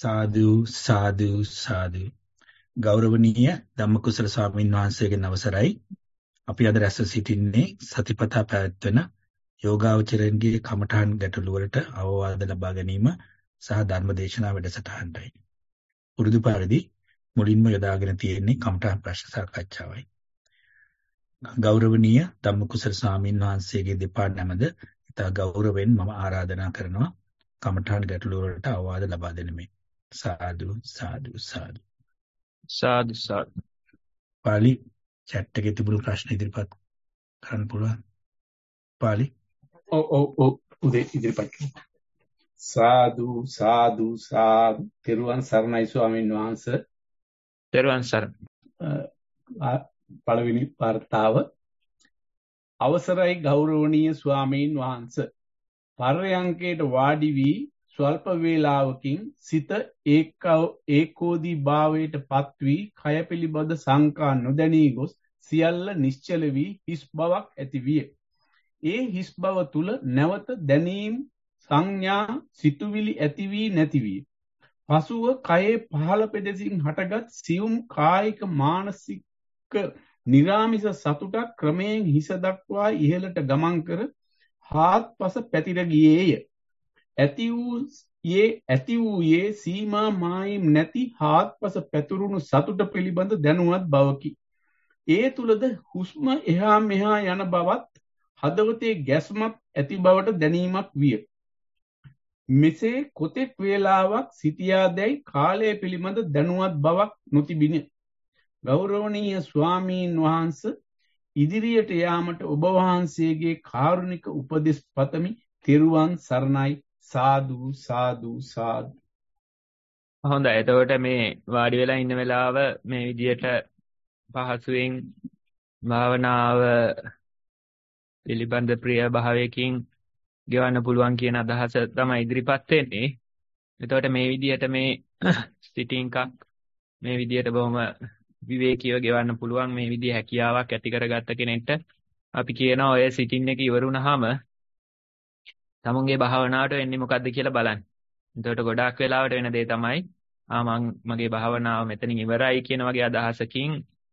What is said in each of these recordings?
සාදු සාදු සාදු ගෞරවනීය ධම්මකුසල ස්වාමීන් වහන්සේගෙන් අවසරයි. අපි අද රැස් සිටින්නේ සතිපතා පැවැත්වෙන යෝගාවචරයන්ගේ කමඨාන් ගැටළු වලට අවවාද ලබා ගැනීම සහ ධර්ම දේශනා වැඩසටහනටයි. පුරුදු පරිදි මුලින්ම යොදාගෙන තියෙන්නේ කමඨාන් ප්‍රශ්න සාකච්ඡාවයි. ගෞරවනීය ධම්මකුසල ස්වාමීන් වහන්සේගේ දෙපා නමද ඉතා ගෞරවයෙන් මම ආරාධනා කරනවා කමඨාන් ගැටළු වලට අවවාද ලබා දෙන්න. සාදු සාදු සාදු සාදු සාදු. පාලි chat එකේ තිබුණු ප්‍රශ්න ඉදිරිපත් කරන්න පුළුවන්. පාලි ඔව් උදේ ඉදිරිපත් කරන්න. සාදු සාදු සාදු. තෙරුවන් සරණයි ස්වාමීන් වහන්සේ. තෙරුවන් සරණ. පළවෙනි වර්තාව. අවසරයි ගෞරවනීය ස්වාමීන් වහන්සේ. පර්යංකයට වාඩි වී ස්වල්ප වේලාවකින් සිත ඒකෝදී භාවයට පත් වී කය පිළිබඳ සංකා නොදැනී ගොස් සියල්ල නිශ්චල වී හිස් බවක් ඇති විය. ඒ හිස් බව තුල නැවත දැනීම් සංඥා සිතුවිලි ඇති වී නැති විය. පසුව කයේ පහළ පෙදෙසින් හටගත් සියුම් කායික මානසික නිරාමිස සතුටක් ක්‍රමයෙන් හිස දක්වා ඉහළට ගමන් කර හාත්පස පැතිර ගියේය. ඇති වූයේ සීමා මායිම් නැති හාත්පස පැතුරුණු සතුට පිළිබඳ දැනුවත් බවකි. ඒ තුලද හුස්ම එහා මෙහා යන බවත් හදවතේ ගැස්මක් ඇති බවට දැනීමක් විය. මෙසේ කොතෙක් වේලාවක් සිටියාදැයි කාලය පිළිබඳ දැනුවත් බවක් නොතිබින. ගෞරවනීය ස්වාමීන් වහන්සේ ඉදිරියට යාමට ඔබ වහන්සේගේ කාරුණික උපදෙස් පතමි. තෙරුවන් සරණයි. සාදු සාදු සාදු. හොඳයි. එතකොට මේ වාඩි වෙලා ඉන්න වෙලාව මේ විදියට පහසුවෙන් භාවනාව පිළිබඳ ප්‍රිය භාවයකින් ගෙවන්න පුළුවන් කියන අදහස තමයි ඉදිරිපත් වෙන්නේ. එතකොට මේ විදියට මේ සිටින් එකක් මේ විදියට බොහොම විවේකීව ගෙවන්න පුළුවන් මේ විදිය හැකියාවක් ඇති කරගත්ත කෙනෙක්ට අපි කියනවා ඔය සිටින් එක ඉවරුනහම තමුන්ගේ භාවනාවට වෙන්නේ මොකද්ද කියලා බලන්න. එතකොට ගොඩාක් වෙලාවට වෙන දේ තමයි මගේ භාවනාව මෙතනින් ඉවරයි කියන වගේ අදහසකින්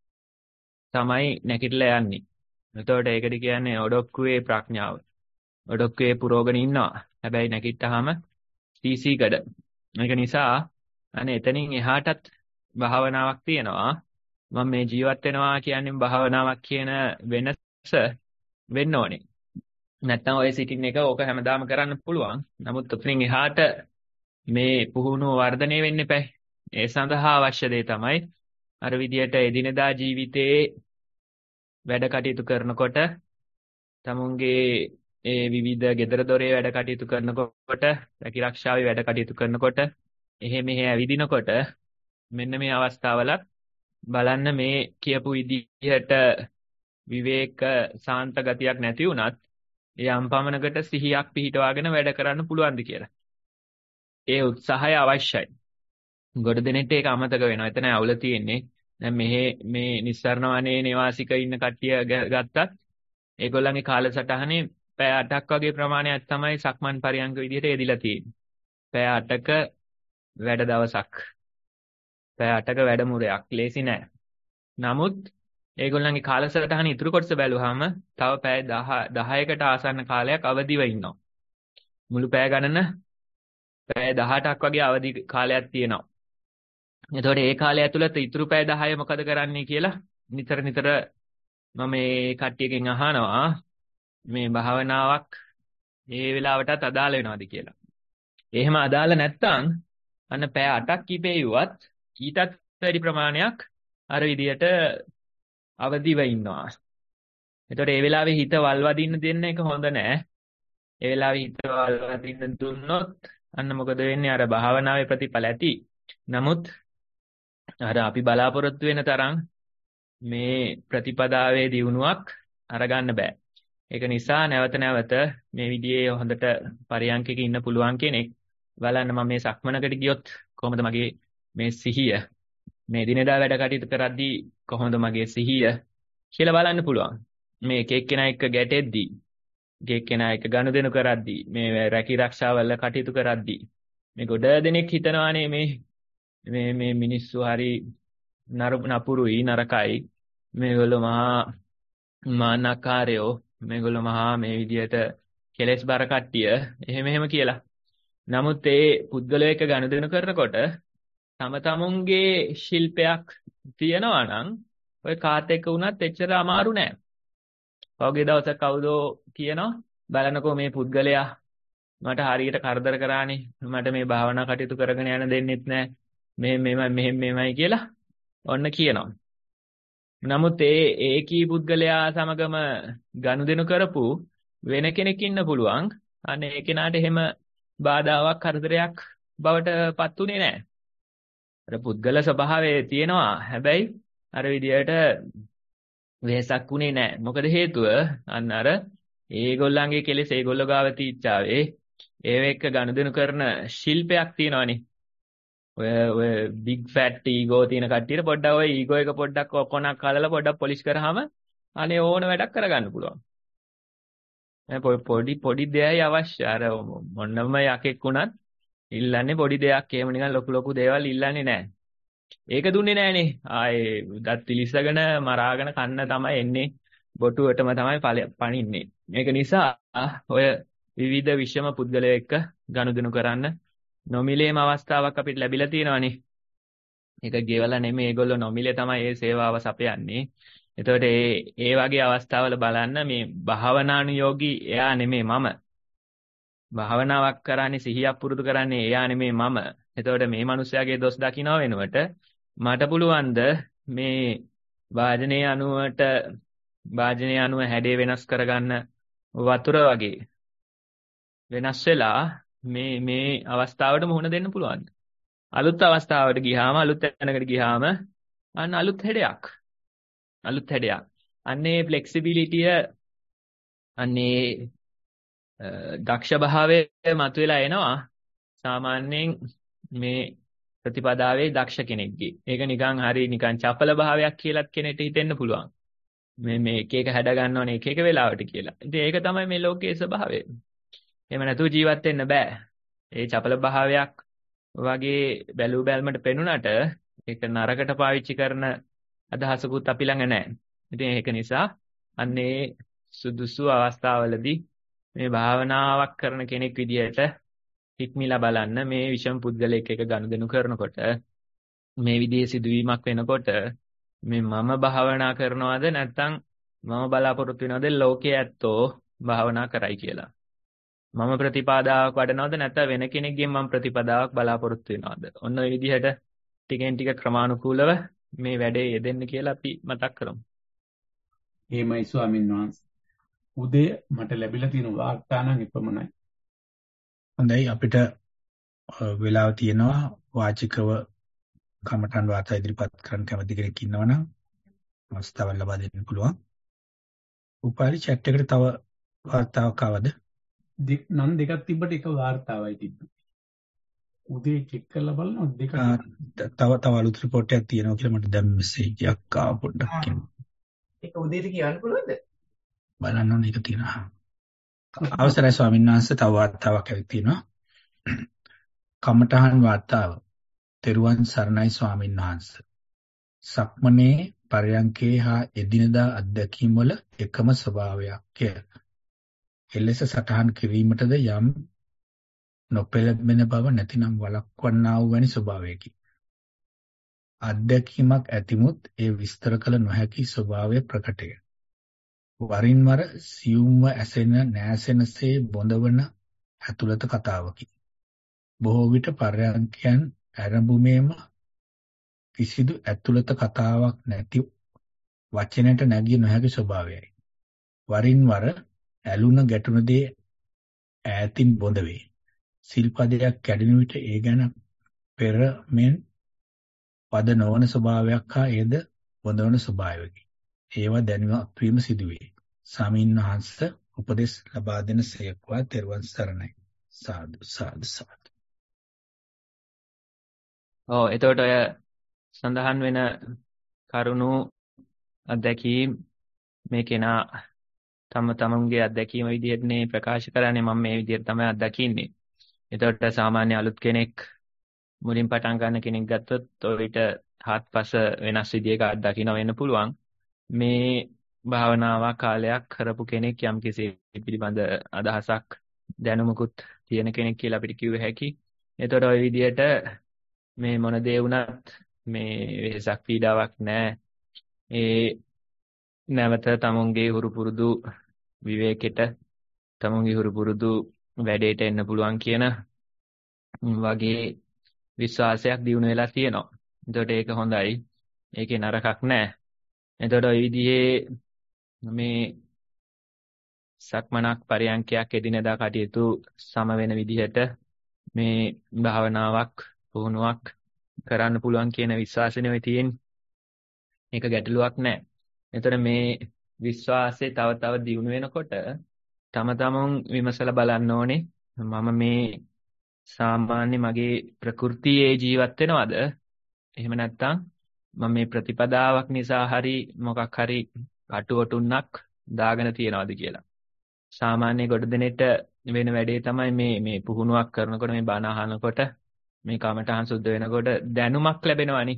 තමයි නැගිටලා යන්නේ. එතකොට ඒකද කියන්නේ ඔඩොක්කුවේ ප්‍රඥාව. ඔඩොක්කුවේ පුරෝගණ ඉන්නවා. හැබැයි නැගිට්ටාම සීසීකඩ. ඒක නිසා අනේ එතනින් එහාටත් භාවනාවක් තියෙනවා. මම මේ ජීවත් වෙනවා කියන්නේ භාවනාවක් කියන වෙනස වෙන්න ඕනේ. නැත්තම් ඔය සිටින් එක ඕක හැමදාම කරන්න පුළුවන්. නමුත් උතනින් එහාට මේ පුහුණුව වර්ධනය වෙන්න එපා. ඒ සඳහා අවශ්‍ය දේ තමයි අර විදියට එදිනෙදා ජීවිතයේ වැඩ කටයුතු කරනකොට තමුන්ගේ ඒ විවිධ gedara dore වැඩ කටයුතු කරනකොට රැකිරක්ෂාවේ වැඩ කටයුතු කරනකොට එහෙ මෙහෙ ඇවිදිනකොට මෙන්න මේ අවස්ථාවලත් බලන්න මේ කියපු විදිහට විවේක සාන්ත ගතියක් නැති වුණත් යම් පමණකට සිහියක් පිහිටවාගෙන වැඩ කරන්න පුළුවන්ද කියලා. ඒ උත්සාහය අවශ්‍යයි. ගොඩ දෙනෙක්ට ඒක අමතක වෙනවා. එතන අවුල තියෙන්නේ. දැන් මේ නිස්සාරණ වනයේ නිවාසික ඉන්න කට්ටිය ගත්තත් ඒගොල්ලන්ගේ කාලසටහනේ පැය 8ක් වගේ ප්‍රමාණයක් තමයි සක්මන් පරියන්ක විදිහට යෙදිලා තියෙන්නේ. පැය 8ක වැඩ දවසක්. පැය 8ක වැඩමුරයක්. ලේසි නෑ. නමුත් ඒගොල්ලන්ගේ කාලසටහන ඉතුරු කොටස බැලුවාම තව පැය 10කට ආසන්න කාලයක් අවදිව ඉන්නවා. මුළු පැය ගණන පැය 18ක් වගේ අවදි කාලයක් තියෙනවා. එතකොට ඒ කාලය ඇතුළත ඉතුරු පැය 10 මොකද කරන්නේ කියලා නිතර මම මේ කට්ටියකින් අහනවා මේ භාවනාවක් මේ වෙලාවටත් අදාළ වෙනවද කියලා. එහෙම අදාළ නැත්නම් අන්න පැය 8ක් කිපෙයිවත් ඊටත් වැඩි ප්‍රමාණයක් අර විදියට අවදිව ඉන්නවා. එතකොට ඒ වෙලාවේ හිත වල්වදින්න දෙන්න එක හොඳ නෑ. ඒ වෙලාවේ හිත වල්වදින්න දුන්නොත් අන්න මොකද වෙන්නේ? අර භාවනාවේ ප්‍රතිඵල ඇති. නමුත් අර අපි බලාපොරොත්තු වෙන තරම් මේ ප්‍රතිපදාවේ දියුණුවක් අරගන්න බෑ. ඒක නිසා නැවත මේ විදිහේ හොඳට පරියන්කයක ඉන්න පුළුවන් කෙනෙක් බලන්න මම මේ සක්මනකට ගියොත් කොහොමද මගේ මේ සිහිය මේ දිනදා වැඩ කටයුතු කරද්දී කොහොමද මගේ සිහිය කියලා බලන්න පුළුවන්. මේ එක එක්කෙනා එක්ක ගැටෙද්දී එක එක්කෙනා එක්ක ගනුදෙනු කරද්දී මේ රැකී ආරක්ෂාවල කටයුතු කරද්දී මේ ගොඩ දෙනෙක් හිතනවානේ මේ මිනිස්සු හරි නපුරුයි නරකයි. මේගොල්ලෝ මහා මාන්නකාරයෝ. මේගොල්ලෝ මහා මේ විදියට කෙලෙස් බර කට්ටිය. එහෙම කියලා. නමුත් ඒ පුද්ගලයෙක් ගනුදෙනු කරනකොට තම තමුන්ගේ ශිල්පයක් තියනවා නම් ඔය කාත් එක්ක වුණත් එච්චර අමාරු නෑ. පහුගිය දවසක් කවුදෝ කියනවා බලනකෝ මේ පුද්ගලයා මට හරියට කරදර කරානේ. මට මේ භාවනා කටයුතු කරගෙන යන්න දෙන්නෙත් නෑ. මෙහෙමයි කියලා ඔන්න කියනවා. නමුත් ඒ කී පුද්ගලයා සමගම ගනුදෙනු කරපු වෙන කෙනෙක් ඉන්න පුළුවන්. අනේ ඒ කෙනාට එහෙම බාධාවක් කරදරයක් බවට පත් උනේ නෑ. අර පුද්ගල ස්වභාවය තියෙනවා. හැබැයි අර විදියට වෙහසක් උනේ නෑ. මොකද හේතුව අන්න අර ඒගොල්ලන්ගේ කෙලෙස් ඒගොල්ලෝ ගාව තීච්චාවේ ඒව එක්ක ගනුදෙනු කරන ශිල්පයක් තියෙනවනේ. ඔය big fat ego තියෙන කට්ටියට පොඩ්ඩක් ඔය ego එක පොඩ්ඩක් කොනක් කලලා පොඩ්ඩක් පොලිෂ් කරාම අනේ ඕන වැඩක් කරගන්න පුළුවන්. පොඩි දෙයයි අවශ්‍ය. අර මොනම යකෙක් වුණත් ඉල්ලන්නේ පොඩි දෙයක්. එහෙම නිකන් ලොකු දේවල් ඉල්ලන්නේ නැහැ. ඒක දුන්නේ නැහනේ. ආයේ දත් පිලිස්සගෙන මරාගෙන කන්න තමයි එන්නේ. බොටුවටම තමයි පණින්නේ. මේක නිසා ඔය විවිධ විෂම පුද්ගලයෝ එක්ක ගනුදෙනු කරන්න නොමිලේම අවස්ථාවක් අපිට ලැබිලා තියෙනවානේ. ඒක ගෙවලා නෙමෙයි ඒගොල්ලෝ නොමිලේ තමයි මේ සේවාව සපයන්නේ. එතකොට ඒ වගේ අවස්ථාවල බලන්න මේ භාවනානුයෝගී එයා නෙමෙයි මම. භාවනාවක් කරන්නේ සිහියක් පුරුදු කරන්නේ එයා නෙමෙයි මම. එතකොට මේ මිනිස්යාගේ දොස් දකින්න වෙනුවට මට පුළුවන් ද මේ වාජනයේ අණුව හැඩේ වෙනස් කරගන්න වතුර වගේ වෙනස් වෙලා මේ අවස්ථාවට මුහුණ දෙන්න පුළුවන්. අලුත් අවස්ථාවට ගියාම අලුත් තැනකට ගියාම අන්න අලුත් හැඩයක්. අන්නේ ෆ්ලෙක්සිබිලිටිය අන්නේ දක්ෂ භාවයේ මතුවලා එනවා. සාමාන්‍යයෙන් මේ ප්‍රතිපදාවේ දක්ෂ කෙනෙක්ගේ. ඒක නිකන් චපල භාවයක් කියලාත් කෙනෙක්ට හිතෙන්න පුළුවන්. මේ එක හැඩ ගන්නවනේ එක වෙලාවට කියලා. ඉතින් ඒක තමයි මේ ලෝකයේ ස්වභාවය. එහෙම නැතුව ජීවත් වෙන්න බෑ. ඒ චපල භාවයක් වගේ බැලු බැලමට පෙනුනට ඒක නරකට පාවිච්චි කරන අදහසකුත් අපි ළඟ නැහැ. ඉතින් ඒක නිසා අන්නේ සුදුසු අවස්ථාවලදී මේ භාවනාවක් කරන කෙනෙක් විදිහට හික්මිලා බලන්න මේ විෂම පුද්ගලයෙක් එක ගනුදෙනු කරනකොට මේ විදිහේ සිදුවීමක් වෙනකොට මේ මම භාවනා කරනවද නැත්නම් මම බලාපොරොත්තු වෙනවද ලෝකයේ ඇත්තෝ භාවනා කරයි කියලා. මම ප්‍රතිපදාවක් වඩනවද නැත්නම් වෙන කෙනෙක්ගෙන් මම ප්‍රතිපදාවක් බලාපොරොත්තු වෙනවද? ඔන්න ඔය විදිහට ටිකෙන් ටික ක්‍රමානුකූලව මේ වැඩේ යෙදෙන්න කියලා අපි මතක් කරමු. එහෙමයි ස්වාමීන් වහන්සේ. උදේ මට ලැබිලා තියෙන වාර්තා නම් එපමණයි. හොඳයි අපිට වෙලාව තියෙනවා වාචිකව කමඨන් වාර්තා ඉදිරිපත් කරන්න කැමති කෙනෙක් ඉන්නවනම් අවස්ථාවක් ලබා දෙන්න පුළුවන්. උපාලි chat එකට තව වාර්තාවක් ආවද? නම් දෙකක් තිබ්බට එක වාර්තාවයි තිබ්බේ. උදේ චෙක් කරලා බලනවා දෙක. තව අලුත් report එකක් තියෙනවා කියලා මට දැන් message එකක් ආව පොඩ්ඩක් කියන්න. ඒක උදේට කියන්න පුළුවන්ද? බලන්න ඕනේ ඒක තියෙනවා. අවසරයි ස්වාමීන් වහන්සේ තව වාර්තාවක් ඇවිත් තියෙනවා. කමඨහන් වාර්තාව. තෙරුවන් සරණයි ස්වාමීන් වහන්සේ. සක්මනේ පරයන්කේ හා එදිනදා අත්දැකීම් වල එකම ස්වභාවයක්ය. එලෙස සටහන් කිරීමටද යම් නොපෙළඹෙන බව නැතිනම් වළක්වන්නා වූ වැනි ස්වභාවයකි. අත්දැකීමක් ඇතිමුත් ඒ විස්තර කළ නොහැකි ස්වභාවය ප්‍රකටය. වරින් වර සියුම්ව ඇසෙන නෑසෙනසේ බොඳවන ඇතුළත කතාවකි. බොහෝ විට පරයන්කයන් ආරම්භුමේම කිසිදු ඇතුළත කතාවක් නැති වචනයට නැගිය නොහැකි ස්වභාවයයි. වරින් වර ඇලුන ගැටුන දේ ඈතින් බොඳ වේ. සිල්පදයක් කැඩෙන විට ඒ ගැන පෙරමෙන් පද නොවන ස්වභාවයක් හා ඒද බොඳවන ස්වභාවයකි. ඒවා දැනීමක් වීම සිදුවේ. ස්වාමීන් වහන්සේ උපදෙස් ලබා දෙන සේක්වා තෙරුවන් සරණයි. සාදු සාදු සාදු. එතකොට ඔය සඳහන් වෙන කරුණු අත්දැකීම් මේ කෙනා තමුන්ගේ අත්දැකීම විදිහටනේ ප්‍රකාශ කරන්නේ. මම මේ විදිහට තමයි අත්දකින්නේ. එතකොට සාමාන්‍ය අලුත් කෙනෙක් මුලින් පටන් ගන්න කෙනෙක් ගත්තොත් ඔයිට හත්පස වෙනස් විදියක අත්දකින්න වෙන්න පුළුවන්. මේ භාවනාවක් කාලයක් කරපු කෙනෙක් යම්කිසි පිළිබඳ අදහසක් දැනුමකුත් තියෙන කෙනෙක් කියලා අපිට කිව්ව හැකි. එතකොට ওই විදියට මේ මොන දේ වුණත් මේ වෙහසක් පීඩාවක් නැහැ. ඒ නැවත තමුන්ගේ හුරු පුරුදු විවේකෙට තමුන්ගේ හුරු පුරුදු වැඩේට එන්න පුළුවන් කියන වගේ විශ්වාසයක් දිනු වෙලා තියෙනවා. එතකොට ඒක හොඳයි. ඒකේ නරකක් නැහැ. එතකොට ওই විදිහේ මේ සක්මනක් පරයන්කයක් එදිනෙදා කටයුතු සම වෙන විදිහට මේ භාවනාවක් පුහුණුවක් කරන්න පුළුවන් කියන විශ්වාසනේ ඔය තියෙන්නේ. ඒක ගැටලුවක් නැහැ. එතකොට මේ විශ්වාසය තව තව දියුණු වෙනකොට තම තමන් විමසලා බලන්න ඕනේ මම මේ සාමාන්‍ය මගේ ප්‍රകൃතියේ ජීවත් වෙනවද? එහෙම නැත්නම් මම මේ ප්‍රතිපදාවක් නිසා හරි මොකක් හරි අටුවටුන්නක් දාගෙන තියනවාද කියලා. සාමාන්‍ය කොට දෙනෙට වෙන වැඩේ තමයි මේ පුහුණුවක් කරනකොට මේ බණ අහනකොට මේ කමඨහං සුද්ධ වෙනකොට දැනුමක් ලැබෙනවනේ.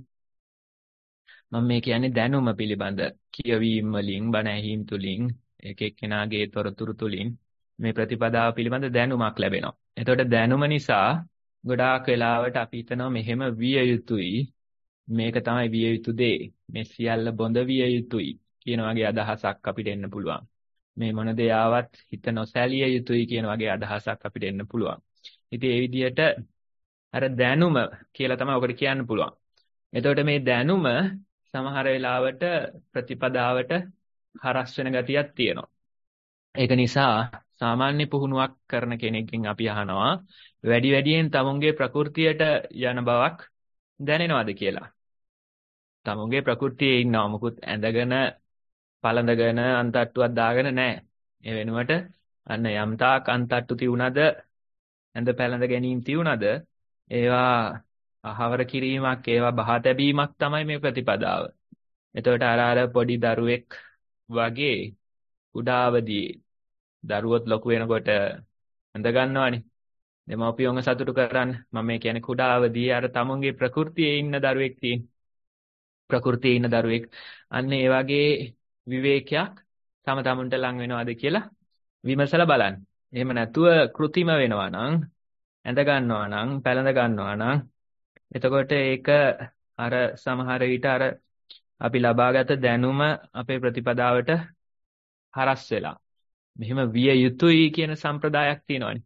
මම මේ කියන්නේ දැනුම පිළිබඳ කියවීම වලින් බණ ඇහිීම තුලින් එක එක්කෙනාගේ තොරතුරු තුලින් මේ ප්‍රතිපදාව පිළිබඳ දැනුමක් ලැබෙනවා. එතකොට දැනුම නිසා ගොඩාක් වෙලාවට අපි හිතනවා මෙහෙම විය යුතුයි. මේක තමයි විය යුතු දේ. මේ සියල්ල බොඳ විය යුතුයි කියන වගේ අදහසක් අපිට එන්න පුළුවන්. මේ මොන දේ ආවත් හිත නොසැලිය යුතුයි කියන වගේ අදහසක් අපිට එන්න පුළුවන්. ඉතින් ඒ විදිහට අර දැනුම කියලා තමයි ඔකට කියන්න පුළුවන්. එතකොට මේ දැනුම සමහර වෙලාවට ප්‍රතිපදාවට හරස් වෙන ගතියක් තියෙනවා. ඒක නිසා සාමාන්‍ය පුහුණුවක් කරන කෙනෙක්ගෙන් අපි අහනවා වැඩි වැඩියෙන් තමුන්ගේ ප්‍රകൃතියට යන බවක් දැනෙනවද කියලා. තමුන්ගේ ප්‍රകൃතියේ ඉන්නවා මොකුත් ඇඳගෙන පළඳගෙන අන්තට්ටුවක් දාගෙන නැහැ. ඒ වෙනුවට අන්න යම් තාක් අන්තට්ටු තියුණද ඇඳ පැළඳ ගැනීම තියුණද ඒවා අහවර කිරීමක් ඒවා බහා තැබීමක් තමයි මේ ප්‍රතිපදාව. එතකොට අර පොඩි දරුවෙක් වගේ කුඩාවදී දරුවොත් ලොකු වෙනකොට ඇඳ ගන්නවානේ. දෙමව්පියෝම සතුටු කරන්න මම මේ කියන්නේ කුඩාවදී අර තමුන්ගේ ප්‍රകൃතියේ ඉන්න දරුවෙක් තියෙන. ප්‍රകൃතියේ ඉන්න දරුවෙක් අන්න ඒ වගේ විවේකයක් තම තමුන්ට ලං වෙනවද කියලා විමසලා බලන්න. එහෙම නැතුව કૃතිම වෙනවා නම් ඇඳ ගන්නවා නම් පැළඳ ගන්නවා නම් එතකොට ඒක අර සමහර විට අර අපි ලබාගත දැනුම අපේ ප්‍රතිපදාවට හරස් වෙලා. මෙහෙම විය යුතුයි කියන සම්ප්‍රදායක් තියෙනවානේ.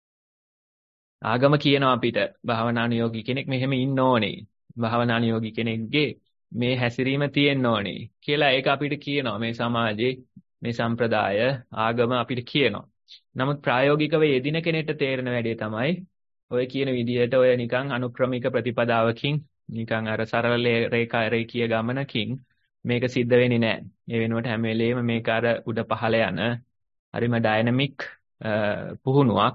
ආගම කියනවා අපිට භාවනානුයෝගී කෙනෙක් මෙහෙම ඉන්න ඕනේ. භාවනානුයෝගී කෙනෙක්ගේ මේ හැසිරීම තියෙන්න ඕනේ කියලා ඒක අපිට කියනවා මේ සමාජයේ මේ සම්ප්‍රදාය ආගම අපිට කියනවා. නමුත් ප්‍රායෝගිකව යෙදින කෙනෙක්ට තේරෙන වැඩේ තමයි ඔය කියන විදිහට ඔය නිකන් අනුක්‍රමික ප්‍රතිපදාවකින් නිකන් අර සරල රේඛීය ගමනකින් මේක සිද්ධ වෙන්නේ නැහැ. ඒ වෙනුවට හැම වෙලේම මේක අර උඩ පහළ යන හරිම ඩයිනමික් පුහුණුවක්.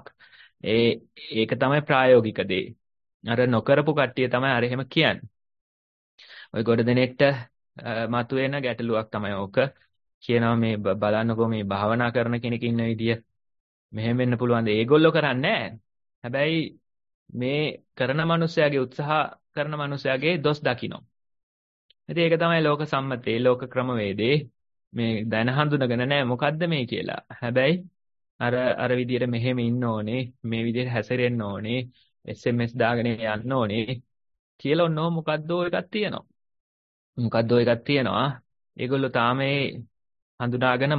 ඒක තමයි ප්‍රායෝගික දේ. අර නොකරපු කට්ටිය තමයි අර එහෙම කියන්නේ. ඔය ගොඩ දෙනෙක්ට මතුවෙන ගැටලුවක් තමයි ඕක. කියනවා මේ බලන්නකෝ මේ භාවනා කරන කෙනෙක් ඉන්න විදිය මෙහෙම වෙන්න පුළුවන්ද? ඒගොල්ලෝ කරන්නේ නැහැ. හැබැයි මේ කරන මනුස්සයාගේ උත්සාහ කරන මනුස්සයාගේ දොස් දකින්න. ඉතින් ඒක තමයි ලෝක සම්මතේ ලෝක ක්‍රමවේදේ. මේ දැන හඳුනගෙන නැහැ මොකද්ද මේ කියලා. හැබැයි අර විදියට මෙහෙම ඉන්න ඕනේ, මේ විදියට හැසිරෙන්න ඕනේ, SMS දාගෙන යන්න ඕනේ කියලා ඔන්නෝ මොකද්දෝ එකක් තියෙනවා. මොකද්දෝ එකක් තියෙනවා. ඒගොල්ලෝ තාම හඳුනාගෙන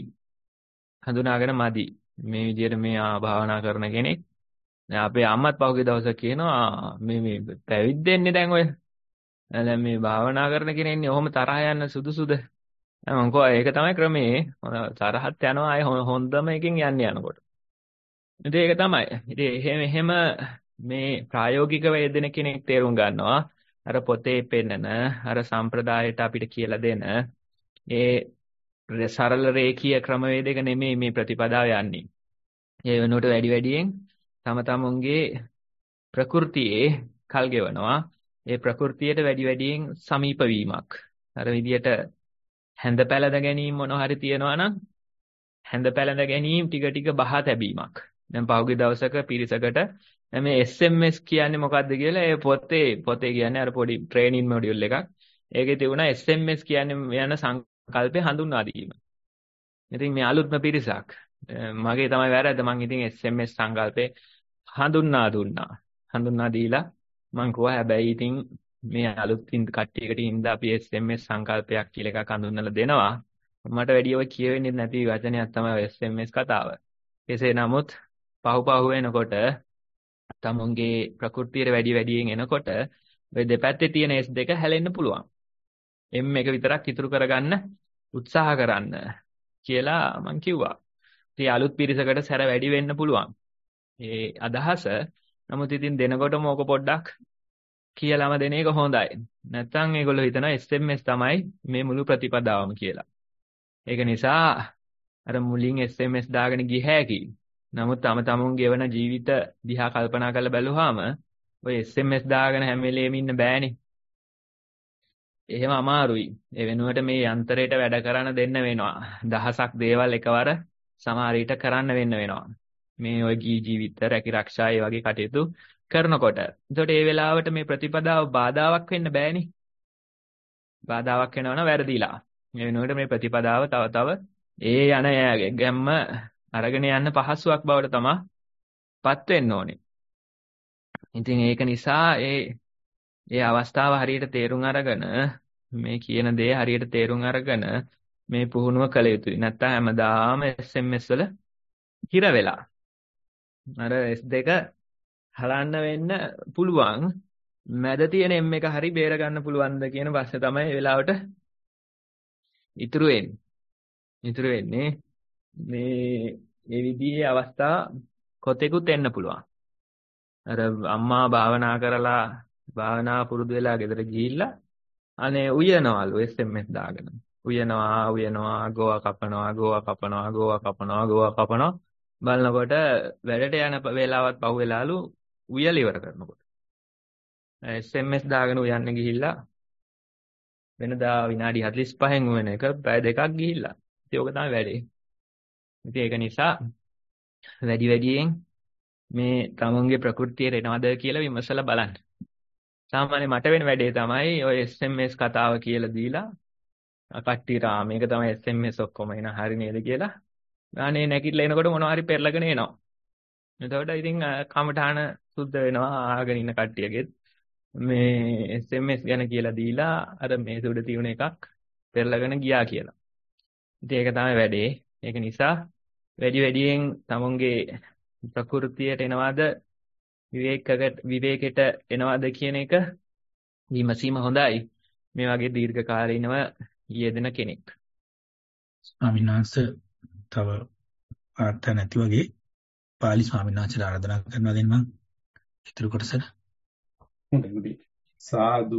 මදි. මේ විදියට මේ භාවනා කරන කෙනෙක්. දැන් අපේ අම්මත් පහුගිය දවසක් කියනවා මේ පැවිද්දෙන්නේ දැන් ඔය. දැන් මේ භාවනා කරන කෙනෙක්නේ ඔහොම තරහ යන්න සුදුසුද? මම කිව්වා ඒක තමයි ක්‍රමේ. තරහත් යනවා අය හොඳම එකකින් යනකොට. ඉතින් ඒක තමයි. ඉතින් එහෙම මේ ප්‍රායෝගිකව යෙදෙන කෙනෙක් තේරුම් ගන්නවා අර පොතේ පෙන්නන අර සම්ප්‍රදායට අපිට කියලා දෙන ඒ සරල රේඛීය ක්‍රමවේදයක නෙමෙයි මේ ප්‍රතිපදාව යන්නේ. ඒ වෙනුවට වැඩි වැඩියෙන් තම තමුන්ගේ ප්‍රകൃතියේ කල් ගෙවනවා. ඒ ප්‍රകൃතියට වැඩි වැඩියෙන් සමීප වීමක්. අර විදියට හැඳ පැළඳ ගැනීම මොන හරි තියනවා නම් හැඳ පැළඳ ගැනීම ටික ටික බහා තැබීමක්. දැන් පහුගිය දවසක පිරිසකට මේ SMS කියන්නේ මොකක්ද කියලා ඒ පොතේ කියන්නේ අර පොඩි ට්‍රේනින් මොඩියුල් එකක්. ඒකේ තිබුණා SMS කියන්නේ යන සංකල්පය හඳුන්වා දීම. ඉතින් මේ අලුත්ම පිරිසක් මගේ තමයි වැරද්ද මං ඉතින් SMS සංකල්පේ හඳුන්වා දුන්නා. හඳුන්වා දීලා මං කිව්වා හැබැයි ඉතින් මේ අලුත් කට්ටියකට හින්දා අපි SMS සංකල්පයක් කියලා එකක් හඳුන්වලා දෙනවා. මට වැඩි ඔය කියවෙන්නේ නැති වචනයක් තමයි SMS කතාව. කෙසේ නමුත් පහු වෙනකොට තමුන්ගේ ප්‍රകൃතියට වැඩියෙන් එනකොට ඔය දෙපැත්තේ තියෙන S2 හැලෙන්න පුළුවන්. M එක විතරක් ඉතුරු කරගන්න උත්සාහ කරන්න කියලා මං කිව්වා. ඉතින් අලුත් පිරිසකට සැර වැඩි වෙන්න පුළුවන්. ඒ අදහස නමුත් ඉතින් දෙනකොටම ඕක පොඩ්ඩක් කියලාම දෙන එක හොඳයි. නැත්නම් ඒගොල්ලෝ හිතනවා SMS තමයි මේ මුළු ප්‍රතිපදාවම කියලා. ඒක නිසා අර මුලින් SMS දාගෙන ගිය හැකි. නමුත් තමුන් ගෙවන ජීවිත දිහා කල්පනා කරලා බැලුවාම ඔය SMS දාගෙන හැම වෙලේම ඉන්න බෑනේ. එහෙම අමාරුයි. ඒ වෙනුවට මේ යන්ත්‍රයට වැඩ කරන්න දෙන්න වෙනවා. දහසක් දේවල් එකවර සමහර විට කරන්න වෙනවා. මේ ඔය ජීවිත රැකිරක්ෂා ඒ වගේ කටයුතු කරනකොට. එතකොට ඒ වෙලාවට මේ ප්‍රතිපදාව බාධාවක් වෙන්න බෑනේ. බාධාවක් වෙනවනම් වැරදිලා. මේ වෙනුවට මේ ප්‍රතිපදාව තව ඒ යන ගැම්ම අරගෙන යන්න පහසුවක් බවට තමයි පත් වෙන්න ඕනේ. ඉතින් ඒක නිසා ඒ අවස්ථාව හරියට තේරුම් අරගෙන මේ කියන දේ හරියට තේරුම් අරගෙන මේ පුහුණුව කළ යුතුයි. නැත්තම් හැමදාම SMS වල හිර වෙලා. අර S2 හලන්න වෙන්න පුළුවන්. මැද තියෙන M එක හරි බේර ගන්න පුළුවන්ද කියන ප්‍රශ්නේ තමයි ඒ වෙලාවට ඉතුරු වෙන්නේ. මේ විදිහේ අවස්ථා කොතෙකුත් එන්න පුළුවන්. අර අම්මා භාවනා කරලා භාවනා පුරුදු වෙලා ගෙදර ගිහිල්ලා අනේ උයනවලු SMS දාගෙන. උයනවා ගෝවා කපනවා බලනකොට වැඩට යන වෙලාවත් පහු වෙලාලු උයල ඉවර කරනකොට. SMS දාගෙන උයන්න ගිහිල්ලා වෙනදා විනාඩි 45න් වෙන එක පැය දෙකක් ගිහිල්ලා. ඉතින් ඕක තමයි වැඩේ. ඉතින් ඒක නිසා වැඩියෙන් මේ තමුන්ගේ ප්‍රകൃතියට එනවද කියලා විමසලා බලන්න. සාමාන්‍ය මට වෙන වැඩේ තමයි ඔය SMS කතාව කියලා දීලා කට්ටියට මේක තමයි SMS ඔක්කොම එන හරි නේද කියලා. අනේ නැගිටලා එනකොට මොනවා හරි පෙරලගෙන එනවා. එතකොට ඉතින් කමඨාන සුද්ධ වෙනවා ආගෙන ඉන්න කට්ටියගෙත් මේ SMS ගැන කියලා දීලා අර මේ සුඩ තියුණ එකක් පෙරලගෙන ගියා කියලා. ඉතින් ඒක තමයි වැඩේ. ඒක නිසා වැඩියෙන් තමුන්ගේ ප්‍රകൃතියට එනවාද විවේකයට එනවාද කියන එක විමසීම හොඳයි. මේ වගේ දීර්ඝ කාලීනව යෙදෙන කෙනෙක්. ස්වාමීන් වහන්සේ තව වාර්තා නැති වගේ පාලි ස්වාමීන් වහන්සේට ආරාධනා කරනවා දැන් මම ඉතුරු කොටසට. හොඳයි. සාදු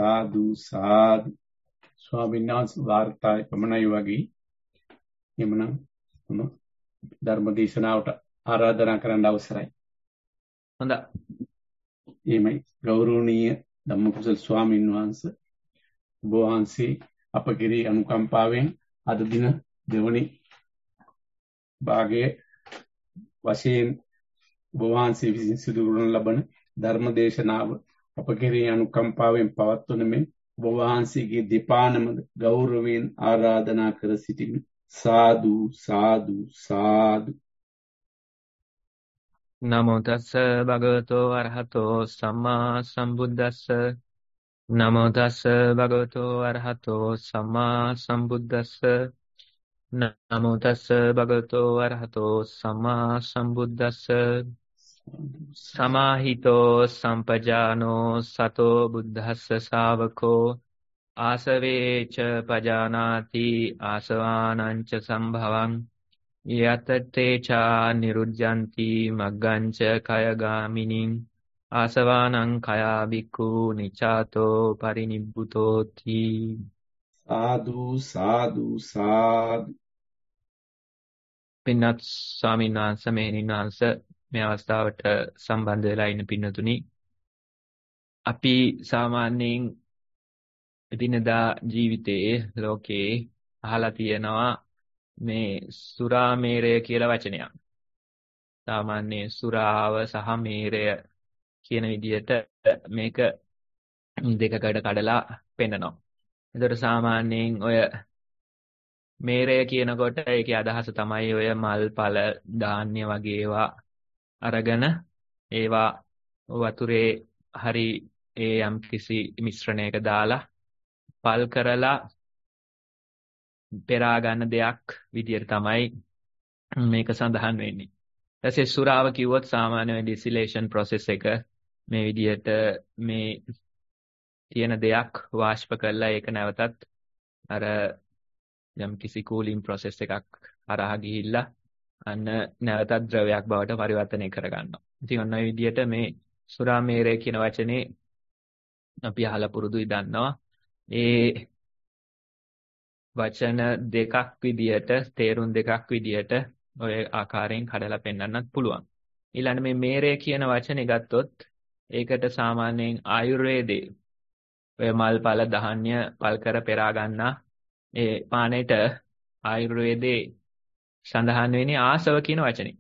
ස්වාමීන් වහන්සේ වාර්තායි පමණයි වගේ. එමනම් ධර්ම දේශනාවට ආරාධනා කරන්න අවසරයි. හොඳයි. එමයි ගෞරවනීය ධම්මකුසල ස්වාමීන් වහන්සේ ඔබ වහන්සේ අප කෙරෙහි අනුකම්පාවෙන් අද දින දෙවනි භාගයේ වශයෙන් ඔබ වහන්සේ විසින් සිදු කරන ලබන ධර්ම දේශනාව අප කෙරෙහි අනුකම්පාවෙන් පවත්වන මෙන් ඔබ වහන්සේගේ දෙපානම ගෞරවයෙන් ආරාධනා කර සිටිමි. සාදු. නමෝ තස්ස භගවතෝ අරහතෝ සම්මා සම්බුද්දස්ස. නමෝ තස්ස භගවතෝ අරහතෝ සම්මා සම්බුද්දස්ස. නමෝ තස්ස භගවතෝ අරහතෝ සම්මා සම්බුද්දස්ස. සමාහිතෝ සම්පජානෝ සතෝ බුද්දස්ස ශාවකෝ ආසවේච පජානාති ආසවානං ච සම්භවං යතත්තේචා නිරුද්ධಂತಿ මග්ගංච කයගාමිනින් ආසවානං කයා බික්ඛු නිචාතෝ පරිනිබ්බුතෝති. සාදු. පින්වත් ස්වාමීන් වහන්සේ මෙහෙණින් වහන්සේ මේ අවස්ථාවට සම්බන්ධ වෙලා ඉන්න පින්නතුනි, අපි සාමාන්‍යයෙන් එදිනදා ජීවිතයේ ලෝකේ අහලා තියෙනවා මේ සුරාමේරය කියලා වචනයක්. සාමාන්‍ය සුරාව සහ මේරය කියන විදිහට මේක දෙකකට කඩලා පෙන්නනවා. එතකොට සාමාන්‍යයෙන් ඔය මේරය කියනකොට ඒකේ අදහස තමයි ඔය මල් පල ධාන්‍ය වගේ ඒවා අරගෙන ඒවා වතුරේ හරි ඒ යම් කිසි මිශ්‍රණයක දාලා පල් කරලා පෙරා ගන්න දෙයක් විදියට තමයි මේක සඳහන් වෙන්නේ. ඊටසේ සුරාව කිව්වොත් සාමාන්‍ය ඩිසිලේෂන් process එක මේ විදියට මේ තියෙන දෙයක් වාෂ්ප කරලා ඒක නැවතත් අර යම් කිසි කූලින් process එකක් හරහා ගිහිල්ලා අන්න නැවතත් ද්‍රවයක් බවට පරිවර්තනය කරගන්නවා. ඉතින් ඔන්න ඔය විදියට මේ සුරාමේරය කියන වචනේ අපි අහලා පුරුදුයි දන්නවා. ඒ වචන දෙකක් විදියට තේරුම් දෙකක් විදියට ඔය ආකාරයෙන් කඩලා පෙන්නන්නත් පුළුවන්. ඊළඟ මේ මේරය කියන වචනේ ගත්තොත් ඒකට සාමාන්‍යයෙන් ආයුර්වේදයේ ඔය මල් පල ධාන්‍ය පල් කර පෙරා ගන්නා ඒ පානෙට ආයුර්වේදයේ සඳහන් වෙන්නේ ආසව කියන වචනේ.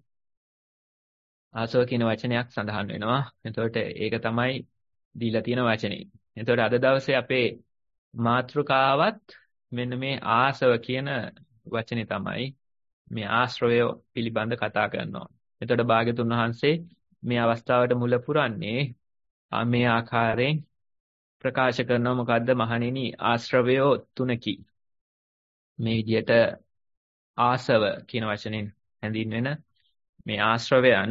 ආසව කියන වචනයක් සඳහන් වෙනවා. එතකොට ඒක තමයි දීලා තියෙන වචනේ. එතකොට අද දවසේ අපේ මාතෘකාවත් මෙන්න මේ ආසව කියන වචනේ තමයි මේ ආශ්‍රවය පිළිබඳ කතා කරනවා. එතකොට භාග්‍යතුන් වහන්සේ මේ අවස්ථාවට මුල පුරන්නේ මේ ආකාරයෙන් ප්‍රකාශ කරනවා. මොකද්ද මහණෙනි, ආශ්‍රවය තුනකි. මේ විදිහට ආසව කියන වචනෙන් හැඳින්වෙන මේ ආශ්‍රවයන්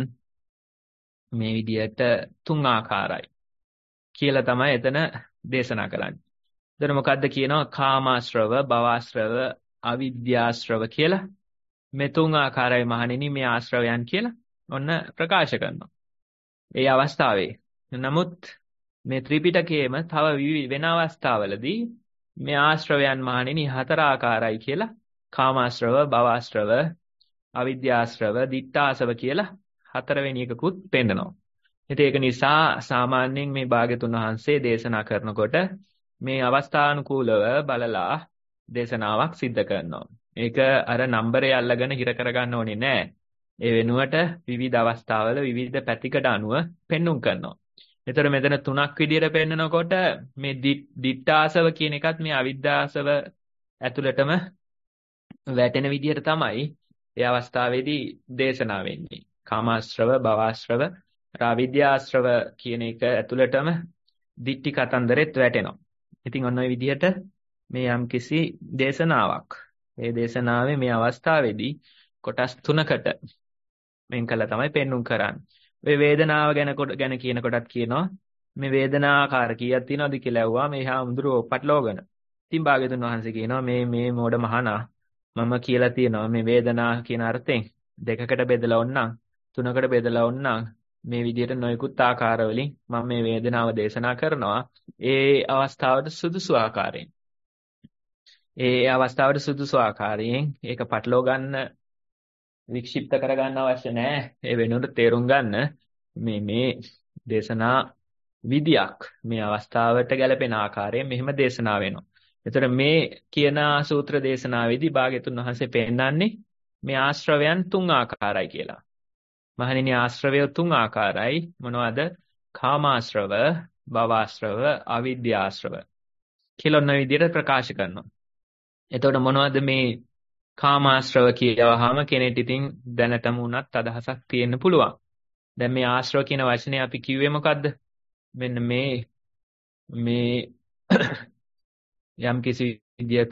මේ විදිහට තුන් ආකාරයි කියලා තමයි එතන දේශනා කරන්නේ. එතන මොකද්ද කියනවා? කාමාශ්‍රව, භවආශ්‍රව, අවිද්‍යාශ්‍රව කියලා මේ තුන් ආකාරයි මහණෙනි මේ ආශ්‍රවයන් කියලා ඔන්න ප්‍රකාශ කරනවා. ඒ අවස්ථාවේ නමුත් මේ ත්‍රිපිටකයේම තව වෙන අවස්ථාවලදී මේ ආශ්‍රවයන් මහණෙනි හතර ආකාරයි කියලා කාමාශ්‍රව, භවආශ්‍රව, අවිද්‍යාශ්‍රව, දිට්ඨාශ්‍රව කියලා හතරවෙනි එකකුත් පෙන්නනවා. ඉතින් ඒක නිසා සාමාන්‍යයෙන් මේ භාග්‍යතුන් වහන්සේ දේශනා කරනකොට මේ අවස්ථානුකූලව බලලා දේශනාවක් සිද්ධ කරනවා. ඒක අර නම්බරය අල්ලගෙන හිර කරගන්න ඕනේ නෑ. ඒ වෙනුවට විවිධ අවස්ථාවල විවිධ පැතිකඩ අනුව පෙන්눔 කරනවා. ඒතර මෙතන තුනක් විදියට පෙන්නනකොට මේ දිට්ඨාසව කියන එකත් මේ අවිද්‍යාසව ඇතුළටම වැටෙන විදියට තමයි ඒ අවස්ථාවේදී දේශනා වෙන්නේ. කාමාශ්‍රව, භවආශ්‍රව, අවිද්‍යාශ්‍රව කියන එක ඇතුළටම දිට්ඨි කතන්දරෙත් වැටෙනවා. ඉතින් ඔන්න ඔය විදියට මේ යම්කිසි දේශනාවක්. මේ දේශනාවේ මේ අවස්ථාවේදී කොටස් තුනකට වෙන් කළා තමයි පෙන්눔 කරන්නේ. ඔය වේදනාව ගැන කියන කොටත් කියනවා මේ වේදනාකාර කීයක් තියෙනවද කියලා ඇහුවා මේ හාමුදුරුවෝ පටලවගෙන. ඉතින් භාග්‍යතුන් වහන්සේ කියනවා මේ මෝඩ මහනා මම කියලා තියෙනවා මේ වේදනා කියන අර්ථයෙන් දෙකකට බෙදලා ඕනනම් තුනකට බෙදලා ඕනනම් මේ විදිහට නොයෙකුත් ආකාරවලින් මම මේ වේදනාව දේශනා කරනවා. ඒ අවස්ථාවට සුදුසු ආකාරයෙන්. ඒ අවස්ථාවට සුදුසු ආකාරයෙන් ඒක පටලව ගන්න වික්ෂිප්ත කරගන්න අවශ්‍ය නැහැ. ඒ වෙනුවට තේරුම් ගන්න මේ දේශනා විදියක් මේ අවස්ථාවට ගැලපෙන ආකාරයෙන් මෙහෙම දේශනා වෙනවා. එතකොට මේ කියන සූත්‍ර දේශනාවේදී භාග්‍යතුන් වහන්සේ පෙන්නන්නේ මේ ආශ්‍රවයන් තුන් ආකාරයි කියලා. මහණෙනි ආශ්‍රවය තුන් ආකාරයි. මොනවද? කාමාශ්‍රව, භවආශ්‍රව, අවිද්‍යාශ්‍රව කියලා ඔන්න විදිහට ප්‍රකාශ කරනවා. එතකොට මොනවද මේ කාමාශ්‍රව කියවහම කෙනෙක් ඉතින් දැනටම උනත් අදහසක් තියෙන්න පුළුවන්. දැන් මේ ආශ්‍රව කියන වචනේ අපි කිව්වේ මොකද්ද? මෙන්න මේ යම් කිසි විදියක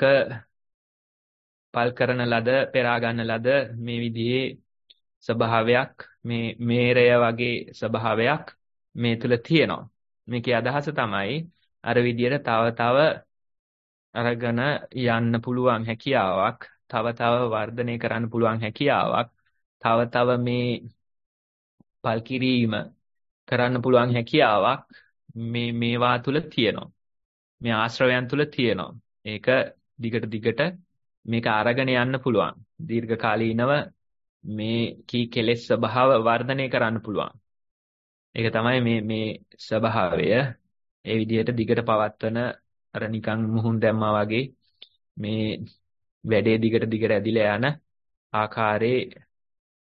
පල් කරන ලද, පෙරා ගන්න ලද මේ විදිහේ ස්වභාවයක්, මේ මේරය වගේ ස්වභාවයක් මේ තුල තියෙනවා. මේකේ අදහස තමයි අර විදියට තව අරගෙන යන්න පුළුවන් හැකියාවක්, තව වර්ධනය කරන්න පුළුවන් හැකියාවක්, තව මේ පල් කිරීම කරන්න පුළුවන් හැකියාවක් මේවා තුල තියෙනවා. මේ ආශ්‍රවයන් තුල තියෙනවා. ඒක දිගට මේක අරගෙන යන්න පුළුවන්. දීර්ඝ කාලීනව මේ කී කෙලෙස් ස්වභාව වර්ධනය කරන්න පුළුවන්. ඒක තමයි මේ ස්වභාවය. ඒ විදිහට දිගට පවත්වන අර නිකන් මුහුන් දැම්මා වගේ මේ වැඩේ දිගට ඇදිලා යන ආකාරයේ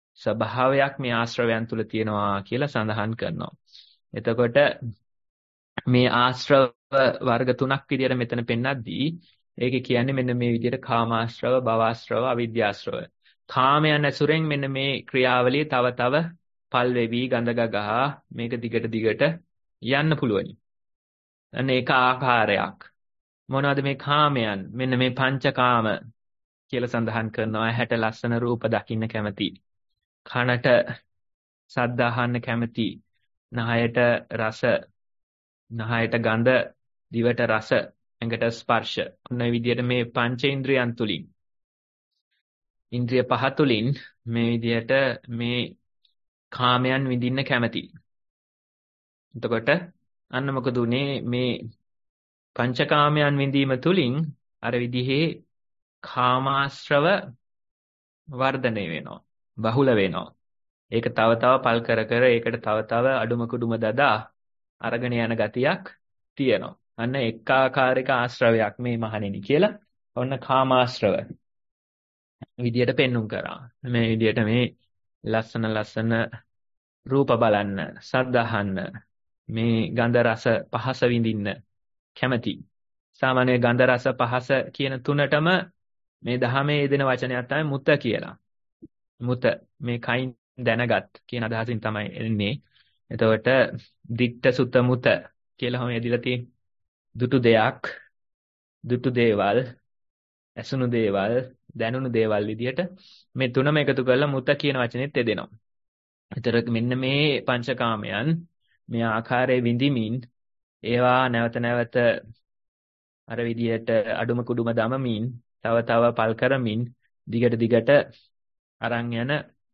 ස්වභාවයක් මේ ආශ්‍රවයන් තුල තියෙනවා කියලා සඳහන් කරනවා. එතකොට මේ ආශ්‍රව වර්ග තුනක් විදියට මෙතන පෙන්නද්දී ඒකේ කියන්නේ මෙන්න මේ විදියට කාමාශ්‍රව, භවආශ්‍රව, අවිද්‍යාශ්‍රව. කාමයන් ඇසුරෙන් මෙන්න මේ ක්‍රියාවලිය තව තව පල් වෙවි ගඳ ගගා මේක දිගට දිගට යන්න පුළුවනි. අන්න ඒක ආකාරයක්. මොනවද මේ කාමයන්? මෙන්න මේ පංචකාම කියලා සඳහන් කරනවා. ඇහැට ලස්සන රූප දකින්න කැමති. කනට ශබ්ද අහන්න කැමති. නහයට රස, නහයට ගඳ, දිවට රස, ඇඟට ස්පර්ශ. ඔන්න ඔය විදිහට මේ පංචේන්ද්‍රයන් තුලින්, ඉන්ද්‍රිය පහ තුලින් මේ විදිහට මේ කාමයන් විඳින්න කැමති. එතකොට අන්න මොකද උනේ? මේ පංචකාමයන් විඳීම තුලින් අර විදිහේ කාමාශ්‍රව වර්ධනය වෙනවා, බහුල වෙනවා. ඒක තව තව පල් කර කර ඒකට තව තව අඩුම කුඩුම දදා අරගෙන යන ගතියක් තියෙනවා. අන්න එක්කාකාරයක ආශ්‍රවයක් මේ මහණෙනි කියලා ඔන්න කාමාශ්‍රව විදියට පෙන්눔 කරා. මේ විදියට මේ ලස්සන ලස්සන රූප බලන්න, ශබ්ද අහන්න, මේ ගන්ධ රස පහස විඳින්න කැමති. සාමාන්‍ය ගන්ධ රස පහස කියන තුනටම මේ දහමේ යෙදෙන වචනයක් තමයි මුත කියලා. මුත මේ කයින් දැනගත් කියන අදහසින් තමයි එන්නේ. එතකොට දිට්ඨ සුත මුත කියලා හැම යෙදিলা තියෙන දුටු දෙයක්, දුටු දේවල්, ඇසුණු දේවල්, දැනුණු දේවල් විදියට මේ තුනම එකතු කරලා මුත කියන වචනේත් යෙදෙනවා. එතකොට මෙන්න මේ පංචකාමයන් මේ ආකාරයේ විඳිමින් ඒවා නැවත නැවත අර විදියට අඩුම කුඩුම දමමින් තව තව පල් කරමින් දිගට දිගට අරන් යන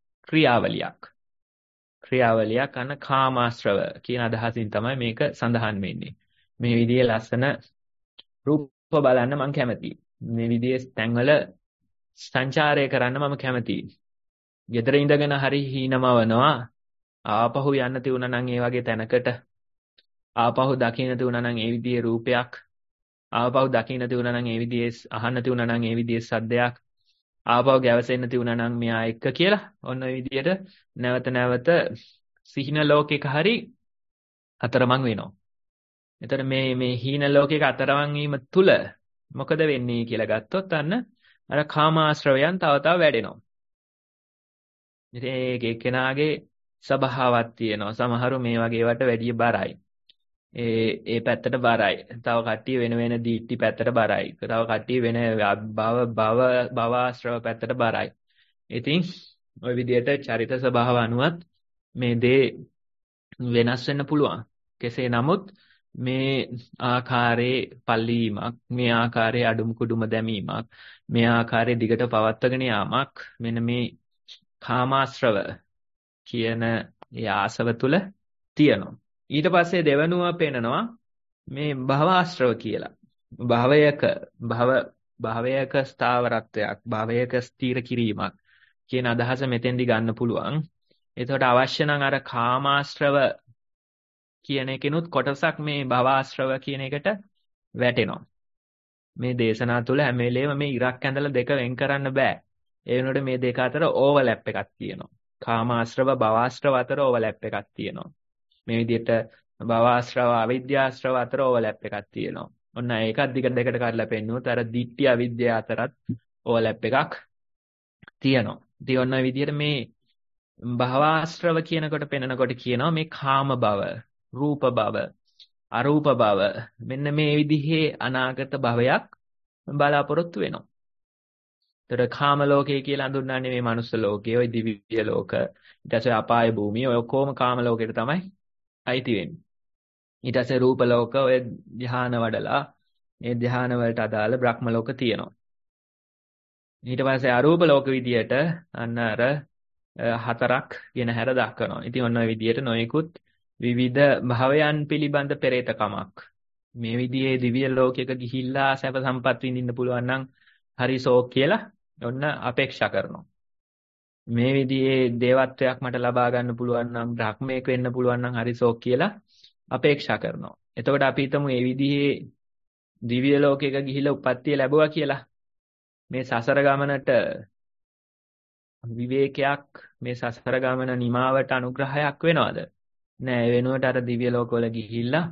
ක්‍රියාවලියක් අන්න කාමාශ්‍රව කියන අදහසින් තමයි මේක සඳහන් වෙන්නේ. මේ විදිහේ ලස්සන රූප බලන්න මම කැමතියි. මේ විදිහේ තැන්වල සංචාරය කරන්න මම කැමතියි. ගෙදර ඉඳගෙන හරි හීනමවනවා. ආපහු යන්න තියුණා නම් ඒ වගේ තැනකට, ආපහු දකින්න තියුණා නම් ඒ විදිහේ රූපයක්, ආපහු දකින්න තියුණා නම් ඒ විදිහේ අහන්න තියුණා නම් ඒ විදිහේ සද්දයක්, ආපහු ගැවසෙන්න තියුණා නම් මෙයා එක්ක කියලා ඔන්න ඔය විදිහට නැවත නැවත සිහින ලෝකයක හරි අතරමං වෙනවා. එතන මේ හීන ලෝකයක අතරමං වීම තුල මොකද වෙන්නේ කියලා ගත්තොත් අන්න අර කාමාශ්‍රවයන් තව තව වැඩෙනවා. ඉතින් ඒක එක්කෙනාගේ ස්වභාවයක් තියෙනවා. සමහරු මේ වගේ වට වැඩි බරයි. ඒ පැත්තට බරයි. තව කට්ටිය වෙන වෙන දීට්ටි පැත්තට බරයි. තව කට්ටිය වෙන භවආශ්‍රව පැත්තට බරයි. ඉතින් ওই විදිහට චරිත ස්වභාව අනුවත් මේ දේ වෙනස් වෙන්න පුළුවන්. කෙසේ නමුත් මේ ආකාරයේ පල්ලීමක්, මේ ආකාරයේ අඩුම කුඩුම දැමීමක්, මේ ආකාරයේ දිගට පවත්වාගෙන යාමක් මෙන්න මේ කාමාශ්‍රව කියන ඒ ආසව තුල තියෙනවා. ඊට පස්සේ දෙවනුව පෙන්නනවා මේ භවආශ්‍රව කියලා. භවයක ස්ථාවරත්වයක්, භවයක ස්ථිර කිරීමක් කියන අදහස මෙතෙන්දි ගන්න පුළුවන්. එතකොට අවශ්‍ය නම් අර කාමාශ්‍රව කියන එකනොත් කොටසක් මේ භවආශ්‍රව කියන එකට වැටෙනවා. මේ දේශනා තුළ හැම වෙලේම මේ ඉරක් ඇඳලා දෙක වෙන් කරන්න බෑ. ඒ වෙනකොට මේ දෙක අතර ඕවර්ලැප් එකක් තියෙනවා. කාමාශ්‍රව, භවආශ්‍රව අතර ඕවර්ලැප් එකක් තියෙනවා. මේ විදිහට භවආශ්‍රව, අවිද්‍යාශ්‍රව අතර ඕවර්ලැප් එකක් තියෙනවා. ඔන්න ඒකත් දිගට දෙකට කඩලා පෙන්නුවොත් අර ditthi අවිද්‍යාව අතරත් ඕවර්ලැප් එකක් තියෙනවා. ඉතින් ඔන්න ඔය විදිහට මේ භවආශ්‍රව කියනකොට පෙන්නකොට කියනවා මේ කාම භව, රූප භව, අරූප භව මෙන්න මේ විදිහේ අනාගත භවයක් බලාපොරොත්තු වෙනවා. ඒතර කාම ලෝකය කියලා හඳුන්වන්නේ මේ මනුස්ස ලෝකය, ওই දිව්‍ය ලෝක, ඊට පස්සේ අපාය භූමිය, ඔය ඔක්කොම කාම ලෝකෙට තමයි අයිති වෙන්නේ. ඊට පස්සේ රූප ලෝක, ඔය ධ්‍යාන වඩලා මේ ධ්‍යාන වලට අදාළ බ්‍රහ්ම ලෝක තියෙනවා. ඊට පස්සේ අරූප ලෝක විදියට අන්න අර හතරක් කියන හැර දක්වනවා. ඉතින් ඔන්න ඔය විදියට නොයෙකුත් විවිධ භවයන් පිළිබඳ පෙරේතකමක්. මේ විදිහේ දිව්‍ය ලෝකයක ගිහිල්ලා සැප සම්පත් විඳින්න පුළුවන් නම් හරි සෝක් කියලා ඔන්න අපේක්ෂා කරනවා. මේ විදිහේ දේවත්වයක් මට ලබා ගන්න පුළුවන් නම්, බ්‍රහ්මයෙක් වෙන්න පුළුවන් නම් හරි සෝක් කියලා අපේක්ෂා කරනවා. එතකොට අපි හිතමු මේ විදිහේ දිව්‍ය ලෝකයක ගිහිල්ලා උප්පත්තිය ලැබුවා කියලා. මේ සසර ගමනට විවේකයක් මේ සසර ගමන නිමාවට අනුග්‍රහයක් වෙනවද? නෑ. ඒ වෙනුවට අර දිව්‍ය ලෝකවල ගිහිල්ලා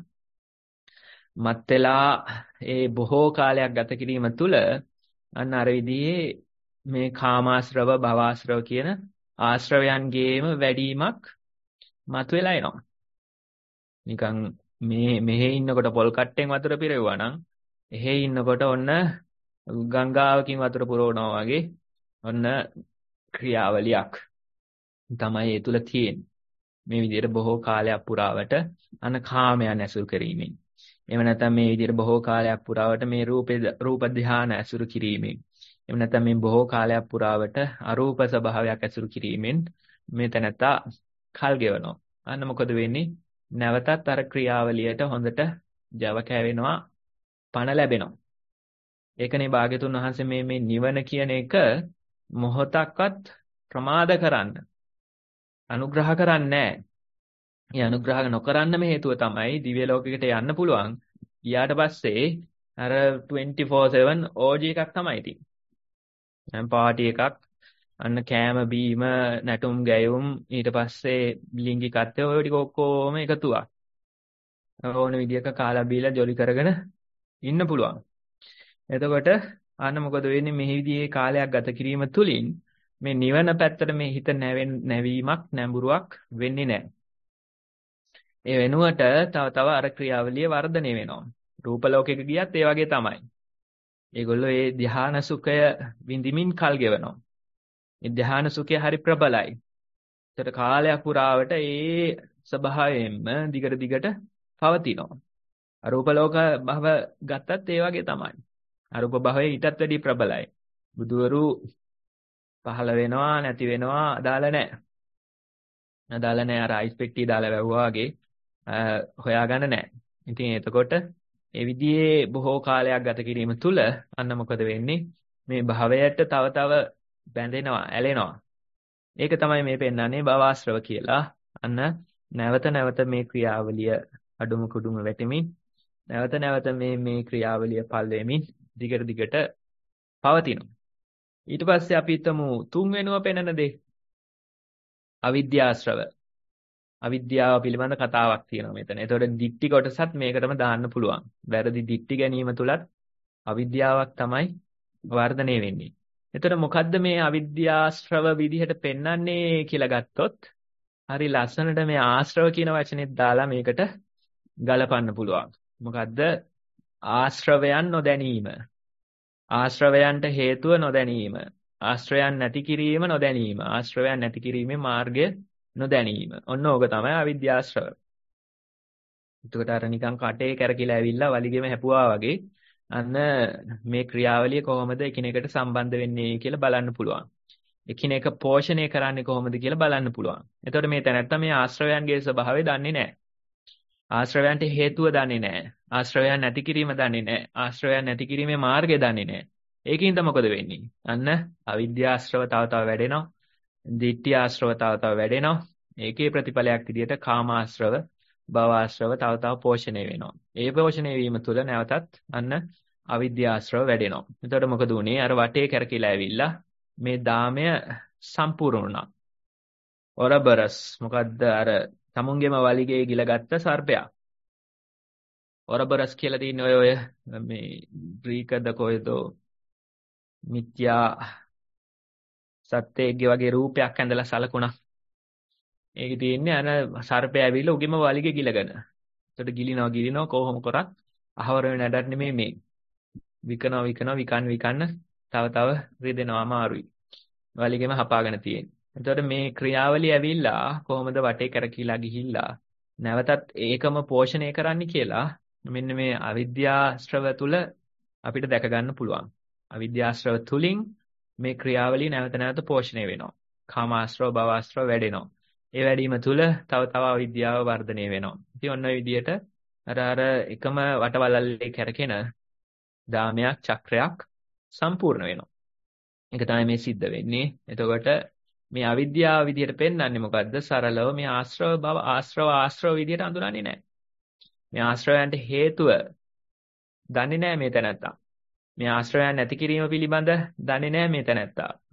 මත් වෙලා ඒ බොහෝ කාලයක් ගත කිරීම තුළ අන්න අර විදිහේ මේ කාමාශ්‍රව භවආශ්‍රව කියන ආශ්‍රවයන්ගේම වැඩිමක් මතුවලා එනවා. නිකන් මෙහෙ ඉන්නකොට පොල් කට්ටෙන් වතුර පිරෙවුවා නම් එහෙ ඉන්නකොට ඔන්න ගංගාවකින් වතුර පුරවනවා වගේ ඔන්න ක්‍රියාවලියක් තමයි ඒ තුල තියෙන්නේ. මේ විදිහට බොහෝ කාලයක් පුරාවට අන්න කාමයන් ඇසුරු කිරීමෙන්. එහෙම නැත්නම් මේ විදිහට බොහෝ කාලයක් පුරාවට මේ රූප ධානය ඇසුරු කිරීමෙන්. එහෙම නැත්නම් මේ බොහෝ කාලයක් පුරාවට අරූප ස්වභාවයක් ඇසුරු කිරීමෙන් මේ තැනත්තා කල් ගෙවනවා. අන්න මොකද වෙන්නේ? නැවතත් අර ක්‍රියාවලියට හොඳට ජව කැවෙනවා, පණ ලැබෙනවා. ඒකනේ භාග්‍යතුන් වහන්සේ මේ නිවන කියන එක මොහොතක්වත් ප්‍රමාද කරන්න අනුග්‍රහ කරන්නේ නැහැ. මේ අනුග්‍රහ නොකරන්නම හේතුව තමයි දිව්‍ය ලෝකයකට යන්න පුළුවන්. ඊට පස්සේ අර 24/7 OG එකක් තමයි තියෙන්නේ. දැන් පාටි එකක් අන්න කෑම බීම නැටුම් ගැයුම් ඊට පස්සේ ලිංගිකත්වය ඔය ටික ඔක්කොම එකතුවක්. ඕන විදියක කාලා බීලා ජොලි කරගෙන ඉන්න පුළුවන්. එතකොට අන්න මොකද වෙන්නේ? මේ විදිහේ කාලයක් ගත කිරීම තුළින් මේ නිවන පැත්තට මේ හිත නැවීමක් නැඹුරුවක් වෙන්නේ නැහැ. ඒ වෙනුවට තව අර ක්‍රියාවලිය වර්ධනය වෙනවා. රූප ලෝකෙක ගියත් ඒ වගේ තමයි. ඒගොල්ලෝ ඒ ධ්‍යාන සුඛය විඳිමින් කල් ගෙවනවා. ඒ ධ්‍යාන සුඛය හරි ප්‍රබලයි. ඒතර කාලයක් පුරාවට ඒ ස්වභාවයෙන්ම දිගට පවතිනවා. අරූප ලෝක භව ගත්තත් ඒ වගේ තමයි. අරූප භවයේ ඊටත් වැඩි ප්‍රබලයි. බුදුවරු පහළ වෙනවා නැති වෙනවා අදාළ නැහැ. අදාළ නැහැ. අර අයිස් පෙට්ටිය දාලා වැව්වා වගේ හොයාගන්න නැහැ. ඉතින් එතකොට ඒ විදිහේ බොහෝ කාලයක් ගත කිරීම තුළ අන්න මොකද වෙන්නේ? මේ භවයට තව බැඳෙනවා, ඇලෙනවා. ඒක තමයි මේ පෙන්වන්නේ භවආශ්‍රව කියලා. අන්න නැවත මේ ක්‍රියාවලිය අඩුම කුඩුම වැටෙමින් නැවත මේ ක්‍රියාවලිය පල් වෙමින් දිගට පවතිනවා. ඊට පස්සේ අපි හිතමු තුන් වෙනුව පෙනෙන දේ අවිද්‍යාශ්‍රව. අවිද්‍යාව පිළිබඳ කතාවක් තියෙනවා මෙතන. ඒතකොට දික්ටි කොටසත් මේකටම දාන්න පුළුවන්. වැරදි දික්ටි ගැනීම තුලත් අවිද්‍යාවක් තමයි වර්ධනය වෙන්නේ. එතකොට මොකද්ද මේ අවිද්‍යාශ්‍රව විදිහට පෙන්වන්නේ කියලා ගත්තොත් හරි ලස්සනට මේ ආශ්‍රව කියන වචනේත් දාලා මේකට ගලපන්න පුළුවන්. මොකද්ද? ආශ්‍රවයන් නොදැනීම. ආශ්‍රවයන්ට හේතුව නොදැනීම. ආශ්‍රයයන් නැති කිරීම නොදැනීම. ආශ්‍රවයන් නැති කිරීමේ මාර්ගය නොදැනීම. ඔන්න ඕක තමයි අවිද්‍යාශ්‍රව. එතකොට අර නිකන් කටේ කැරකිලා ඇවිල්ලා වලිගෙම හැපුවා වගේ අන්න මේ ක්‍රියාවලිය කොහොමද එකිනෙකට සම්බන්ධ වෙන්නේ කියලා බලන්න පුළුවන්. එකිනෙක පෝෂණය කරන්නේ කොහොමද කියලා බලන්න පුළුවන්. එතකොට මේ තැනත්තා මේ ආශ්‍රවයන්ගේ ස්වභාවය දන්නේ නැහැ. ආශ්‍රවයන්ට හේතුව දන්නේ නැහැ. ආශ්‍රවයන් නැති කිරීම දන්නේ නැහැ. ආශ්‍රවයන් නැති කිරීමේ මාර්ගය දන්නේ නැහැ. ඒකින්ද මොකද වෙන්නේ? අන්න අවිද්‍යාශ්‍රව තව වැඩෙනවා. ditthi ආශ්‍රව තව වැඩෙනවා. ඒකේ ප්‍රතිඵලයක් විදිහට කාමාශ්‍රව, භවආශ්‍රව තව පෝෂණය වෙනවා. ඒ පෝෂණය වීම තුළ නැවතත් අන්න අවිද්‍යාශ්‍රව වැඩෙනවා. එතකොට මොකද උනේ? අර වටේ කැරකිලා ඇවිල්ලා මේ දාමය සම්පූර්ණ වුණා. ඔරබරස් මොකද්ද? අර තමුන්ගේම වලිගේ ගිලගත්ත සර්පයා. ඔරබරස් කියලා තියෙන්නේ ඔය මේ ග්‍රීකද කොහෙද මිත්‍යා සත්‍යයේ වගේ රූපයක් ඇඳලා සලකුණා. ඒකේ තියෙන්නේ අර සර්පය ඇවිල්ලා උගෙම වලිගේ ගිලගෙන. ඒකට ගිලිනවා කොහොම කරත් අහවර වෙන නඩට නෙමෙයි මේ. විකන්න තව රිදෙනවා අමාරුයි. වලිගෙම හපාගෙන තියෙන්නේ. එතකොට මේ ක්‍රියාවලිය ඇවිල්ලා කොහොමද වටේ කරකිලා ගිහිල්ලා නැවතත් ඒකම පෝෂණය කරන්න කියලා මෙන්න මේ අවිද්‍යාශ්‍රව තුල අපිට දැක ගන්න පුළුවන්. අවිද්‍යාශ්‍රව තුලින් මේ ක්‍රියාවලිය නැවත පෝෂණය වෙනවා. කාමාශ්‍රව භවආශ්‍රව වැඩෙනවා. ඒ වැඩිම තුල තව අවිද්‍යාව වර්ධනය වෙනවා. ඉතින් ඔන්න ඔය විදිහට අර එකම වටවලල්ලේ කැරකෙන දාමයක් චක්‍රයක් සම්පූර්ණ වෙනවා. ඒක තමයි මේ සිද්ධ වෙන්නේ. එතකොට මේ අවිද්‍යාව විදිහට පෙන්වන්නේ මොකද්ද? සරලව මේ ආශ්‍රව විදිහට අඳුරන්නේ නැහැ. මේ ආශ්‍රවයන්ට හේතුව දන්නේ නැහැ මේ තැනැත්තා. මේ ආශ්‍රවයන් නැති කිරීම පිළිබඳ දන්නේ නැහැ මේ තැනැත්තා.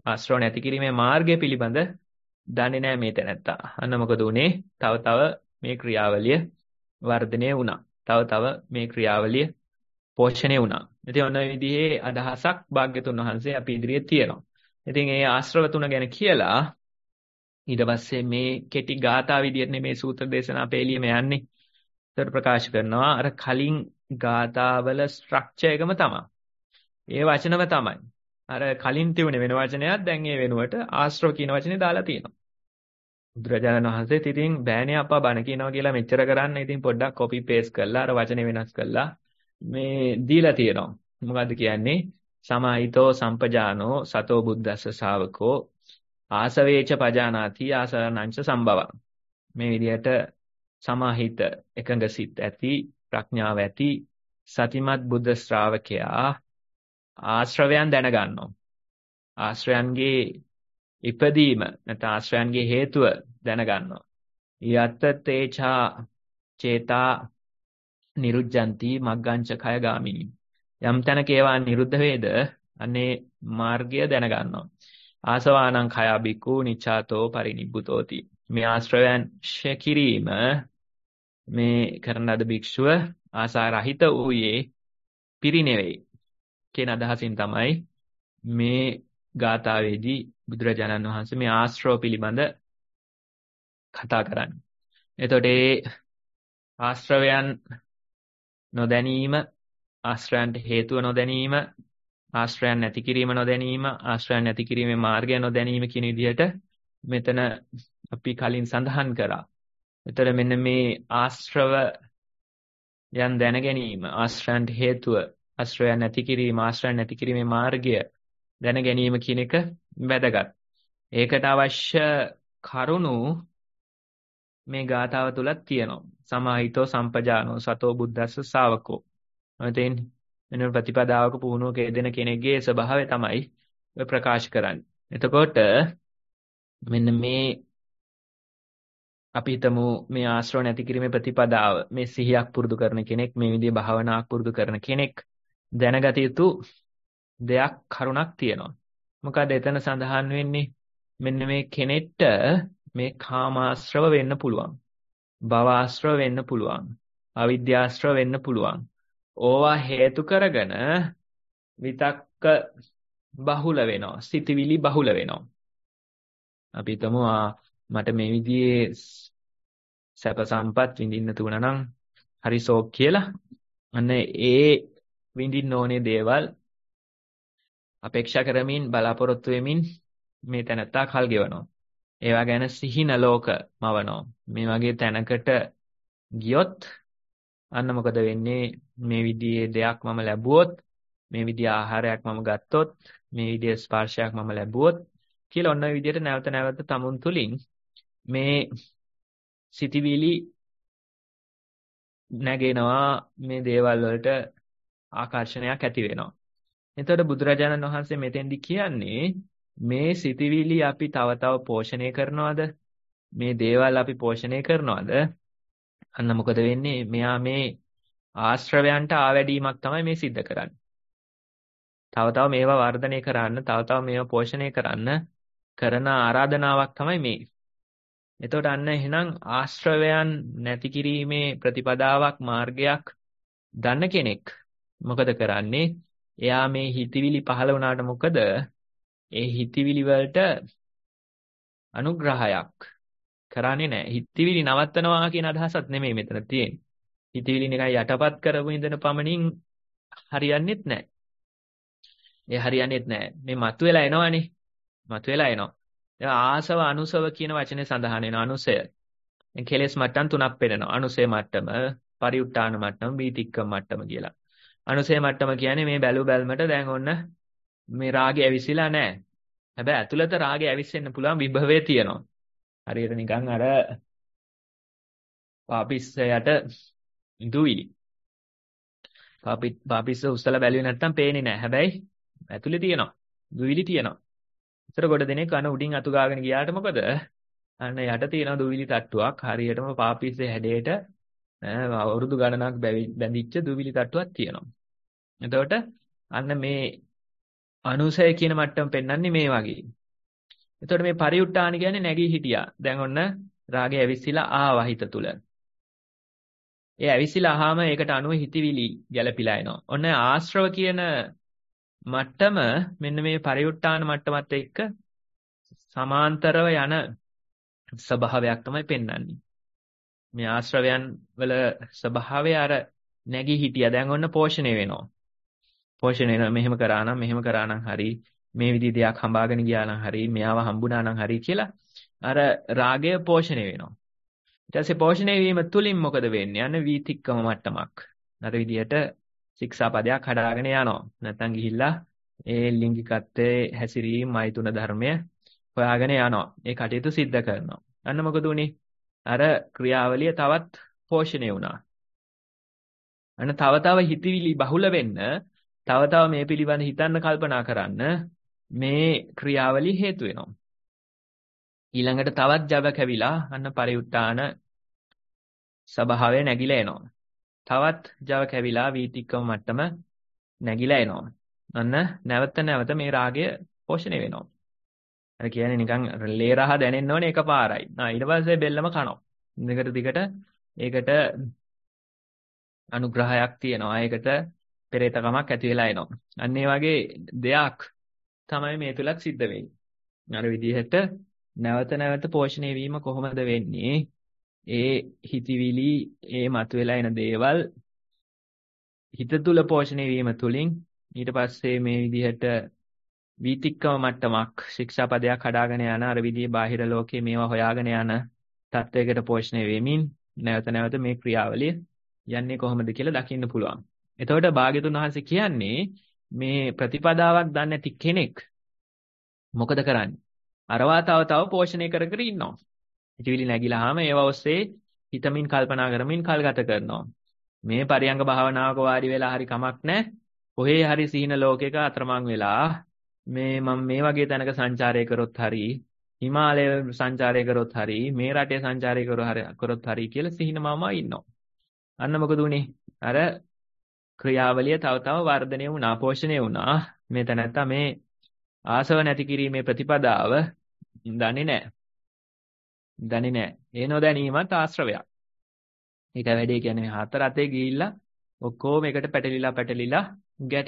ආශ්‍රව නැති කිරීමේ මාර්ගය පිළිබඳ දන්නේ නැහැ මේ තැනැත්තා. අන්න මොකද උනේ? තව මේ ක්‍රියාවලිය වර්ධනය වුණා. තව මේ ක්‍රියාවලිය පෝෂණය වුණා. ඉතින් ඔන්න ඔය විදිහේ අදහසක් භාග්‍යතුන් වහන්සේ අපි ඉදිරියේ තියෙනවා. ඉතින් ඒ ආශ්‍රව තුන ගැන කියලා ඊට පස්සේ මේ කෙටි ගාථා විදියට මේ සූත්‍ර දේශනා පෙළියම යන්නේ. ඒතර ප්‍රකාශ කරනවා අර කලින් ගාථාවල ස්ට්‍රක්චර් එකම තමයි. ඒ වචනම තමයි. අර කලින් තිබුණේ වෙන වචනයක් දැන් ඒ වෙනුවට ආශ්‍රව කියන වචනේ දාලා තියෙනවා. බුදුරජාණන් වහන්සේත් ඉතින් බෑනේ අප්පා බණ කියනවා කියලා මෙච්චර කරන්න ඉතින් පොඩ්ඩක් කොපි පේස්ට් කරලා අර වචනේ වෙනස් කරලා මේ දීලා තියෙනවා. මොකද්ද කියන්නේ? සමාහිතෝ සම්පජානෝ සතෝ බුද්දස්ස ශාවකෝ ආසවේච පජානාති ආසරණංච සම්භවං. මේ විදිහට සමාහිත එකඟ සිත් ඇති ප්‍රඥාව ඇති සතිමත් බුද්ධ ශ්‍රාවකයා ආශ්‍රවයන් දැනගන්නවා. ආශ්‍රයන්ගේ ඉපදීම නැත්නම් ආශ්‍රයන්ගේ හේතුව දැනගන්නවා. යත්ත තේචා චේතා නිරුද්ධಂತಿ මග්ගංච කය ගාමිනී. යම් තැනක ඒවා නිරුද්ධ වේද අනේ මාර්ගය දැනගන්නවා. ආසවානං khය බිකු නිච්ඡාතෝ පරිනිබ්බුතෝති. මේ ආශ්‍රයයන් ක්ෂය කිරීම මේ කරන ලද භික්ෂුව ආසා රහිත වූයේ පිරිනෙවෙයි කියන අදහසින් තමයි මේ ගාථාවේදී බුදුරජාණන් වහන්සේ මේ ආශ්‍රව පිළිබඳ කතා කරන්නේ. එතකොට ඒ ආශ්‍රවයන් නොදැනීම, ආශ්‍රයන්ට හේතුව නොදැනීම, ආශ්‍රයන් නැති කිරීම නොදැනීම, ආශ්‍රයන් නැති කිරීමේ මාර්ගය නොදැනීම කියන විදිහට මෙතන අපි කලින් සඳහන් කරා. එතකොට මෙන්න මේ ආශ්‍රව යන් දැන ගැනීම, ආශ්‍රයන්ට හේතුව, ආශ්‍රයන් නැති කිරීම, ආශ්‍රයන් නැති කිරීමේ මාර්ගය දැන ගැනීම කියන එක වැදගත්. ඒකට අවශ්‍ය කරුණු මේ ගාථාව තුලත් තියෙනවා. සමාහිතෝ සම්පජානෝ සතෝ බුද්දස්ස ශාවකෝ. එතෙන් වෙන ප්‍රතිපදාවක පුහුණුවක යෙදෙන කෙනෙක්ගේ ස්වභාවය තමයි ඔය ප්‍රකාශ කරන්නේ. එතකොට මෙන්න මේ අපි හිතමු මේ ආශ්‍රව නැති කිරීමේ ප්‍රතිපදාව මේ සිහියක් පුරුදු කරන කෙනෙක්, මේ විදිහේ භාවනාවක් පුරුදු කරන කෙනෙක් දැනගත යුතු දෙයක් කරුණක් තියෙනවා. මොකද එතන සඳහන් වෙන්නේ මෙන්න මේ කෙනෙක්ට මේ කාමාශ්‍රව වෙන්න පුළුවන්. භවආශ්‍රව වෙන්න පුළුවන්. අවිද්‍යාශ්‍රව වෙන්න පුළුවන්. ඕවා හේතු කරගෙන විතක්ක බහුල වෙනවා. සිතවිලි බහුල වෙනවා. අපි හිතමු මට මේ විදිහේ සැප සම්පත් විඳින්න තුන නම් හරි ෂෝක් කියලා. අන්න ඒ විඳින්න ඕනේ දේවල් අපේක්ෂා කරමින් බලාපොරොත්තු වෙමින් මේ තැනත්තා කල් ගෙවනවා. ඒවා ගැන සිහින ලෝක මවනවා. මේ වගේ තැනකට ගියොත් අන්න මොකද වෙන්නේ? මේ විදිහේ දෙයක් මම ලැබුවොත්, මේ විදිහේ ආහාරයක් මම ගත්තොත්, මේ විදිහේ ස්පර්ශයක් මම ලැබුවොත් කියලා ඔන්න ඔය විදිහට නැවත නැවත තමුන් තුලින් මේ සිතිවිලි නැගෙනවා. මේ දේවල් වලට ආකර්ෂණයක් ඇති වෙනවා. එතකොට බුදුරජාණන් වහන්සේ මෙතෙන්දි කියන්නේ මේ සිතිවිලි අපි තව තව පෝෂණය කරනවද? මේ දේවල් අපි පෝෂණය කරනවද? අන්න මොකද වෙන්නේ? මෙයා මේ ආශ්‍රවයන්ට ආවැඩීමක් තමයි මේ සිද්ධ කරන්නේ. තව තව මේවා වර්ධනය කරන්න, තව තව මේවා පෝෂණය කරන්න කරන ආරාධනාවක් තමයි මේ. එතකොට අන්න එහෙනම් ආශ්‍රවයන් නැති කිරීමේ ප්‍රතිපදාවක්, මාර්ගයක් දන්න කෙනෙක් මොකද කරන්නේ? එයා මේ හිතවිලි පහළ වුණාට මොකද? ඒ හිතවිලි වලට අනුග්‍රහයක් කරන්නේ නැහැ. හිතවිලි නවත්තනවා කියන අදහසක් නෙමෙයි මෙතන තියෙන්නේ. හිතවිලි නිකන් යටපත් කරපු ඉඳන පමණින් හරියන්නේත් නැහැ. ඒ හරියන්නේත් නැහැ. මේ මතුවෙලා එනවනේ. මතුවෙලා එනවා. ආසව අනුසව කියන වචනේ සඳහන් වෙනවා. අනුසය. දැන් කෙලෙස් මට්ටම් තුනක් පෙන්නනවා. අනුසය මට්ටම, පරිඋත් ทาน මට්ටම, වීතික්කම මට්ටම කියලා. අනුසය මට්ටම කියන්නේ මේ බැලු බැල්මට දැන් ඔන්න මේ රාගය ඇවිසිලා නැහැ. හැබැයි ඇතුළත රාගය ඇවිස්සෙන්න පුළුවන් විභවය තියෙනවා. හරියට නිකන් අර පාපිස්සයට දුවිලි. පාපිස්ස උස්සලා බැලුවේ නැත්තම් පේන්නේ නැහැ. හැබැයි ඇතුලේ තියෙනවා. දුවිලි තියෙනවා. ඒතර ගොඩ දෙනෙක් අන උඩින් අතු ගාගෙන ගියාට මොකද? අන්න යට තියෙන දුවිලි තට්ටුවක් හරියටම පාපිස්සේ හැඩයට අවුරුදු ගණනක් බැඳිච්ච දුවිලි තට්ටුවක් තියෙනවා. එතකොට අන්න මේ අනුසය කියන මට්ටම පෙන්වන්නේ මේ වගේ. එතකොට මේ පරිඋට්ටාන කියන්නේ නැගී හිටියා. දැන් ඔන්න රාගය ඇවිස්සීලා ආවා හිත තුල. ඒ ඇවිස්සීලා ආවම ඒකට අනුව හිතවිලි ගැලපිලා එනවා. ඔන්න ආශ්‍රව කියන මට්ටම මෙන්න මේ පරිඋට්ටාන මට්ටමත් එක්ක සමාන්තරව යන ස්වභාවයක් තමයි පෙන්වන්නේ. මේ ආශ්‍රවයන් වල ස්වභාවය අර නැගී හිටියා. දැන් ඔන්න පෝෂණය වෙනවා. පෝෂණය වෙනවා මෙහෙම කරා නම් හරි මේ විදිහ දෙයක් හඹාගෙන ගියා නම් හරි මෙයාව හම්බුණා නම් හරි කියලා අර රාගය පෝෂණය වෙනවා. ඊට පස්සේ පෝෂණය වීම තුලින් මොකද වෙන්නේ? අන්න වීතික්කම මට්ටමක්. අර විදිහට ශික්ෂාපදයක් හදාගෙන යනවා. නැත්තම් ගිහිල්ලා ඒ ලිංගිකත්වයේ හැසිරීම මෛතුන ධර්මය හොයාගෙන යනවා. ඒ කටයුතු සිද්ධ කරනවා. අන්න මොකද උනේ? අර ක්‍රියාවලිය තවත් පෝෂණය වුණා. අන්න තව හිතවිලි බහුල වෙන්න තව මේ පිළිබඳ හිතන්න කල්පනා කරන්න මේ ක්‍රියාවලිය හේතු වෙනවා. ඊළඟට තවත් ජව කැවිලා අන්න පරිඋට්ටාන ස්වභාවය නැగిලා එනවා. තවත් ජව කැවිලා වීතික්කම මට්ටම නැగిලා එනවා. අන්න නැවත මේ රාගය පෝෂණය වෙනවා. අර කියන්නේ නිකන් ලේ රහ දැනෙන්න ඕනේ එකපාරයි. ඊට පස්සේ බෙල්ලම කනවා. දිගට ඒකට අනුග්‍රහයක් තියෙනවා. ඒකට පෙරේතකමක් ඇති වෙලා එනවා. අන්න ඒ වගේ දෙයක් තමයි මේ තුලත් සිද්ධ වෙන්නේ. අර විදිහට නැවත පෝෂණය වීම කොහොමද වෙන්නේ? ඒ හිතවිලි ඒ මතුවලා එන දේවල් හිත තුල පෝෂණය වීම තුලින් ඊට පස්සේ මේ විදිහට වීතික්කම මට්ටමක් ශික්ෂාපදයක් හදාගෙන යන අර විදිහේ බාහිර ලෝකයේ මේවා හොයාගෙන යන තත්වයකට පෝෂණය වෙමින් නැවත මේ ක්‍රියාවලිය යන්නේ කොහොමද කියලා දකින්න පුළුවන්. එතකොට භාග්‍යතුන් වහන්සේ කියන්නේ මේ ප්‍රතිපදාවක් දන්නේ නැති කෙනෙක් මොකද කරන්නේ? අරවා තව පෝෂණය කර ඉන්නවා. හිතවිලි නැగిලාම ඒවා ඔස්සේ හිතමින් කල්පනා කරමින් කල් ගත කරනවා. මේ පරියංග භාවනාවක වාඩි වෙලා හරි කමක් නැහැ. කොහේ හරි සීන ලෝකයක අතරමං වෙලා මම මේ වගේ තැනක සංචාරය කරොත් හරි හිමාලය සංචාරය කරොත් හරි මේ රටේ සංචාරය කරොත් හරි කියලා සිහිනමම ඉන්නවා. අන්න මොකද උනේ? අර ක්‍රියාවලිය තව වර්ධනය වුණා, පෝෂණය වුණා. මේ තැනත්තා මේ ආසව නැති කිරීමේ ප්‍රතිපදාව දන්නේ නැහැ. ඒ නොදැනීමත් ආශ්‍රවයක්. ඒක වැඩේ කියන්නේ හතර අතේ ගිහිල්ලා ඔක්කොම එකට පැටලිලා ගැට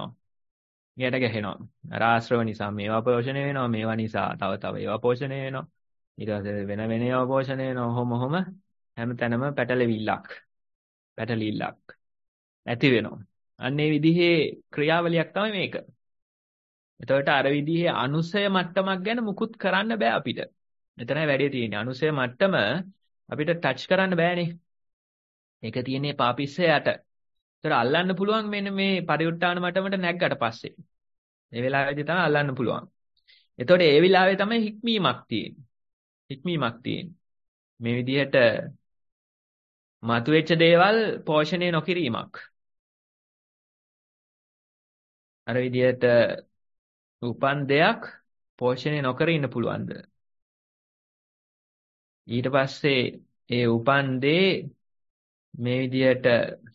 ගැහෙනවා. අර ආශ්‍රව නිසා මේවා පෝෂණය වෙනවා, මේවා නිසා තව ඒවා පෝෂණය වෙනවා. ඊට පස්සේ වෙන ඒවා පෝෂණය වෙනවා. ඔහොම හැමතැනම පැටලිල්ලක් ඇති වෙනවා. අන්න ඒ විදිහේ ක්‍රියාවලියක් තමයි මේක. එතකොට අර විදිහේ අනුසය මට්ටමක් ගැන මුකුත් කරන්න බෑ අපිට. මෙතනයි වැඩේ තියෙන්නේ. අනුසය මට්ටම අපිට ටච් කරන්න බෑනේ. ඒක තියෙන්නේ පාපිස්සයට. ඒතර අල්ලන්න පුළුවන් මෙන්න මේ පරිඋට්ටාන මට්ටමට නැග්ගට පස්සේ. මේ වෙලාවේදී තමයි අල්ලන්න පුළුවන්. එතකොට ඒ වෙලාවේ තමයි හික්මීමක් තියෙන්නේ. මේ විදිහට මතුවෙච්ච දේවල් පෝෂණය නොකිරීමක්. අර විදිහට උපන් දෙයක් පෝෂණය නොකර ඉන්න පුළුවන්ද? ඊට පස්සේ ඒ උපන් දේ මේ විදිහට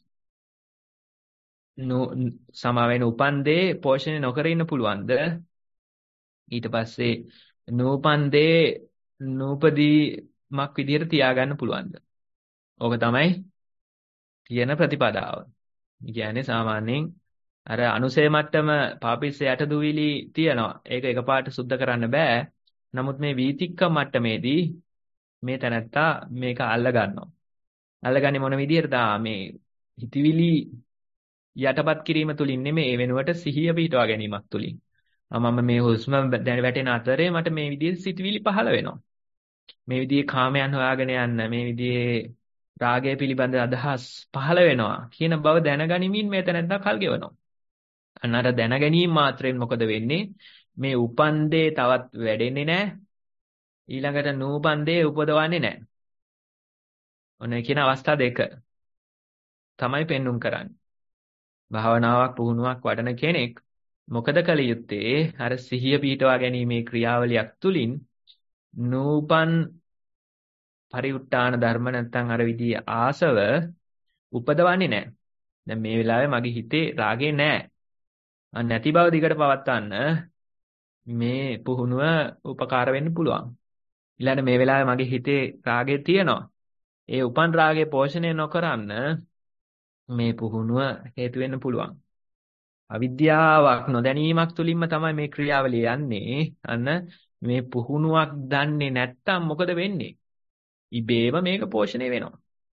සමාවෙන උපන් දේ පෝෂණය නොකර ඉන්න පුළුවන්ද? ඊට පස්සේ නූපන් දේ නූපදීමක් විදිහට තියාගන්න පුළුවන්ද? ඕක තමයි තියෙන ප්‍රතිපදාව. කියන්නේ සාමාන්‍යයෙන් අර අනුසය මට්ටම පාපිස්ස යට දුවිලි තියනවා. ඒක එකපාරට සුද්ධ කරන්න බෑ. නමුත් මේ වීතික්කම මට්ටමේදී මේ තැනත්තා මේක අල්ල ගන්නවා. අල්ලගන්නේ මොන විදිහටද? මේ හිතවිලි යටපත් කිරීම තුලින් නෙමෙයි, වෙනුවට සිහිය පිහිටවා ගැනීමක් තුලින්. මම මේ හුස්ම වැටෙන අතරේ මට මේ විදිහේ සිතවිලි පහළ වෙනවා. මේ විදිහේ කාමයන් හොයාගෙන යන්න, මේ විදිහේ රාගය පිළිබඳ අදහස් පහළ වෙනවා කියන බව දැනගනිමින් මේ තැනත්තා කල් ගෙවනවා. අන්න අර දැන ගැනීම මාත්‍රයෙන් මොකද වෙන්නේ? මේ උපන් දේ තවත් වැඩෙන්නේ නැහැ. ඊළඟට නූපන් දේ උපදවන්නේ නැහැ. ඔන්න කියන අවස්ථා දෙක තමයි පෙන්눔 කරන්නේ. භාවනාවක් පුහුණුවක් වඩන කෙනෙක් මොකද කළ යුත්තේ? අර සිහිය පිහිටවා ගැනීමේ ක්‍රියාවලියක් තුලින් නූපන් පරිඋට්ටාන ධර්ම නැත්නම් අර විදිහේ ආසව උපදවන්නේ නැහැ. දැන් මේ වෙලාවේ මගේ හිතේ රාගේ නැහැ. නැති බව දිගට පවත්වන්න මේ පුහුණුව උපකාර වෙන්න පුළුවන්. ඊළඟ මේ වෙලාවේ මගේ හිතේ රාගය තියෙනවා. ඒ උපන් රාගය පෝෂණය නොකරන්න මේ පුහුණුව හේතු වෙන්න පුළුවන්. අවිද්‍යාවක් නොදැනීමක් තුලින්ම තමයි මේ ක්‍රියාවලිය යන්නේ. අන්න මේ පුහුණුවක් දන්නේ නැත්තම් මොකද වෙන්නේ? ඉබේම මේක පෝෂණය වෙනවා.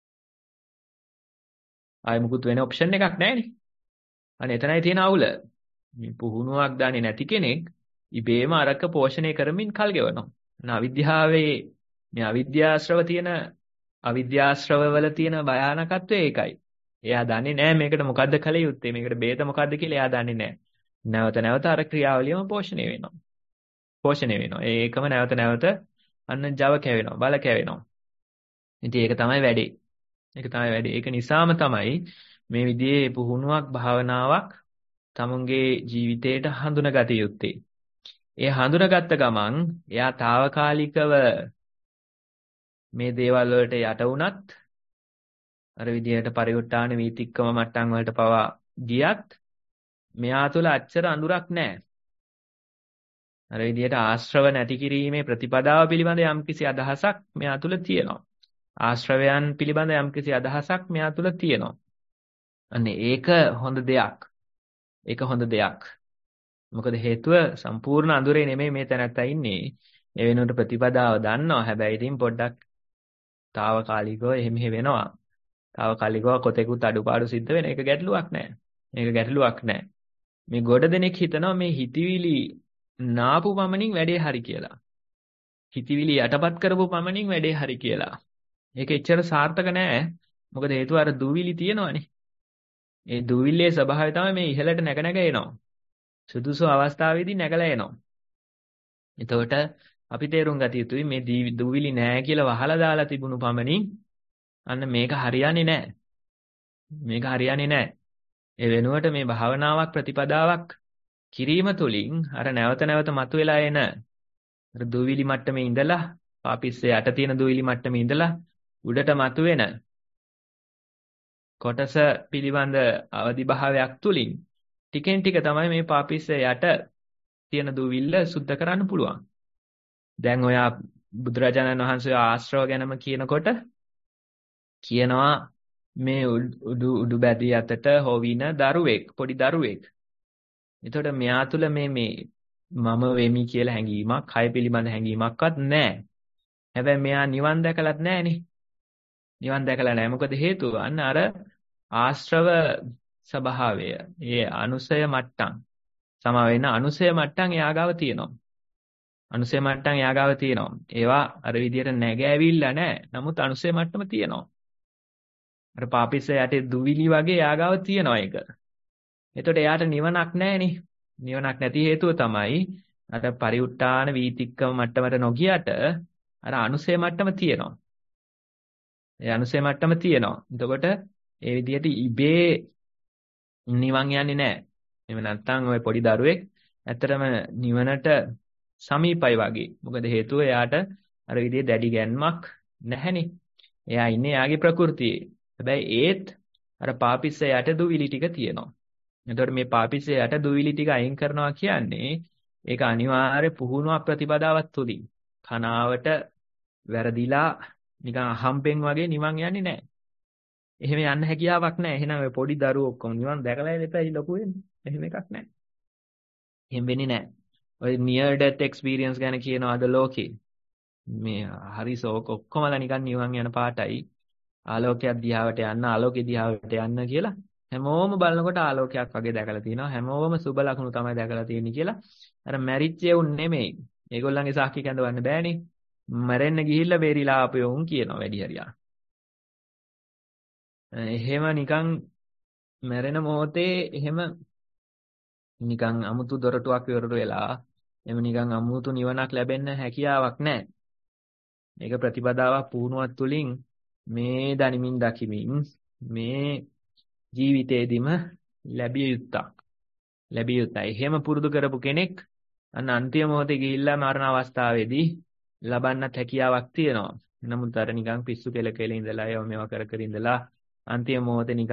ආයෙ මුකුත් වෙන ඔප්ෂන් එකක් නැහැනේ. අනේ එතනයි තියෙන අවුල. මේ පුහුණුවක් දන්නේ නැති කෙනෙක් ඉබේම අරක පෝෂණය කරමින් කල් ගෙවනවා. අවිද්‍යාවේ මේ අවිද්‍යාශ්‍රව වල තියෙන භයානකත්වය ඒකයි. එයා දන්නේ නැහැ මේකට මොකද්ද කළ යුත්තේ, මේකට බේත මොකද්ද කියලා එයා දන්නේ නැහැ. නැවත නැවත අර ක්‍රියාවලියම පෝෂණය වෙනවා. ඒකම නැවත නැවත අන්න Java කැවෙනවා, බල කැවෙනවා. ඉතින් ඒක තමයි වැඩේ. ඒක නිසාම තමයි මේ විදිහේ පුහුණුවක් භාවනාවක් තමුන්ගේ ජීවිතේට හඳුනගත යුත්තේ. ඒ හඳුනාගත්ත ගමන් එයා తాවකාලිකව මේ දේවල් වලට යට වුණත් අර විදිහට පරිඋත් ทาน වීතික්කම මට්ටම් වලට පවා ගියත් මෙයා තුළ අච්චර අඳුරක් නැහැ. අර විදිහට ආශ්‍රව නැති කිරීමේ ප්‍රතිපදාව පිළිබඳ යම්කිසි අදහසක් මෙයා තුළ තියෙනවා. ආශ්‍රවයන් පිළිබඳ යම්කිසි අදහසක් මෙයා තුළ තියෙනවා. අනේ ඒක හොඳ දෙයක්. මොකද හේතුව සම්පූර්ණ අඳුරේ නෙමෙයි මේ තැනත්තා ඉන්නේ. ඒ වෙනුවට ප්‍රතිපදාව දන්නවා. හැබැයි ඉතින් පොඩ්ඩක් తాවකාලිකව එහෙම වෙනවා. తాවකාලිකව කොතෙකුත් අඩුපාඩු සිද්ධ වෙන එක ගැටලුවක් නැහැ. මේ ගොඩ දෙනෙක් හිතනවා මේ හිතවිලි නාපු පමණින් වැඩේ හරි කියලා. හිතවිලි යටපත් කරපු පමණින් වැඩේ හරි කියලා. ඒක එච්චර සාර්ථක නෑ. මොකද හේතුව අර දූවිලි තියෙනවනේ. ඒ දූවිල්ලේ ස්වභාවය තමයි මේ ඉහළට නැග එනවා. සුදුසු අවස්ථාවේදී නැගලා එනවා. එතකොට අපි තේරුම් ගත යුතුයි මේ දූවිලි නෑ කියලා වහලා දාලා තිබුණු පමණින් අන්න මේක හරියන්නේ නෑ. ඒ වෙනුවට මේ භාවනාවක් ප්‍රතිපදාවක් කිරීම තුළින් අර නැවත නැවත මතුවලා එන අර දූවිලි මට්ටමේ ඉඳලා පාපිස්සේ යට තියෙන දූවිලි මට්ටමේ ඉඳලා උඩට මතුවෙන කොටස පිළිබඳ අවදි භාවයක් තුළින් ටිකෙන් ටික තමයි මේ පාපිස්සේ යට තියෙන දූවිල්ල සුද්ධ කරන්න පුළුවන්. දැන් ඔයා බුදුරජාණන් වහන්සේ ආශ්‍රව ගැනම කියනකොට කියනවා මේ උඩු බැදී අතට හොවින පොඩි දරුවෙක්. එතකොට මෙයා තුළ මේ මම වෙමි කියලා හැඟීමක්, කය පිළිබඳ හැඟීමක්වත් නැහැ. හැබැයි මෙයා නිවන් දැකලත් නැහනේ. මොකද හේතුව? අන්න අර ආශ්‍රව ස්වභාවය, ඒ අනුසය මට්ටම්, අනුසය මට්ටම් එයාගාව තියෙනවා. ඒවා අර විදියට නැගෑවිල්ලා නැහැ. නමුත් අනුසය මට්ටම තියෙනවා. අර පාපිස්ස යටේ දුවිලි වගේ එයාගාව තියෙනවා ඒක. එතකොට එයාට නිවනක් නැහැනේ. නිවනක් නැති හේතුව තමයි අර පරිඋත් ทาน වීතික්කම මට්ටමට නොගියට අර අනුසය මට්ටම තියෙනවා. එතකොට ඒ විදිහට ඉබේ නිවන් යන්නේ නැහැ. එහෙම නැත්නම් ওই පොඩි දරුවෙක් ඇත්තටම නිවනට සමීපයි වගේ. මොකද හේතුව එයාට අර විදිහේ දැඩි ගැන්මක් නැහැනේ. එයා ඉන්නේ එයාගේ ප්‍රകൃතියේ. හැබැයි ඒත් අර පාපිස්ස යට දුවිලි ටික තියෙනවා. එතකොට මේ පාපිස්ස යට දුවිලි ටික අයින් කරනවා කියන්නේ ඒක අනිවාර්ය පුහුණුවක් ප්‍රතිපදාවක් තුලින්. කනාවට වැරදිලා නිකන් අහම්බෙන් වගේ නිවන් යන්නේ නැහැ. එහෙම යන්න හැකියාවක් නැහැ. එහෙනම් ඔය පොඩි දරුවෝ ඔක්කොම නිවන් දැකලා ඉඳලා ලොකු වෙන්නේ. එහෙම එකක් නැහැ. එහෙම වෙන්නේ නැහැ. ඔය near death experience ගැන කියනවා අද ලෝකේ. මේ හරි ෂෝක් ඔක්කොමලා නිකන් නිවන් යන පාටයි. ආලෝකයක් දිහාවට යන්න කියලා හැමෝම බලනකොට ආලෝකයක් වගේ දැකලා තියෙනවා. හැමෝම සුබ ලකුණු තමයි දැකලා තියෙන්නේ කියලා. අර මැරිච්ච උන් නෙමෙයි. ඒගොල්ලන්ගේ සාක්ෂි කැඳවන්න බෑනේ. මැරෙන්න ගිහිල්ලා බේරිලා ආපු උන් කියනවා වැඩි හරියක්. එහෙම නිකන් මැරෙන මොහොතේ එහෙම නිකන් අමුතු දොරටුවක් ඉවර වෙලා එහෙම නිකන් අමුතු නිවනක් ලැබෙන්න හැකියාවක් නැහැ. මේක ප්‍රතිපදාවක් පුහුණුවක් තුලින් මේ දනිමින් දකිමින් මේ ජීවිතේදීම ලැබිය යුත්තයි. එහෙම පුරුදු කරපු කෙනෙක් අන්න අන්තිම මොහොතේ ගිහිල්ලා මරණ අවස්ථාවේදී ලබන්නත් හැකියාවක් තියෙනවා. නමුත් අර නිකන් පිස්සු කෙල ඉඳලා ඒව මේවා කර ඉඳලා අන්තිම මොහොතේ නිකන්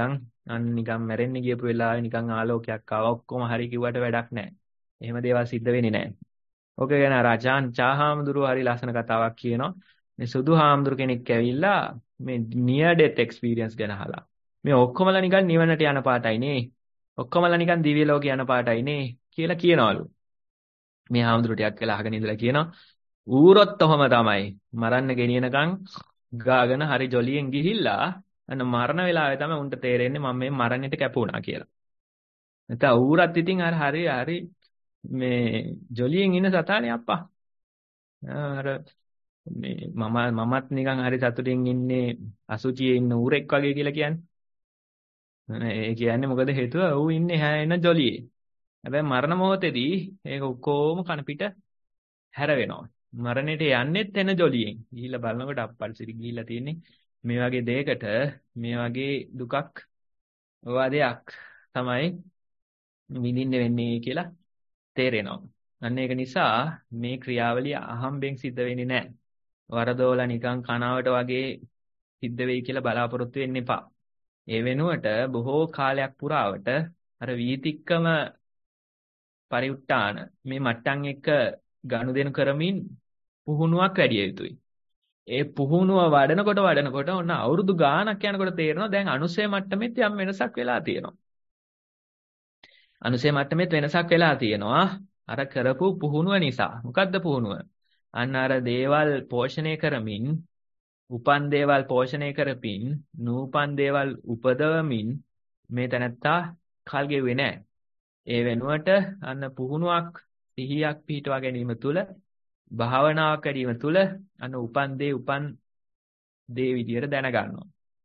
අන්න නිකන් මැරෙන්න ගියපු වෙලාවේ නිකන් ආලෝකයක් ආවා. ඔක්කොම හරි කිව්වට වැඩක් නැහැ. එහෙම දේවල් සිද්ධ වෙන්නේ නැහැ. ඔක ගැන රාජාන් චාහාමුදුරුව හරි ලස්සන කතාවක් කියනවා. මේ සුදු හාමුදුරු කෙනෙක් ඇවිල්ලා මේ නියර් ඩෙත් එක්ස්පීරියන්ස් ගැන අහලා. මේ ඔක්කොමලා නිකන් නිවනට යන පාටයි නේ. ඔක්කොමලා නිකන් දිව්‍ය ලෝකේ යන පාටයි නේ කියලා කියනවලු. මේ හාමුදුරු ටිකක් වෙලා අහගෙන ඉඳලා කියනවා ඌරොත් ඔහම තමයි. මරන්න ගෙනියනකම් ගාගෙන හරි ජොලියෙන් ගිහිල්ලා අන්න මරණ වෙලාවේ තමයි උන්ට තේරෙන්නේ මම මේ මරණයට කැපුණා කියලා. නැත්නම් ඌරත් ඉතින් හරි මේ ජොලියෙන් ඉන්න සතානේ අප්පා. අර මේ මමත් නිකන් හරි සතුටින් ඉන්නේ අසුචියේ ඉන්න ඌරෙක් වගේ කියලා කියන්නේ. ඒ කියන්නේ මොකද හේතුව ඌ ඉන්නේ හැෙන ජොලියේ. හැබැයි මරණ මොහොතේදී ඒක ඔක්කොම කන පිට හැර වෙනවා. මරණයට යන්නෙත් එන ජොලියෙන්. ගිහිල්ලා බලනකොට අප්පල්සිරි ගිහිල්ලා තියෙන්නේ මේ වගේ දෙයකට මේ වගේ දුකක් වාදයක් තමයි විඳින්න වෙන්නේ කියලා තේරෙනවා. අන්න ඒක නිසා මේ ක්‍රියාවලිය අහම්බෙන් සිද්ධ වෙන්නේ නැහැ. වරදෝලා නිකන් කනාවට වගේ සිද්ධ වෙයි කියලා බලාපොරොත්තු වෙන්න එපා. ඒ වෙනුවට බොහෝ කාලයක් පුරාවට අර වීතික්කම පරිඋත්තාන මේ මට්ටම් එක ගනුදෙනු කරමින් පුහුණුවක් වැඩි යුතුයි. ඒ පුහුණුව වඩනකොට ඔන්න අවුරුදු ගාණක් යනකොට තේරෙනවා දැන් අනුසය මට්ටමෙත් යම් වෙනසක් වෙලා තියෙනවා. අනුසය මට්ටමෙත් වෙනසක් වෙලා තියෙනවා. අර කරපු පුහුණුව නිසා. මොකද්ද පුහුණුව? අන්න අර දේවල් පෝෂණය කරමින්, උපන් දේවල් පෝෂණය කරමින්, නූපන් දේවල් උපදවමින් මේ තැනත්තා කල් ගෙව්වේ නැහැ. ඒ වෙනුවට අන්න පුහුණුවක් සිහියක් පිහිටවා ගැනීම තුළ භාවනාවක් වැඩිම තුළ අන්න උපන් දේ විදියට දැනගන්නවා.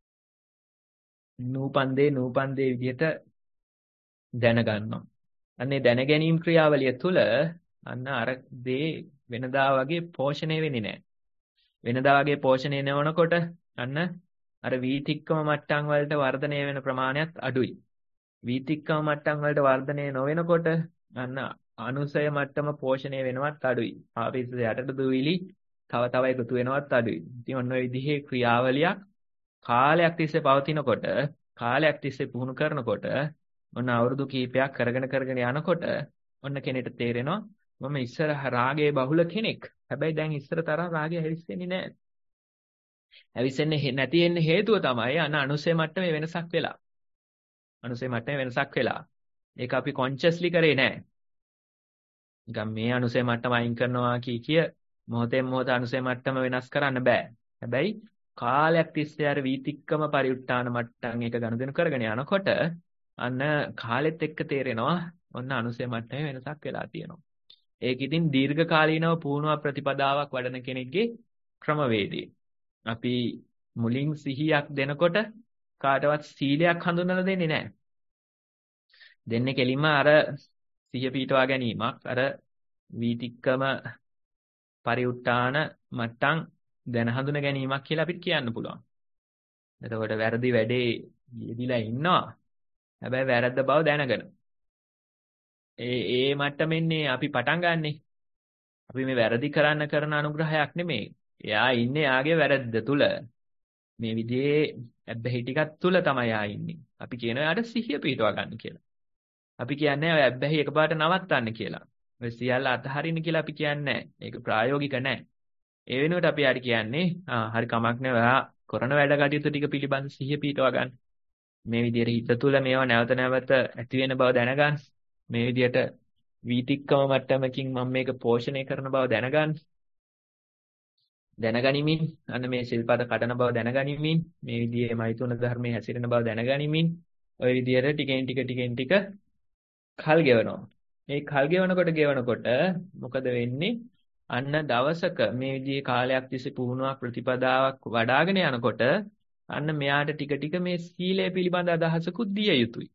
නූපන් දේ විදියට දැනගන්නවා. අන්නේ දැන ගැනීම ක්‍රියාවලිය තුළ අන්න අර දේ වෙනදා වගේ පෝෂණය වෙන්නේ නැහැ. වෙනදා වගේ පෝෂණය නොවනකොට අන්න අර වීතික්කම මට්ටම් වලට වර්ධනය වෙන ප්‍රමාණයත් අඩුයි. වීතික්කම මට්ටම් වලට වර්ධනය නොවෙනකොට අන්න අනුසය මට්ටම පෝෂණය වෙනවත් අඩුයි. ආපිස් යටට දුවිලි තව එකතු වෙනවත් අඩුයි. ඉතින් ඔන්න ඔය විදිහේ ක්‍රියාවලියක් කාලයක් තිස්සේ පවතිනකොට, කාලයක් තිස්සේ පුහුණු කරනකොට, ඔන්න අවුරුදු කීපයක් කරගෙන යනකොට ඔන්න කෙනෙක්ට තේරෙනවා මම ඉස්සර රාගයේ බහුල කෙනෙක්. හැබැයි දැන් ඉස්සර තරම් රාගය හැවිස්සෙන්නේ නැහැ. හැවිස්සෙන්නේ නැති වෙන්න හේතුව තමයි අන්න අනුසය මට්ටමේ වෙනසක් වෙලා. අනුසය මට්ටමේ වෙනසක් වෙලා. ඒක අපි කොන්ෂස්ලි කරේ නැහැ. නිකන් මේ අනුසය මට්ටම අයින් කරනවා කිය මොහොතෙන් මොහොත අනුසය මට්ටම වෙනස් කරන්න බෑ. හැබැයි කාලයක් තිස්සේ අර වීතික්කම පරිඋත්තාන මට්ටම් එක ගනුදෙනු කරගෙන යනකොට අන්න කාලෙත් එක්ක තේරෙනවා ඔන්න අනුසය මට්ටමේ වෙනසක් වෙලා තියෙනවා. ඒක ඉතින් දීර්ඝ කාලීනව පුහුණුව ප්‍රතිපදාවක් වඩන කෙනෙක්ගේ ක්‍රමවේදය. අපි මුලින් සිහියක් දෙනකොට කාටවත් සීලයක් හඳුන්වලා දෙන්නේ නැහැ. දෙන්නේ කෙලින්ම අර සිහිය පිටවා ගැනීමක්, අර වීතික්කම පරිඋත්තාන මට්ටම් දැන හඳුන ගැනීමක් කියලා අපිට කියන්න පුළුවන්. එතකොට වැරදි වැඩේ යෙදිලා ඉන්නවා. හැබැයි වැරද්ද බව දැනගෙන. ඒ මට්ටමින්නේ අපි පටන් ගන්නෙ. අපි මේ වැරදි කරන අනුග්‍රහයක් නෙමෙයි. එයා ඉන්නේ යාගේ වැරද්ද තුල. මේ විදිහේ ඇබ්බැහි ටිකක් තුල තමයි යා ඉන්නේ. අපි කියනවා යාට සිහිය පිටවා ගන්න කියලා. අපි කියන්නේ ඔය ඇබ්බැහි එකපාරට නවත්තන්න කියලා. ඔය සියල්ල අතහරින්න කියලා අපි කියන්නේ නැහැ. ඒක ප්‍රායෝගික නැහැ. ඒ වෙනුවට අපි යාට කියන්නේ හරි කමක් නෑ ඔයා කරන වැඩ කටයුතු ටික පිළිබඳ සිහිය පිටවා ගන්න. මේ විදිහට හිත තුළ මේවා නැවත නැවත ඇති වෙන බව දැනගන්න. මේ විදිහට වීතික්කම මට්ටමකින් මම මේක පෝෂණය කරන බව දැනගන්න. දැනගනිමින් අන්න මේ ශිල්පද කඩන බව දැනගනිමින් මේ විදිහේ මෛතුන ධර්මයේ හැසිරෙන බව දැනගනිමින් ওই විදිහට ටිකෙන් ටික කල් ගෙවනවා. මේ කල් ගෙවනකොට මොකද වෙන්නේ? අන්න දවසක මේ විදිහේ කාලයක් තිස්සේ පුහුණුවක් ප්‍රතිපදාවක් වඩ아가න යනකොට අන්න මෙයාට ටික මේ සීලය පිළිබඳ අදහසකුත් දිය යුතුයි.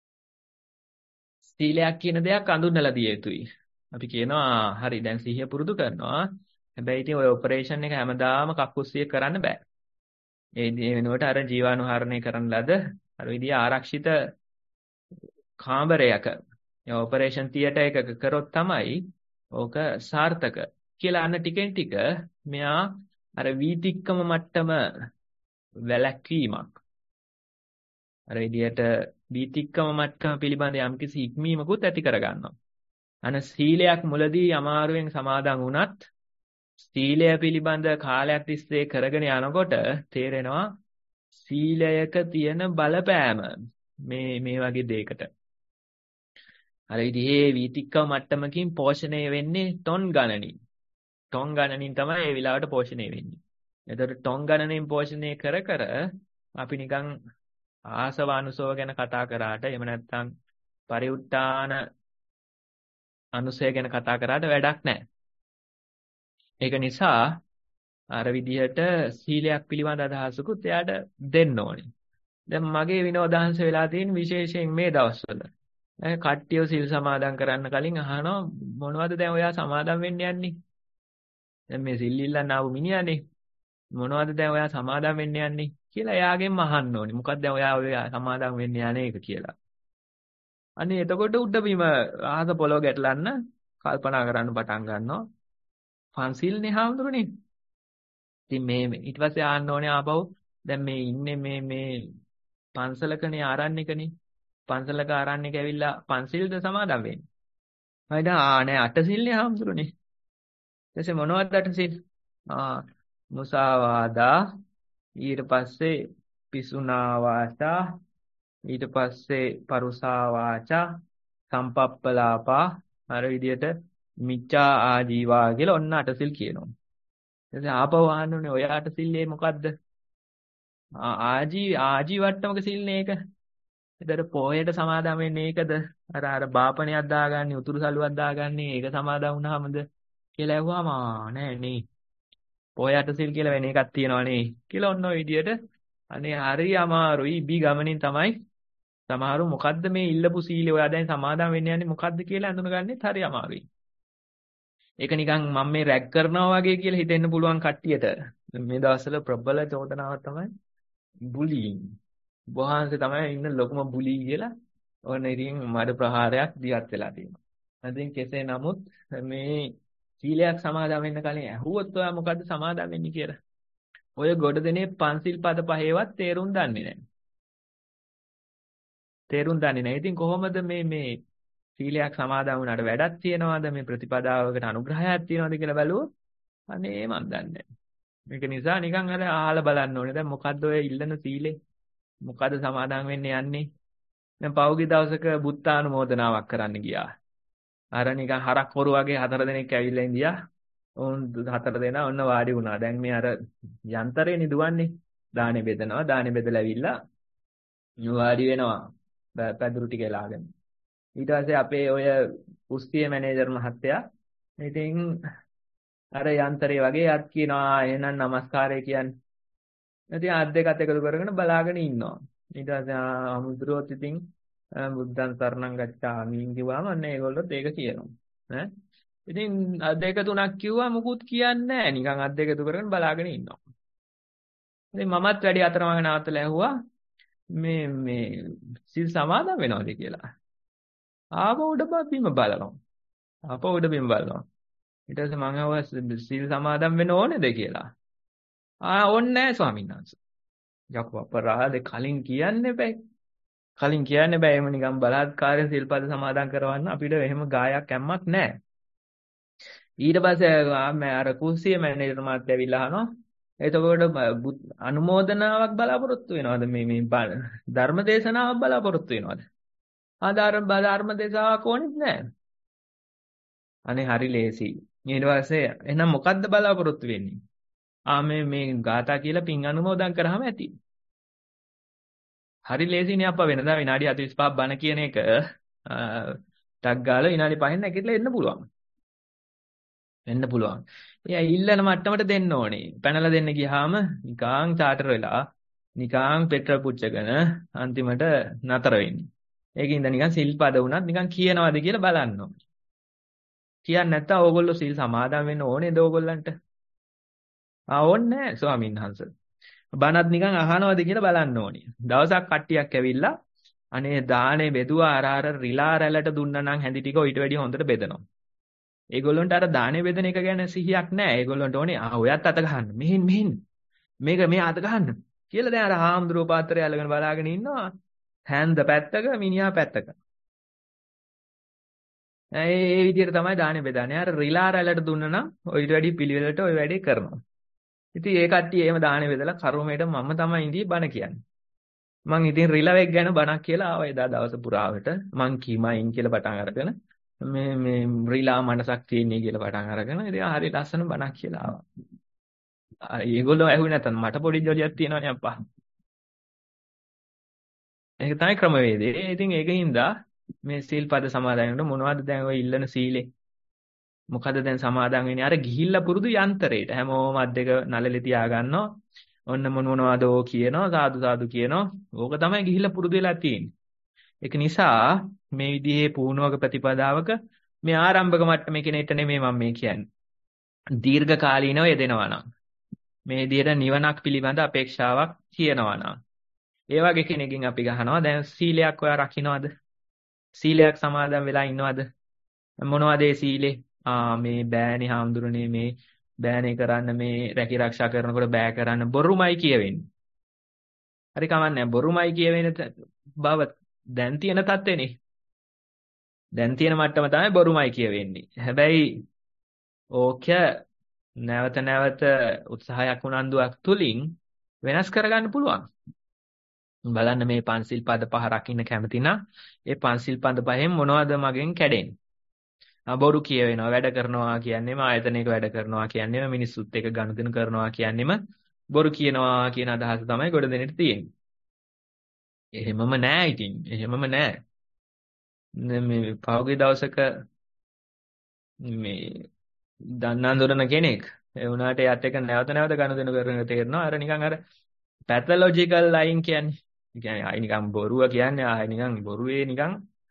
සීලයක් කියන දෙයක් අඳුන්වලා දිය යුතුයි. අපි කියනවා හරි දැන් සිහිය පුරුදු කරනවා. හැබැයි ඉතින් ඔය ඔපරේෂන් එක හැමදාම කක්කුස්සිය කරන්න බෑ. ඒ වෙනුවට අර ජීවාණුහරණය කරන ලද අර විදිහ ආරක්ෂිත කාමරයක ඔපරේෂන් තියටර් එකක කරොත් තමයි ඕක සාර්ථක කියලා අන්න ටිකෙන් ටික මෙයා අර වීතික්කම මට්ටම වැළැක්වීමක් අර විදියට වීතික්කම මට්ටම පිළිබඳ යම්කිසි ඉක්මීමකුත් ඇති කරගන්නවා. අන සීලයක් මුලදී අමාරුවෙන් සමාදන් වුණත් සීලය පිළිබඳ කාලයක් තිස්සේ කරගෙන යනකොට තේරෙනවා සීලයක තියෙන බලපෑම මේ වගේ දෙයකට. අර විදිහේ වීතික්කම මට්ටමකින් පෝෂණය වෙන්නේ ටොන් ගණනින්. ටොන් ගණනින් තමයි ඒ විලාවට පෝෂණය වෙන්නේ. එතකොට ටොන් ගණනින් පෝෂණය කර කර අපි නිකන් ආසවානුසව ගැන කතා කරාට එහෙම නැත්නම් පරිඋත්තාන අනුසය ගැන කතා කරාට වැඩක් නැහැ. ඒක නිසා අර විදිහට සීලයක් පිළිබඳ අදහසකුත් එයාට දෙන්න ඕනේ. දැන් මගේ විනෝදාංශ වෙලා තියෙන විශේෂයෙන් මේ දවස්වල කට්ටිය සිල් සමාදන් කරන්න කලින් අහනවා මොනවද දැන් ඔයා සමාදන් වෙන්න යන්නේ? දැන් මේ සිල් ඉල්ලන්න ආපු මිනිහානේ මොනවද දැන් ඔයා සමාදන් වෙන්න යන්නේ කියලා එයාගෙන් අහන්න ඕනේ. මොකක්ද දැන් ඔයා සමාදන් වෙන්න යන්නේ ඒක කියලා. අනේ එතකොට උඩ බිම ආහස පොළොව ගැටලන්න කල්පනා කරන්න පටන් ගන්නවා. පන්සිල්නේ හාමුදුරනේ. ඉතින් මේ ඊට පස්සේ ආන්න ඕනේ ආපහු දැන් මේ ඉන්නේ මේ පන්සලකනේ ආරණ්‍යකනේ. පන්සලක ආරණ්‍යක ඇවිල්ලා පන්සිල්ද සමාදන් වෙන්නේ. හරිද? නෑ අටසිල්නේ හාමුදුරනේ. ඊටසේ මොනවද අටසිල්? මුසාවාදා ඊට පස්සේ පිසුනා වාචා ඊට පස්සේ පරුසා වාචා සම්පප්පලාපා අර විදියට මිච්ඡා ආජීවා කියලා ඔන්න අටසිල් කියනවා. ඊට පස්සේ ආපහු අහන්නේ ඔය අටසිල්ලේ මොකද්ද? ආජීවට්ටමක සිල්නේ ඒක. එතකොට පොයේට සමාදන් වෙන්නේ ඒකද? අර බාපණයක් දාගන්නේ උතුරු සළුවක් දාගන්නේ ඒක සමාදන් වුණාමද කියලා ඇහුවාම නෑ නේ. පොයට සිල් කියලා වෙන එකක් තියෙනවනේ කියලා ඔන්න ඔය විදියට අනේ හරි අමාරුයි ඉබි ගමනින් තමයි සමහරු මොකද්ද මේ ඉල්ලපු සීලේ ඔයා දැන් සමාදන් වෙන්න යන්නේ මොකද්ද කියලා අඳුනගන්නෙත් හරි අමාරුයි. ඒක නිකන් මම මේ රැග් කරනවා වගේ කියලා හිතෙන්න පුළුවන් කට්ටියට මේ දවස්වල ප්‍රබල චෝදනාවක් තමයි බුලියින්. වහන්සේ තමයි ඉන්න ලොකුම බුලී කියලා ඔන්න ඉතින් මඩ ප්‍රහාරයක් දියත් වෙලා තියෙනවා. ඉතින් කෙසේ නමුත් මේ සීලයක් සමාදන් වෙන්න කලින් ඇහුවොත් ඔයා මොකද්ද සමාදන් වෙන්නේ කියලා. ඔය ගොඩ දෙනේ පන්සිල් පද පහේවත් තේරුම් දන්නේ නැහැ. තේරුම් දන්නේ නැහැ. ඉතින් කොහොමද මේ සීලයක් සමාදන් වුණාට වැඩක් තියනවද මේ ප්‍රතිපදාවකට අනුග්‍රහයක් තියනවද කියලා බැලුවොත් අනේ මන් දන්නේ නැහැ. මේක නිසා නිකන් අර අහලා බලන්න ඕනේ. දැන් මොකද්ද ඔය ඉල්ලන සීලේ? මොකද්ද සමාදන් වෙන්න යන්නේ? දැන් පෞගි දවසක බුත්තානුමෝදනාවක් කරන්න ගියා. අර නිකන් හරක් හොරු වගේ 4 දෙනෙක් ඇවිල්ලා ඉඳියා. උන් 4 දෙනා ඔන්න වාඩි වුණා. දැන් මේ අර යන්ත්‍රේ නිදුවන්නේ. දානේ බෙදනවා. දානේ බෙදලා ඇවිල්ලා වාඩි වෙනවා. පැදුරු ටික එලාගෙන. ඊට පස්සේ අපේ ඔය කුස්තිය මැනේජර් මහත්තයා ඉතින් අර යන්ත්‍රේ වගේ යත් කියනවා එහෙනම් নমස්කාරය කියන්නේ. ඉතින් අත් දෙකත් එකතු කරගෙන බලාගෙන ඉන්නවා. ඊට පස්සේ අමුද්‍රෝත් ඉතින් බුද්ධං සරණං ගච්ඡාමි කිව්වම අන්න ඒගොල්ලොත් ඒක කියනවා. ඈ ඉතින් අත් දෙක තුනක් කිව්වා මුකුත් කියන්නේ නැහැ. නිකන් අත් දෙක එකතු කරගෙන බලාගෙන ඉන්නවා. ඉතින් මමත් වැඩි අතරමඟ නවත්තලා ඇහුවා මේ සිල් සමාදන් වෙනවද කියලා. ආපහු උඩ බිම බලනවා. ආපහු උඩ බිම බලනවා. ඊට පස්සේ මම අහුවා සිල් සමාදන් වෙන්න ඕනේද කියලා. ඕනේ නැහැ ස්වාමීන් වහන්සේ. යකෝ අපරාධ කලින් කියන්න එපා. කලින් කියන්න බෑ එහෙම නිකන් බලාත්කාරයෙන් සිල්පද සමාදන් කරවන්න අපිට එහෙම ගායක් ඇම්මක් නැහැ. ඊට පස්සේ අර කුස්සිය මැනේජර් මාත් ඇවිල්ලා අහනවා එතකොට අනුමෝදනාවක් බලාපොරොත්තු වෙනවද මේ ධර්ම දේශනාවක් බලාපොරොත්තු වෙනවද? ධර්ම දේශනාවක් ඕනෙත් නැහැ. අනේ හරි ලේසි. ඊට පස්සේ එහෙනම් මොකද්ද බලාපොරොත්තු වෙන්නේ? මේ ගාථා කියලා පින් අනුමෝදන් කරාම ඇති. හරි ලේසිනේ අප්පා වෙනදා විනාඩි 45ක් බණ කියන එක ටක් ගාලා විනාඩි 5න් නැගිටලා එන්න පුළුවන්. වෙන්න පුළුවන්. එයා ඉල්ලන මට්ටමට දෙන්න ඕනේ. පැනලා දෙන්න ගියාම නිකාං චාටර් වෙලා නිකාං පෙට්‍රල් පුච්චගෙන අන්තිමට නතර වෙන්නේ. ඒකින්ද නිකන් සිල්පද වුණත් නිකන් කියනවාද කියලා බලන්න ඕනේ. කියන්නේ නැත්තම් ඕගොල්ලෝ සිල් සමාදන් වෙන්න ඕනේද ඕගොල්ලන්ට? ඕනේ නැහැ ස්වාමීන් වහන්සේ. බණත් නිකන් අහනවාද කියලා බලන්න ඕනේ. දවසක් කට්ටියක් ඇවිල්ලා අනේ දානේ බෙදුවා අර රිලා රැළට දුන්නා නම් හැඳි ටික ඊට වැඩිය හොඳට බෙදනවා. ඒගොල්ලන්ට අර දානේ බෙදන එක ගැන සිහියක් නැහැ. ඒගොල්ලන්ට ඕනේ ඔයත් අත ගහන්න. මෙහෙන් මේක මේ අත ගහන්න කියලා දැන් අර හාමුදුරුවෝ පාත්‍රය අල්ලගෙන බලාගෙන ඉන්නවා. හැන්ද පැත්තක මිනිහා පැත්තක. ඒ විදිහට තමයි දානේ බෙදන්නේ. අර රිලා රැල්ලට දුන්න නම් ඔයිට වැඩි පිළිවෙලට ඔය වැඩේ කරනවා. ඉතින් ඒ කට්ටිය එහෙම දානේ බෙදලා කරුමේට මම තමයි ඉඳී බණ කියන්නේ. මං ඉතින් රිලවෙක් ගැන බණක් කියලා ආවා එදා දවස පුරාවට. මං කීමයින් කියලා පටන් අරගෙන මේ රිලා මනසක් තියෙන්නේ කියලා පටන් අරගෙන ඉතින් හරි ලස්සන බණක් කියලා ආවා. ඒගොල්ලෝ ඇහුවේ නැතනම් මට පොඩි ජොලියක් තියෙනවනේ අප්පා. ඒක තමයි ක්‍රමවේදය. ඉතින් ඒකින්ද මේ සීල්පද සමාදන් වෙනකොට මොනවද දැන් ඔය ඉල්ලන සීලේ? මොකද දැන් සමාදන් වෙන්නේ? අර ගිහිල්ලා පුරුදු යන්ත්‍රයට. හැමෝම අත් දෙක නළලේ තියා ගන්නවා. ඔන්න මොනවදෝ කියනවා, සාදු සාදු කියනවා. ඕක තමයි ගිහිල්ලා පුරුදු වෙලා තියෙන්නේ. ඒක නිසා මේ විදිහේ පුහුණුවක ප්‍රතිපදාවක මේ ආරම්භක මට්ටමේ කෙනෙක්ට නෙමෙයි මම මේ කියන්නේ. දීර්ඝ කාලීනව යෙදෙනවා නම් මේ විදිහට නිවනක් පිළිබඳ අපේක්ෂාවක් තියෙනවා නම් ඒ වගේ කෙනකින් අපි ගහනවා දැන් සීලයක් ඔයා රකින්නවද? සීලයක් සමාදන් වෙලා ඉන්නවද? මොනවද ඒ සීලේ? මේ බෑනේ හාමුදුරනේ මේ බෑනේ කරන්න මේ රැකී ආරක්ෂා කරනකොට බෑ කරන්න බොරුමයි කියවෙන්නේ. හරි කමන්නේ බොරුමයි කියවෙන බව දැන් තියෙන තත්ත්වෙනේ. දැන් තියෙන මට්ටම තමයි බොරුමයි කියවෙන්නේ. හැබැයි ඕක නැවත නැවත උත්සාහයක් උනන්දුවක් තුලින් වෙනස් කරගන්න පුළුවන්. බලන්න මේ පන්සිල් පද පහ රකින්න කැමති නම් ඒ පන්සිල් පද පහෙන් මොනවද මගෙන් කැඩෙන්නේ? බොරු කියවෙනවා වැඩ කරනවා කියන්නේම ආයතනයක වැඩ කරනවා කියන්නේම මිනිස්සුත් එක්ක ගනුදෙනු කරනවා කියන්නේම බොරු කියනවා කියන අදහස තමයි ගොඩ දෙනෙට තියෙන්නේ. එහෙමම නෑ ඉතින්. එහෙමම නෑ. මේ පහුගිය දවසක මේ දන්නඳුරන කෙනෙක් ඒ වුණාට එයාට එක නැවත නැවත ගනුදෙනු කරන තේරෙනවා අර නිකන් අර පැතොලොජිකල් ලයින් කියන්නේ. ඒ කියන්නේ ආයි නිකන් බොරුව කියන්නේ ආයි නිකන් බොරුවේ නිකන්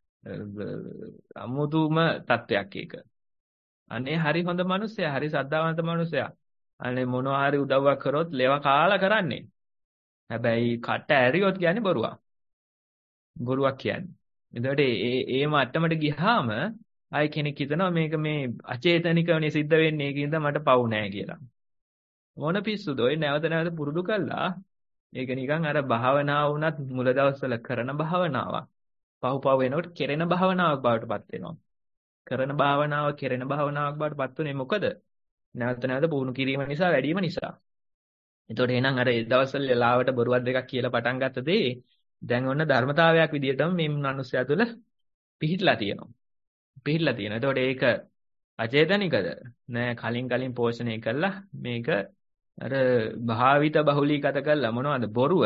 අමුතුම තත්වයක් ඒක. අනේ හරි හොඳ මිනිස්සයා, හරි සද්ධාවන්ත මිනිස්සයා. අනේ මොනවා හරි උදව්වක් කරොත් ලේව කාලා කරන්නේ. හැබැයි කට ඇරියොත් කියන්නේ බොරුවක්. බොරුවක් කියන්නේ. එතකොට ඒ මට්ටමට ගියාම ආයි කෙනෙක් හිතනවා මේක මේ අචේතනිකවනේ සිද්ධ වෙන්නේ ඒකින්ද මට පවු නැහැ කියලා. මොන පිස්සුද ඔය නැවත නැවත පුරුදු කළා. ඒක නිකන් අර භාවනාව වුණත් මුල දවස්වල කරන භාවනාවක්. පහු වෙනකොට කෙරෙන භාවනාවක් බවට පත් වෙනවා. කරන භාවනාව කෙරෙන භාවනාවක් බවට පත් වෙන්නේ මොකද? නැවත නැවත පුහුණු කිරීම නිසා වැඩිම නිසා. එතකොට එහෙනම් අර ඒ දවස්වල ලාවට බොරුවක් දෙකක් කියලා පටන් ගත්ත දේ දැන් ඔන්න ධර්මතාවයක් විදිහටම මේ මනුස්සයා තුළ පිහිටලා තියෙනවා. පිහිටලා තියෙනවා. එතකොට ඒක අචේතනිකද? නෑ කලින් පෝෂණය කළා මේක අර භාවිත බහුලීගත කළා මොනවද බොරුව.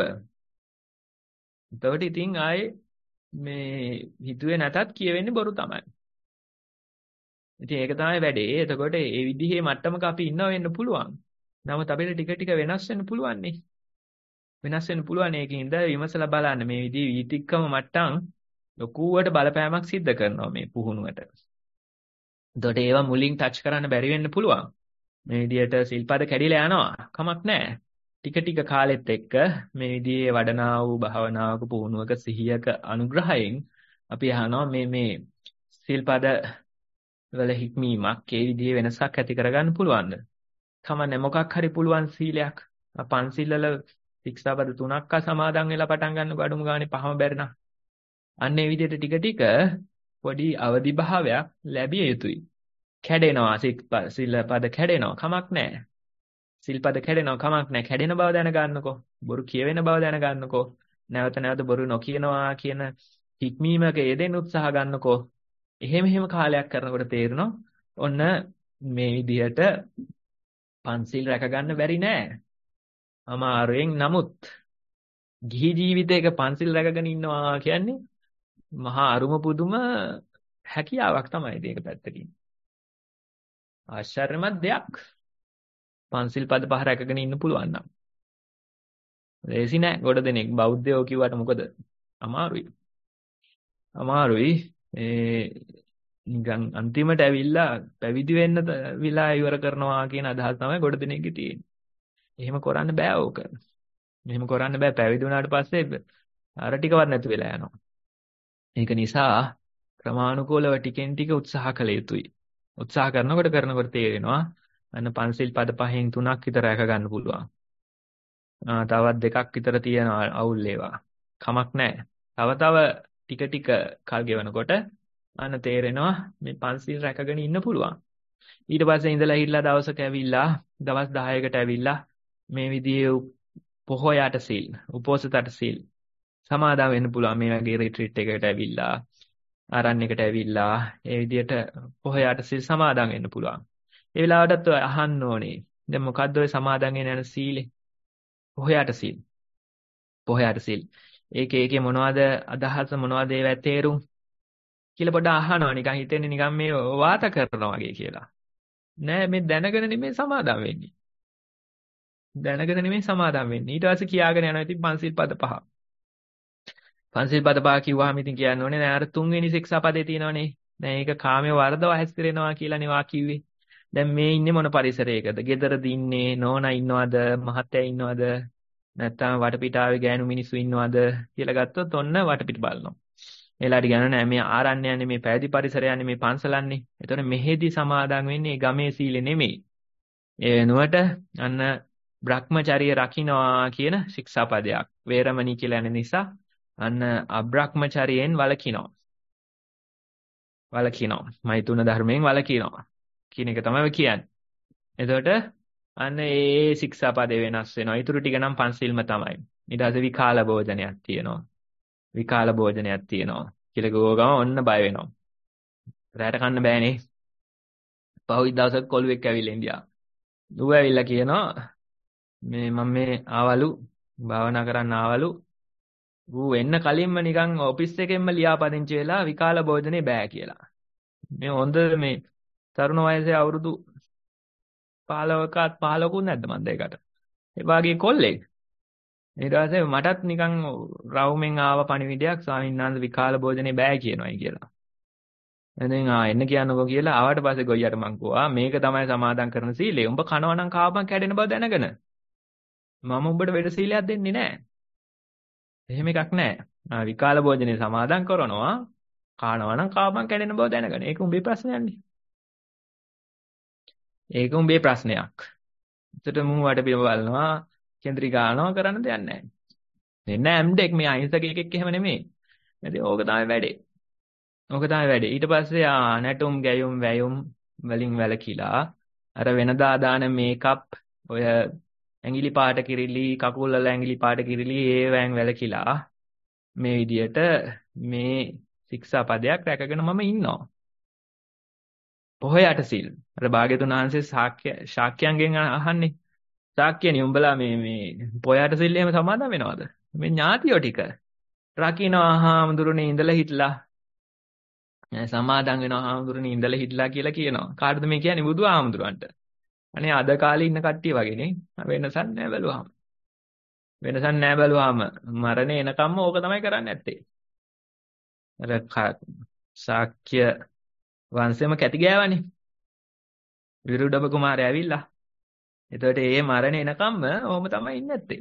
එතකොට ඉතින් ආයේ මේ හිතුවේ නැතත් කියවෙන්නේ බොරු තමයි. ඉතින් ඒක තමයි වැඩේ. එතකොට මේ විදිහේ මට්ටමක අපි ඉන්නව වෙන්න පුළුවන්. නමුත් අපිට ටික ටික වෙනස් වෙන්න පුළුවන් නේ. වෙනස් වෙන්න පුළුවන් ඒකින්ද විමසලා බලන්න මේ විදිහේ වීතික්කම මට්ටම් ලොකුවට බලපෑමක් සිද්ධ කරනවා මේ පුහුණුවට. එතකොට ඒවා මුලින් ටච් කරන්න බැරි වෙන්න පුළුවන්. මේ විදිහට සිල්පද කැඩිලා යනවා. කමක් නැහැ. ටික ටික කාලෙත් එක්ක මේ විදිහේ වඩනා වූ භාවනාවක පුහුණුවක සිහියක අනුග්‍රහයෙන් අපි අහනවා මේ සිල්පද වල හික්මීමක් ඒ විදිහේ වෙනසක් ඇති කරගන්න පුළුවන්ද? කමන්නේ මොකක් හරි පුළුවන් සීලයක්. පන්සිල් වල ශික්ෂාපද 3ක් සමාදන් වෙලා පටන් ගන්නකො අඩුම ගානේ පහම බැරි නම්. අන්න ඒ විදිහට ටික ටික පොඩි අවදි භාවයක් ලැබිය යුතුයි. කැඩෙනවා සිල්පද කැඩෙනවා කමක් නැහැ. සිල්පද කැඩෙනවා කමක් නැහැ. කැඩෙන බව දැනගන්නකො. බොරු කියවෙන බව දැනගන්නකො. නැවත නැවත බොරු නොකියනවා කියන හික්මීමක යෙදෙන්න උත්සාහ ගන්නකො. එහෙම කාලයක් කරනකොට තේරෙනවා ඔන්න මේ විදිහට පන්සිල් රැක ගන්න බැරි නෑ. අමාරුවෙන් නමුත් ගිහි ජීවිතයක පන්සිල් රැකගෙන ඉන්නවා කියන්නේ මහා අරුම පුදුම හැකියාවක් තමයි මේක පැත්තකින්. ආශ්චර්යමත් දෙයක්. පන්සිල් පද පහ රැකගෙන ඉන්න පුළුවන් නම්. ලේසි නෑ ගොඩ දෙනෙක් බෞද්ධයෝ කිව්වට මොකද? අමාරුයි. අමාරුයි. නිකන් අන්තිමට ඇවිල්ලා පැවිදි වෙන්න විලා ඉවර කරනවා කියන අදහස තමයි ගොඩ දෙනෙක්ගේ තියෙන්නේ. එහෙම කරන්න බෑ ඕක. එහෙම කරන්න බෑ පැවිදි වුණාට පස්සේ අර ටිකවත් නැතු වෙලා යනවා. ඒක නිසා ක්‍රමානුකූලව ටිකෙන් ටික උත්සාහ කළ යුතුයි. උත්සාහ කරනකොට තේරෙනවා අන්න පන්සිල් පද පහෙන් 3ක් විතර රැක ගන්න පුළුවන්. තවත් 2ක් විතර තියෙන අවුල් ඒවා. කමක් නැහැ. තව ටික ටික කල් ගෙවනකොට අන්න තේරෙනවා මේ පන්සිල් රැකගෙන ඉන්න පුළුවන්. ඊට පස්සේ ඉඳලා හිටලා දවසක ඇවිල්ලා දවස් 10කට ඇවිල්ලා මේ විදිහේ පොහොයට සිල්, උපෝසතට සිල් සමාදන් වෙන්න පුළුවන්. මේ වගේ රිට්‍රීට් එකකට ඇවිල්ලා ආරණ්‍යයකට ඇවිල්ලා ඒ විදිහට පොහොයට සිල් සමාදන් වෙන්න පුළුවන්. ඒ වෙලාවටත් ඔය අහන්න ඕනේ. දැන් මොකද්ද ඔය සමාදන් වෙන යන සීලේ? පොහොයට සිල්. පොහොයට සිල්. ඒකේ මොනවද අදහස, මොනවද ඒවා තේරුම් කියලා පොඩ්ඩක් අහනවා. නිකන් හිතෙන්නේ නිකන් මේ වාත කරනවා වගේ කියලා. නෑ, මේ දැනගෙන නෙමෙයි සමාදන් වෙන්නේ. දැනගෙන නෙමෙයි සමාදන් වෙන්නේ. ඊට පස්සේ කියාගෙන යනවා ඉතින් පන්සිල් පද පහ. පන්සිල් පද පහ කිව්වහම ඉතින් කියන්න ඕනේ නෑ අර තුන්වෙනි ශික්ෂාපදේ තියෙනවනේ. දැන් ඒක කාමයේ වර්ධව හැසිරෙනවා කියලානේ වා කිව්වේ. දැන් මේ ඉන්නේ මොන පරිසරයකද? ගෙදරද ඉන්නේ? නෝනා ඉන්නවද? මහත්තයා ඉන්නවද? නැත්නම් වටපිටාවේ ගෑනු මිනිස්සු ඉන්නවද කියලා ගත්තොත් ඔන්න වටපිට බලනවා. එලාට කියනවා නෑ මේ ආරණ්‍යයන්නේ, මේ පැවිදි පරිසරයන්නේ, මේ පන්සලන්නේ. එතකොට මෙහෙදි සමාදන් වෙන්නේ ගමේ සීලෙ නෙමෙයි. ඒ වෙනුවට අන්න බ්‍රහ්මචර්ය රකින්නවා කියන ශික්ෂාපදයක්. වේරමණී කියලා යන නිසා අන්න අබ්‍රහ්මචර්යයෙන් වළකිනවා. මෛතුන ධර්මයෙන් වළකිනවා කියන එක තමයි කියන්නේ. එතකොට අන්න ඒ ශික්ෂාපදේ වෙනස් වෙනවා. ඊටු ටික නම් පන්සිල්ම තමයි. ඊට පස්සේ විකාල භෝජනයක් තියෙනවා. විකාල භෝජනයක් තියෙනවා කියලා ගෝගම ඔන්න බය වෙනවා. රැට කන්න බෑනේ. පහුගිය දවසක් කොළුවෙක් ඇවිල්ලා ඉන්දියා. ඌ ඇවිල්ලා කියනවා මම මේ ආවලු භාවනා කරන්න ආවලු. ඌ එන්න කලින්ම නිකන් ඔෆිස් එකෙන්ම ලියාපදිංචි වෙලා විකාල භෝජනේ බෑ කියලා. මේ හොඳ මේ තරුණ වයසේ අවුරුදු 15කුත් නැද්ද මන්ද ඒකට. ඒ වගේ කොල්ලෙක්. ඊට පස්සේ මටත් නිකන් රවුමෙන් ආව පණිවිඩයක් ස්වාමීන් වහන්සේ විකාල භෝජනේ බෑ කියනවායි කියලා. එතෙන් එන්න කියන්නකෝ කියලා ආවට පස්සේ ගොයියට මං කිව්වා මේක තමයි සමාදන් කරන සීලය. උඹ කනවා නම් කාපන් කැඩෙන බව දැනගෙන. මම උඹට වෙඩ සීලයක් දෙන්නේ නැහැ. එහෙම එකක් නැහැ. විකාල භෝජනේ සමාදන් කරනවා. කනවා නම් කාපන් කැඩෙන බව දැනගෙන. ඒක උඹේ ප්‍රශ්නයක්නේ. ඒක උඹේ ප්‍රශ්නයක්. එතකොට මම වටපිට බලනවා කේන්ද්‍රී ගානවා කරන්න දෙයක් නැහැ. දෙන්න ඇම්ඩෙක් මේ අහිංසක එකෙක් එහෙම නෙමෙයි. ඉතින් ඕක තමයි වැඩේ. ඊට පස්සේ නැටුම් ගැයුම් වැයුම් වලින් වැළකීලා අර වෙනදා දාන මේකප් ඔය ඇඟිලි පාට කිරිලි කකුල් වල ඇඟිලි පාට කිරිලි ඒවෙන් වැළකීලා මේ විදියට මේ ශික්ෂාපදයක් රැකගෙන මම ඉන්නවා. පොහොයට සිල්. අර භාග්‍යතුන් වහන්සේ ශාක්‍යයන්ගෙන් අහන්නේ ශාක්‍යයනි උඹලා මේ පොහොයට සිල් එහෙම සමාදන් වෙනවද? මේ ඥාතියෝ ටික රකින්නවා හාමුදුරනේ ඉඳලා හිටලා සමාදන් වෙනවා හාමුදුරනේ ඉඳලා හිටලා කියලා කියනවා. කාටද මේ කියන්නේ? බුදු හාමුදුරන්ට. අනේ අද කාලේ ඉන්න කට්ටිය වගේනේ. වෙනසක් නැහැ බැලුවාම. මරණය එනකම්ම ඕක තමයි කරන්නේ නැත්තේ. අර ශාක්‍ය වංශෙම කැටි ගෑවනේ. විරුඩබ කුමාරයා ඇවිල්ලා. එතකොට ඒ මරණය එනකම්ම ඕම තමයි ඉන්නේ නැත්තේ.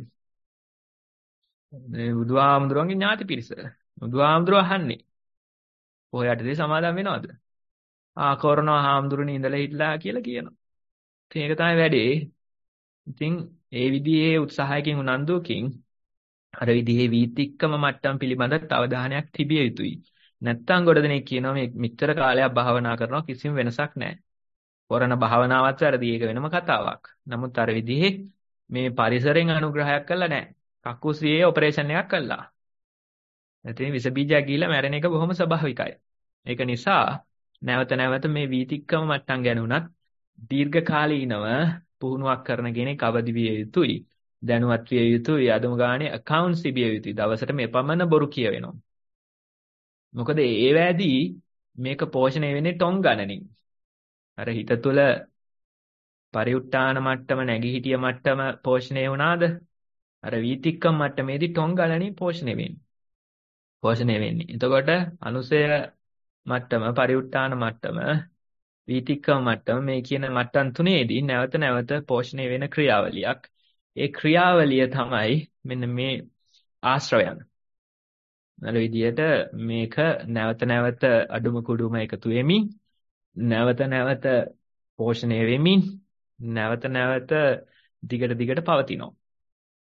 මේ බුදුහාමුදුරන්ගේ ඥාති පිරිස. බුදුහාමුදුරුවෝ අහන්නේ පොහොයටදී සමාදන් වෙනවද? කරනවා හාමුදුරනේ ඉඳලා හිටලා කියලා කියනවා. ඉතින් ඒක තමයි වැඩේ. ඉතින් ඒ විදිහේ උත්සාහයකින් උනන්දුවකින් අර විදිහේ වීතික්කම මට්ටම් පිළිබඳ අවධානයක් තිබිය යුතුයි. නැත්තම් ගොඩ දෙනෙක් කියනවා මේ මෙච්චර කාලයක් භාවනා කරනවා කිසිම වෙනසක් නැහැ. කරන භාවනාවත් වැරදි, ඒක වෙනම කතාවක්. නමුත් අර විදිහේ මේ පරිසරයෙන් අනුග්‍රහයක් කළා නැහැ. කක්කුසියේ ඔපරේෂන් එකක් කළා. ඉතින් විස බීජයක් ගිහිල්ලා මැරෙන එක බොහොම ස්වභාවිකයි. ඒක නිසා නැවත නැවත මේ වීතික්කම මට්ටම් ගැන උනත් දීර්ඝ කාලීනව පුහුණුවක් කරන කෙනෙක් අවදි විය යුතුයි. දැනුවත් විය යුතුයි. අදම ගානේ accounts තිබිය යුතුයි. දවසට මෙපමණ බොරු කියවෙනවා. මොකද ඒ වෑදී මේක පෝෂණය වෙන්නේ ටොං ගණනින්. අර හිත තුළ පරිඋත් ทาน මට්ටම නැගී මට්ටම පෝෂණය වුණාද? අර වීතික්කම මට්ටමේදී ටොං ගණනින් පෝෂණය වෙන්නේ. එතකොට අනුසය මට්ටම, පරිඋත් ทาน මට්ටම, වීතික්කම මට්ටම මේ කියන මට්ටම් තුනේදී නැවත නැවත පෝෂණය වෙන ක්‍රියාවලියක්. ඒ ක්‍රියාවලිය තමයි මෙන්න මේ ආශ්‍රවයන්. අර විදියට මේක නැවත නැවත අඩුම කුඩුම එකතු වෙමින්, නැවත නැවත පෝෂණය වෙමින්, නැවත නැවත දිගට පවතිනවා.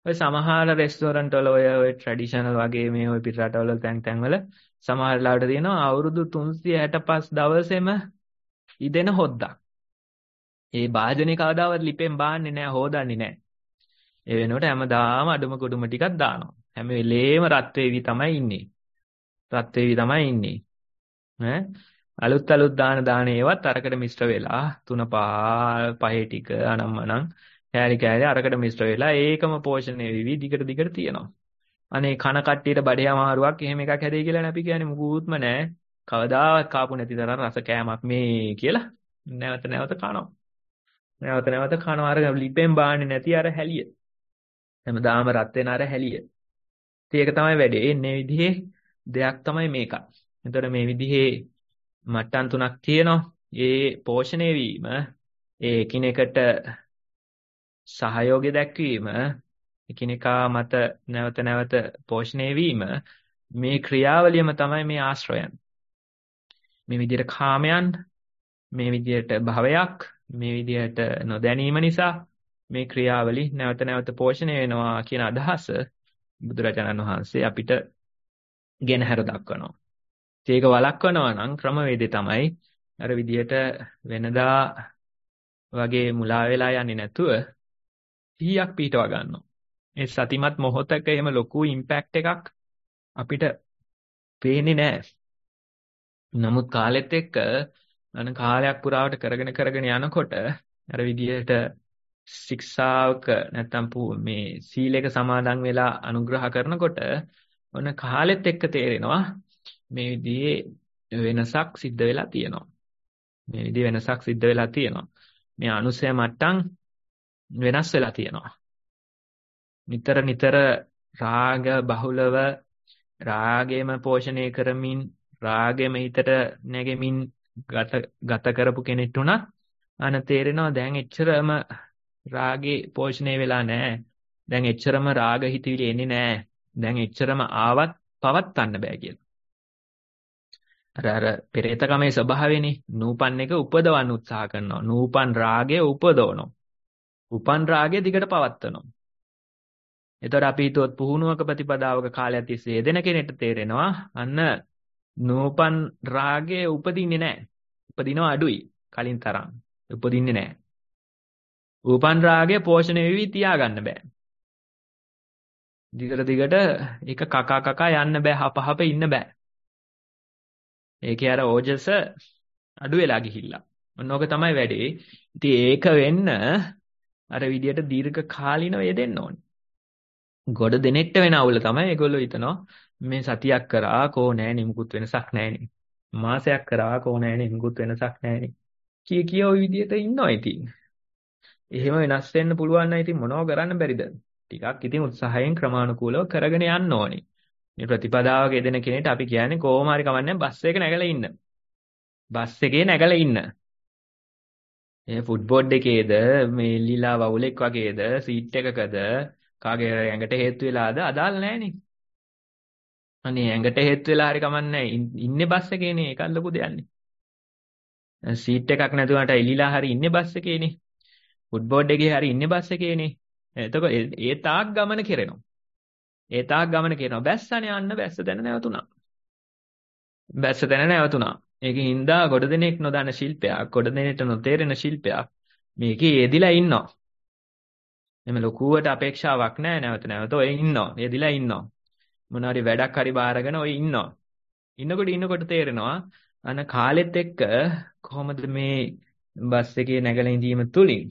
ඔය සමහර රෙස්ටෝරන්ට් වල ඔය ට්‍රැඩිෂනල් වගේ මේ ඔය පිටරටවල තැන් වල සමහර ලාවට තියෙනවා අවුරුදු 365 දවසෙම ඉදෙන හොද්දක්. ඒ භාජනේ කවදාවත් ලිපෙන් බාන්නේ නැහැ, හොදන්නේ නැහැ. ඒ වෙනුවට හැමදාම අඩුම කුඩුම ටිකක් දානවා. හැම වෙලේම රත් වේවි තමයි ඉන්නේ. රත් වේවි තමයි ඉන්නේ. ඈ අලුත් දාන ඒවත් අරකට මිශ්‍ර වෙලා 3 5 පහේ ටික අනම්මනම් කෑලි අරකට මිශ්‍ර වෙලා ඒකම පෝෂණය වෙවි දිගට තියෙනවා. අනේ කන කට්ටියට බඩේ අමාරුවක් එහෙම එකක් හැදෙයි කියලා අපි කියන්නේ මුකුත්ම නැහැ. කවදාවත් කාපු නැති තරම් රස කෑමක් මේ කියලා නැවත නැවත කනවා. නැවත කනවා අර ලිපෙන් බාන්නේ නැති අර හැලිය. හැමදාම රත් වෙන අර හැලිය. ඉතින් ඒක තමයි වැඩේ. එන්නේ විදිහේ දෙයක් තමයි මේක. එතකොට මේ විදිහේ මට්ටම් තුනක් තියෙනවා. ඒ පෝෂණය වීම, ඒ එකිනෙකට සහයෝගය දැක්වීම, එකිනෙකා මත නැවත පෝෂණය වීම, මේ ක්‍රියාවලියම තමයි මේ ආශ්‍රයයන්. මේ විදිහට කාමයන්, මේ විදිහට භවයක්, මේ විදිහට නොදැනීම නිසා මේ ක්‍රියාවලි නැවත පෝෂණය වෙනවා කියන අදහස බුදුරජාණන් වහන්සේ අපිට ගෙනහැර දක්වනවා. ඒක වළක්වනවා නම් ක්‍රමවේදය තමයි අර විදිහට වෙනදා වගේ මුලා වෙලා යන්නේ නැතුව 100ක් පිටව ගන්නවා. ඒ සතිමත් මොහොතක එහෙම ලොකු ඉම්පැක්ට් එකක් අපිට පේන්නේ නැහැ. නමුත් කාලෙත් එක්ක කාලයක් පුරාවට කරගෙන යනකොට අර විදිහට ශික්ෂාවක නැත්තම් මේ සීලයක සමාදන් වෙලා අනුග්‍රහ කරනකොට ඔන්න කාලෙත් එක්ක තේරෙනවා මේ විදිහේ වෙනසක් සිද්ධ වෙලා තියෙනවා. මේ විදිහේ වෙනසක් සිද්ධ වෙලා තියෙනවා. මේ අනුසය මට්ටම් වෙනස් වෙලා තියෙනවා. නිතර රාග බහුලව රාගයම පෝෂණය කරමින් රාගෙම හිතට නැගෙමින් ගත කරපු කෙනෙක් උනත් අන තේරෙනවා දැන් එච්චරම රාගේ පෝෂණය වෙලා නැහැ. දැන් එච්චරම රාග හිතවිලි එන්නේ නැහැ. දැන් එච්චරම ආවත් පවත්වන්න බෑ කියලා. අර පෙරේතකමේ ස්වභාවයනේ. නූපන් එක උපදවන්න උත්සාහ කරනවා. නූපන් රාගය උපදවනවා. උපන් රාගය දිගට පවත්වනවා. එතකොට අපි හිතුවොත් පුහුණුවක ප්‍රතිපදාවක කාලයක් තිස්සේ යෙදෙන කෙනෙක්ට තේරෙනවා අන්න නූපන් රාගය උපදින්නේ නැහැ. උපදිනවා අඩුයි කලින් තරම්. උපදින්නේ නැහැ. උපන් රාගය පෝෂණය වෙවි තියාගන්න බෑ. දිගට ඒක කකා යන්න බෑ. හප ඉන්න බෑ. ඒකේ අර ඕජස අඩු වෙලා ගිහිල්ලා. ඔන්නෝක තමයි වැඩේ. ඉතින් ඒක වෙන්න අර විදියට දීර්ඝ කාලිනව යෙදෙන්න ඕනේ. ගොඩ දෙනෙක්ට වෙන අවුල තමයි ඒගොල්ලෝ හිතනවා මේ සතියක් කරා කෝ නෑනේ මුකුත් වෙනසක් නෑනේ. මාසයක් කරා කෝ නෑනේ මුකුත් වෙනසක් නෑනේ. කිය ওই විදියට ඉන්නවා ඉතින්. එහෙම වෙනස් වෙන්න පුළුවන් නම් ඉතින් මොනව කරන්න බැරිද? ටිකක් ඉතින් උත්සාහයෙන් ක්‍රමානුකූලව කරගෙන යන්න ඕනේ. මේ ප්‍රතිපදාවක යෙදෙන කෙනෙක්ට අපි කියන්නේ කොහොම හරි කමන්නේ බස් එක නැගලා ඉන්න. බස් එකේ නැගලා ඉන්න. මේ ෆුට්බෝඩ් එකේද මේ ලීලා වවුලෙක් වගේද සීට් එකකද කාගේ ඇඟට හේතු වෙලාද අදාළ නැහනේ. අනේ ඇඟට හේතු වෙලා හරි කමන්නේ ඉන්නේ බස් එකේනේ ඒකත් ලොකු දෙයක්නේ. සීට් එකක් නැතුවට එලිලා හරි ඉන්නේ බස් එකේනේ. ෆුට්බෝඩ් එකේ හරි ඉන්නේ බස් එකේනේ. එතකොට ඒ තාක් ගමන කෙරෙනවා. ඒ තාක් ගමන කෙරෙනවා. බැස්සනේ යන්න බැස්ස දැන නැවතුණා. ඒකෙන් හින්දා ගොඩ දෙනෙක් නොදන්න ශිල්පයක්, ගොඩ දෙනෙක්ට නොතේරෙන ශිල්පයක් මේකේ යෙදිලා ඉන්නවා. එමෙ ලොකුවට අපේක්ෂාවක් නැහැ නැවත ඔය ඉන්නවා. යෙදිලා ඉන්නවා. මොනවාරි වැඩක් හරි බාරගෙන ඔය ඉන්නවා. ඉන්නකොට තේරෙනවා අන කාලෙත් එක්ක කොහොමද මේ බස් එකේ නැගලා ඉඳීම තුලින්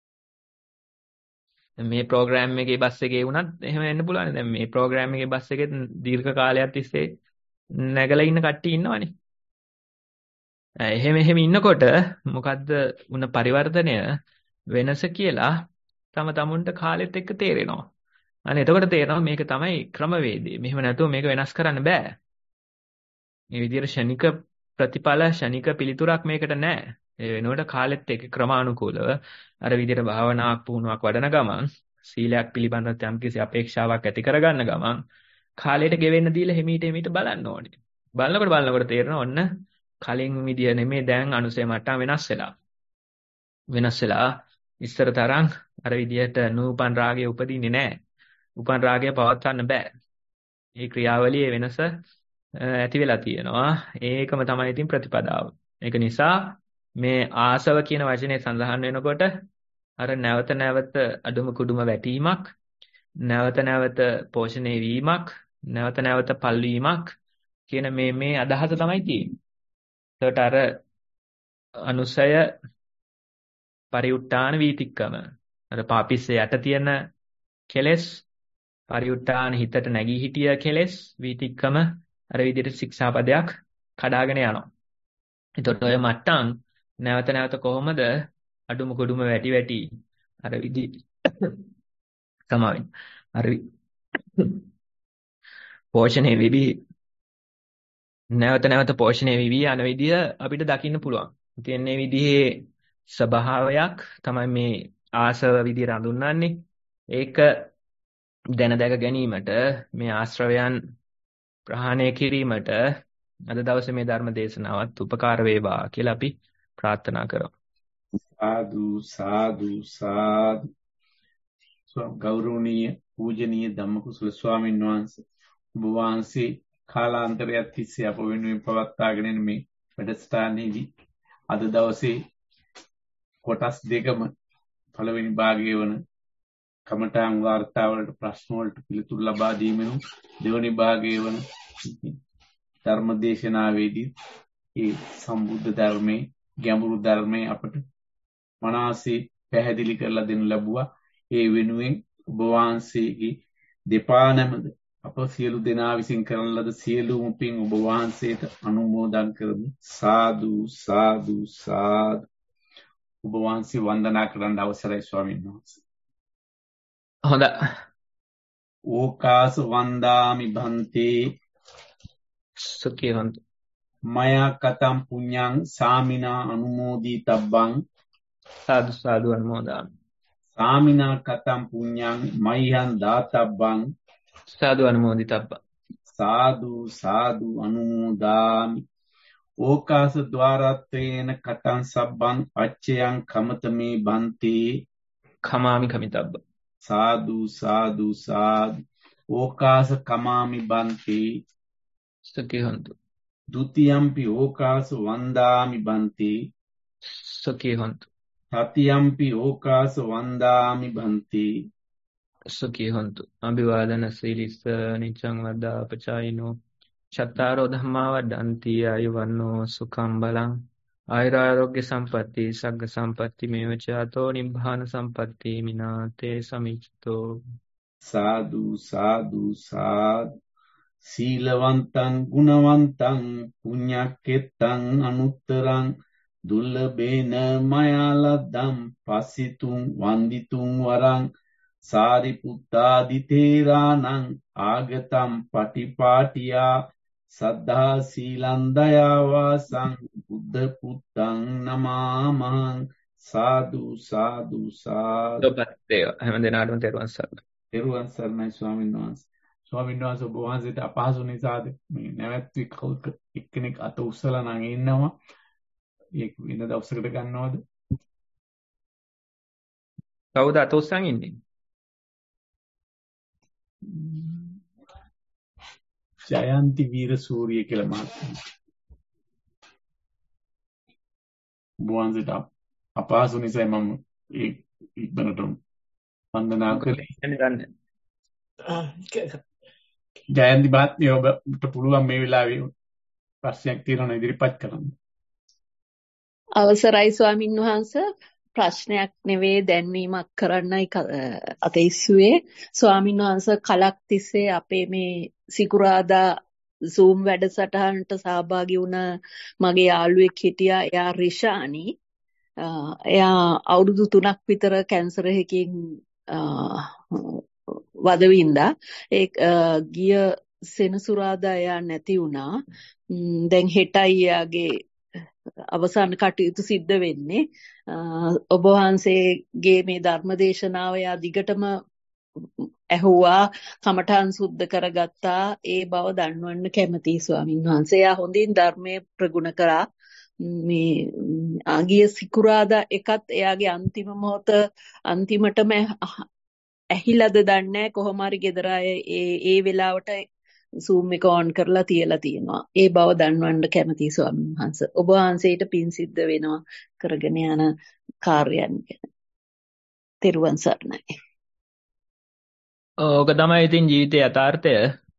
මේ ප්‍රෝග්‍රෑම් එකේ බස් එකේ වුණත් එහෙම වෙන්න පුළුවන්. දැන් මේ ප්‍රෝග්‍රෑම් එකේ බස් එකේ දීර්ඝ කාලයක් තිස්සේ නැගලා ඉන්න කට්ටිය ඉන්නවනේ. එහෙම ඉන්නකොට මොකද්ද උන පරිවර්තනය වෙනස කියලා තමුන්ට කාලෙත් එක්ක තේරෙනවා. අනේ එතකොට තේරෙනවා මේක තමයි ක්‍රමවේදය. මෙහෙම නැතුව මේක වෙනස් කරන්න බෑ. මේ විදිහට ෂණික ප්‍රතිඵල ෂණික පිළිතුරක් මේකට නැහැ. ඒ වෙනුවට කාලෙත් එක්ක ක්‍රමානුකූලව අර විදිහට භාවනාවක් පුහුණුවක් වඩන ගමන් සීලයක් පිළිබඳව යම්කිසි අපේක්ෂාවක් ඇති කරගන්න ගමන් කාලයට ගෙවෙන්න දීලා හිමීට බලන්න ඕනේ. බලනකොට තේරෙනවා ඔන්න කලින් විදිය නෙමෙයි දැන් අනුසය මට්ටම් වෙනස් වෙලා ඉස්සර තරම් අර විදියට නූපන් රාගය උපදින්නේ නැහැ. උපන් රාගය පවත්වන්න බෑ. මේ ක්‍රියාවලියේ වෙනස ඇති වෙලා තියෙනවා. ඒකම තමයි ඉතින් ප්‍රතිපදාව. ඒක නිසා මේ ආසව කියන වචනේ සඳහන් වෙනකොට අර නැවත නැවත අඩුම කුඩුම වැටීමක්, නැවත නැවත පෝෂණය වීමක්, නැවත නැවත පල්වීමක් කියන මේ අදහස තමයි තියෙන්නේ. ඒකට අර අනුසය පරිඋත්තාන වීතික්කම අර පාපිස්සේ යට තියෙන කෙලෙස් පරිඋත්තාන හිතට නැගී හිටිය කෙලෙස් වීතික්කම අර විදිහට ශික්ෂාපදයක් කඩාගෙන යනවා. එතකොට ඔය මට්ටම් නැවත නැවත කොහොමද අඩුම කුඩුම වැටි වැටි අර විදි සමාවෙන් අර පෝෂණය වෙවි නැවත නැවත පෝෂණය වෙවි යන විදිය අපිට දකින්න පුළුවන්. ඉතින් මේ විදිහේ ස්වභාවයක් තමයි මේ ආසව විදියට හඳුන්වන්නේ. ඒක දැන දැක ගැනීමට මේ ආශ්‍රවයන් ප්‍රහාණය කිරීමට අද දවසේ මේ ධර්ම දේශනාවත් උපකාර වේවා කියලා අපි ප්‍රාර්ථනා කරමු. සාදු සාදු සාදු. ගෞරවනීය පූජනීය ධම්මකුසල ස්වාමීන් වහන්සේ ඔබ වහන්සේ කාලාන්තරයක් තිස්සේ අප වෙනුවෙන් පවත්වාගෙන එන මේ වැඩසටහනේදී අද දවසේ කොටස් දෙකම පළවෙනි භාගයේ වන කමඨාන් වාර්තාවලට ප්‍රශ්න වලට පිළිතුරු ලබා දීමෙනු දෙවැනි භාගයේ වන ධර්ම දේශනාවේදී ඒ සම්බුද්ධ ධර්මයේ ගැඹුරු ධර්මයේ අපට මනසේ පැහැදිලි කරලා දෙනු ලැබුවා. ඒ වෙනුවෙන් ඔබ වහන්සේගේ දෙපා නැමද අප සියලු දෙනා විසින් කරන ලද සියලුම පින් ඔබ වහන්සේට අනුමෝදන් කරමු. සාදු සාදු සාදු. ඔබ වහන්සේ වන්දනා කරන්න අවසරයි ස්වාමීන් වහන්සේ. හොඳයි. ඕකාස වන්දාමි භන්තේ සුඛී වන්ත. මයා කතම් පුඤ්ඤං සාමිනා අනුමෝදී තබ්බං සාදු සාදු අනුමෝදන්. සාමිනා කතම් පුඤ්ඤං මයිහං දාතබ්බං සාදු අනුමෝදිතබ්බ. සාදු සාදු අනුමෝදාමි. ඕකාස ద్వාරත්වේන කතං සබ්බං අච්චයං කමතමේ බන්තේ කමාමි කමිතබ්බ. සාදු සාදු සාදු. ඕකාස කමාමි බන්තේ සුඛී වන්තු. ဒ ුතියම්පි ඕකාස වන්දාමි බන්තේ සුඛී වන්තු. තතියම්පි ඕකාස වන්දාමි බන්තේ සුඛී වන්තු. අභිවාදන සීලිස්ස නිච්ඡං වද්දාපචායිනෝ චත්තාරෝ ධම්මා වඩ්ඩಂತಿ ආයුවන්නෝ සුඛං බලං ආයුරාෝග්‍ය සම්පatti සග්ග සම්පatti මේවච අතෝ නිබ්බාන සම්පatti මිනාතේ සමිච්ඡතෝ. සාදු සාදු සාදු. සීලවන්තං ගුණවන්තං පුඤ්ඤක්කෙත්තං අනුත්තරං දුල්ලබේන මයාලද්දම් පස්සිතුං වන්දිතුං වරං සාරිපුත්තාදි තේරාණං ආගතම් පටිපාටියා සද්ධා සීලං දයාවාසං බුද්ධ පුත්තං නමාමහං. සාදු සාදු සාදු. සුපත්තේ හැම දිනාටම තෙරුවන් සරණයි. තෙරුවන් සරණයි ස්වාමීන් වහන්සේ. ස්වාමීන් වහන්සේ ඔබ වහන්සේට අපහසු නිසාද මේ නැවැත්වි කවුද එක්කෙනෙක් අත උස්සලා නම් ඉන්නවා. ඒක වෙන දවසකට ගන්නවද? කවුද අත උස්සන් ඉන්නේ? ජයන්ති වීරසූරිය කියලා මහත්මයා. ඔබ වහන්සේට අපහසු නිසා මම ඒ ඉක්මනට වන්දනා කළේ. ජයන්ති මහත්මිය ඔබට පුළුවන් මේ වෙලාවේ ප්‍රශ්නයක් තියෙනවා ඉදිරිපත් කරන්න. අවසරයි ස්වාමින් වහන්සේ. ප්‍රශ්නයක් නෙවෙයි දැන්වීමක් කරන්නයි අත ඉස්සුවේ. ස්වාමින් වහන්සේ කලක් තිස්සේ අපේ මේ සිකුරාදා Zoom වැඩසටහනට සහභාගී වුණ මගේ යාළුවෙක් හිටියා. එයා රිෂානි. එයා අවුරුදු 3ක් විතර කැන්සර් එකකින් වදවින්දා. ඒ ගිය සෙනසුරාදා එයා නැති වුණා. දැන් හෙටයි එයාගේ අවසාන කටයුතු සිද්ධ වෙන්නේ. ඔබ වහන්සේගේ මේ ධර්මදේශනාව එයා දිගටම ඇහුවා, කමඨාන් සුද්ධ කරගත්තා. ඒ බව දන්වන්න කැමතියි ස්වාමින් වහන්සේ. එයා හොඳින් ධර්මයේ ප්‍රගුණ කරා. මේ ආගිය සිකුරාදා එකත් එයාගේ අන්තිම මොහොත අන්තිමටම ඇහිලාද දන්නේ කොහොම හරි ගෙදර අය ඒ වෙලාවට Zoom එක on කරලා තියලා තියෙනවා. ඒ බව දන්වන්න කැමතියි ස්වාමීන් වහන්සේ. ඔබ වහන්සේට පින් සිද්ධ වෙනවා කරගෙන යන කාර්යයන් ගැන. තෙරුවන් සරණයි. ඕක තමයි ඉතින් ජීවිතයේ යථාර්ථය.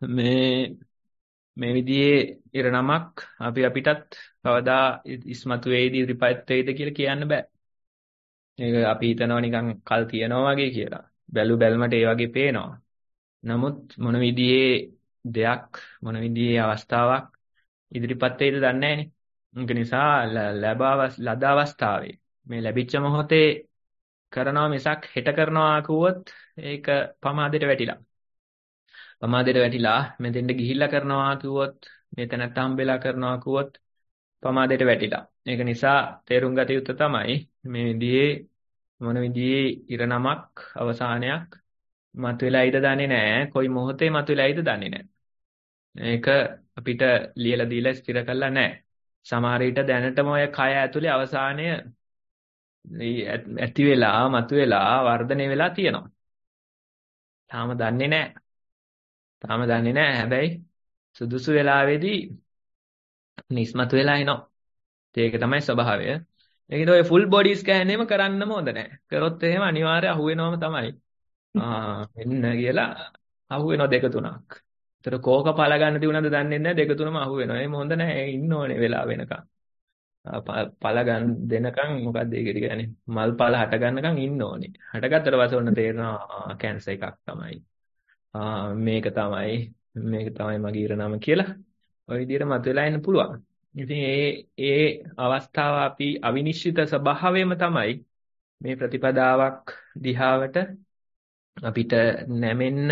මේ විදිහේ ඉරණමක් අපිටත් කවදා ඉස්මතු වෙයිද ඉදිරිපත් වෙයිද කියලා කියන්න බෑ. ඒක අපි හිතනවා නිකන් කල් තියනවා වගේ කියලා. බැලුමට ඒ වගේ පේනවා. නමුත් මොන විදිහේ දෙයක් මොන විදිහේ අවස්ථාවක් ඉදිරිපත් වෙයිද දන්නේ නැහැනේ. ඒක නිසා ලද අවස්ථාවේ මේ ලැබිච්ච මොහොතේ කරනවා මිසක් හෙට කරනවා කිව්වොත් ඒක පමාදයට වැටිලා. පමාදයට වැටිලා මෙතෙන්ට ගිහිල්ලා කරනවා කිව්වොත් මෙතනට හම්බෙලා කරනවා කිව්වොත් පමාදයට වැටිලා. ඒක නිසා තේරුම් ගත යුත්තේ තමයි මේ විදිහේ මොන විදිහේ ඉරණමක් අවසානයක් මතුවෙලායිද දන්නේ නැහැ. කොයි මොහොතේ මතුවෙලායිද දන්නේ නැහැ. ඒක අපිට ලියලා දීලා ස්ථිර කරලා නැහැ. සමහර විට දැනටම ඔය කය ඇතුලේ අවසානය ඇති වෙලා මතුවෙලා වර්ධනය වෙලා තියෙනවා. තාම දන්නේ නැහැ. හැබැයි සුදුසු වෙලාවේදී නිස්මතු වෙලා එනවා. ඒක තමයි ස්වභාවය. ඒකද ඔය ෆුල් බොඩි ස්කෑන් එකම කරන්නම හොඳ නැහැ. කරොත් එහෙම අනිවාර්යයෙන් අහුවෙනවම තමයි. මෙන්න කියලා අහුවෙනවා 2-3ක්. ඒතර කෝක පළ ගන්න තිබුණාද දන්නේ නැහැ 2-3ම අහුවෙනවා. එහෙම හොඳ නැහැ. ඉන්න ඕනේ වෙලාව වෙනකන්. පළ ගන්න දෙනකන් මොකක්ද ඒකට කියන්නේ? මල් පළ හට ගන්නකන් ඉන්න ඕනේ. හටගත්තට පස්සේ ඔන්න තේරෙනවා කැන්සර් එකක් තමයි. මේක තමයි මගේ ඉරණම කියලා ওই විදිහට මතුවලා එන්න පුළුවන්. ඉතින් ඒ අවස්ථාව අපි අවිනිශ්චිත ස්වභාවයම තමයි මේ ප්‍රතිපදාවක් දිහාවට අපිට නැමෙන්න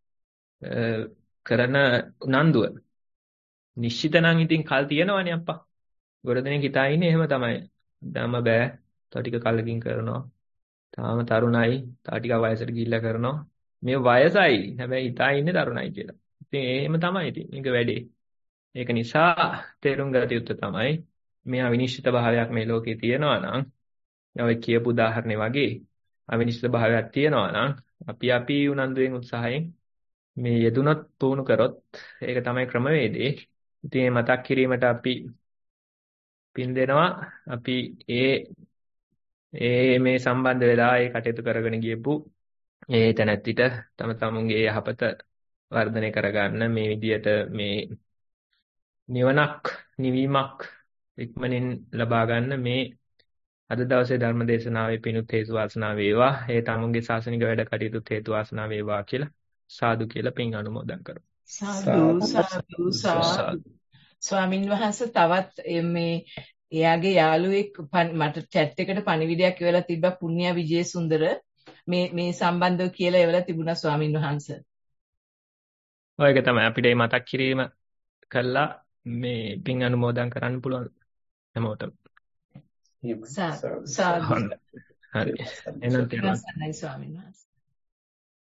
කරන උනන්දුව. නිශ්චිත නම් ඉතින් කල් තියෙනවනේ අප්පා. ගොඩදෙනෙක් හිතා ඉන්නේ එහෙම තමයි. දැම්ම බෑ. තව ටික කලකින් කරනවා. තාම තරුණයි. තව ටික වයසට ගිහිල්ලා කරනවා. මේ වයසයි. හැබැයි හිතා ඉන්නේ තරුණයි කියලා. ඉතින් එහෙම තමයි ඉතින්. මේක වැඩේ. ඒක නිසා තේරුම් ගත යුත්තේ තමයි මේ අවිනිශ්චිත භාවයක් මේ ලෝකේ තියෙනවා නම් ඔය කියපු උදාහරණේ වගේ අවිනිශ්චිත භාවයක් තියෙනවා නම් අපි උනන්දුවෙන් උත්සාහයෙන් මේ යෙදුනොත් පුහුණු කරොත් ඒක තමයි ක්‍රමවේදේ. ඉතින් මේ මතක් කිරීමට අපි පින් දෙනවා. අපි මේ සම්බන්ධ වෙලා ඒ කටයුතු කරගෙන ගියපු ඒ තැනැත්තිට තම තමුන්ගේ යහපත වර්ධනය කරගන්න මේ විදියට මේ නිවීමක් ඉක්මනින් ලබා ගන්න මේ අද දවසේ ධර්ම දේශනාවේ පිණුත් හේතු වාසනා වේවා. ඒ තමුන්ගේ ශාසනික වැඩ කටයුතු හේතු වාසනා වේවා කියලා සාදු කියලා පින් අනුමෝදන් කරමු. සාදු. ස්වාමින් වහන්සේ තවත් මේ එයාගේ යාළුවෙක් මට chat එකට පණිවිඩයක් එවලා තිබ්බා පුණ්‍යා විජේසුන්දර මේ සම්බන්ධව කියලා එවලා තිබුණා ස්වාමින් වහන්සේ. ඔයක තමයි අපිට මේ මතක් කිරීම කළා මේ පින් අනුමෝදන් කරන්න පුළුවන් හැමෝටම. සාදු. හරි. එහෙනම් ස්වාමීන් වහන්සේ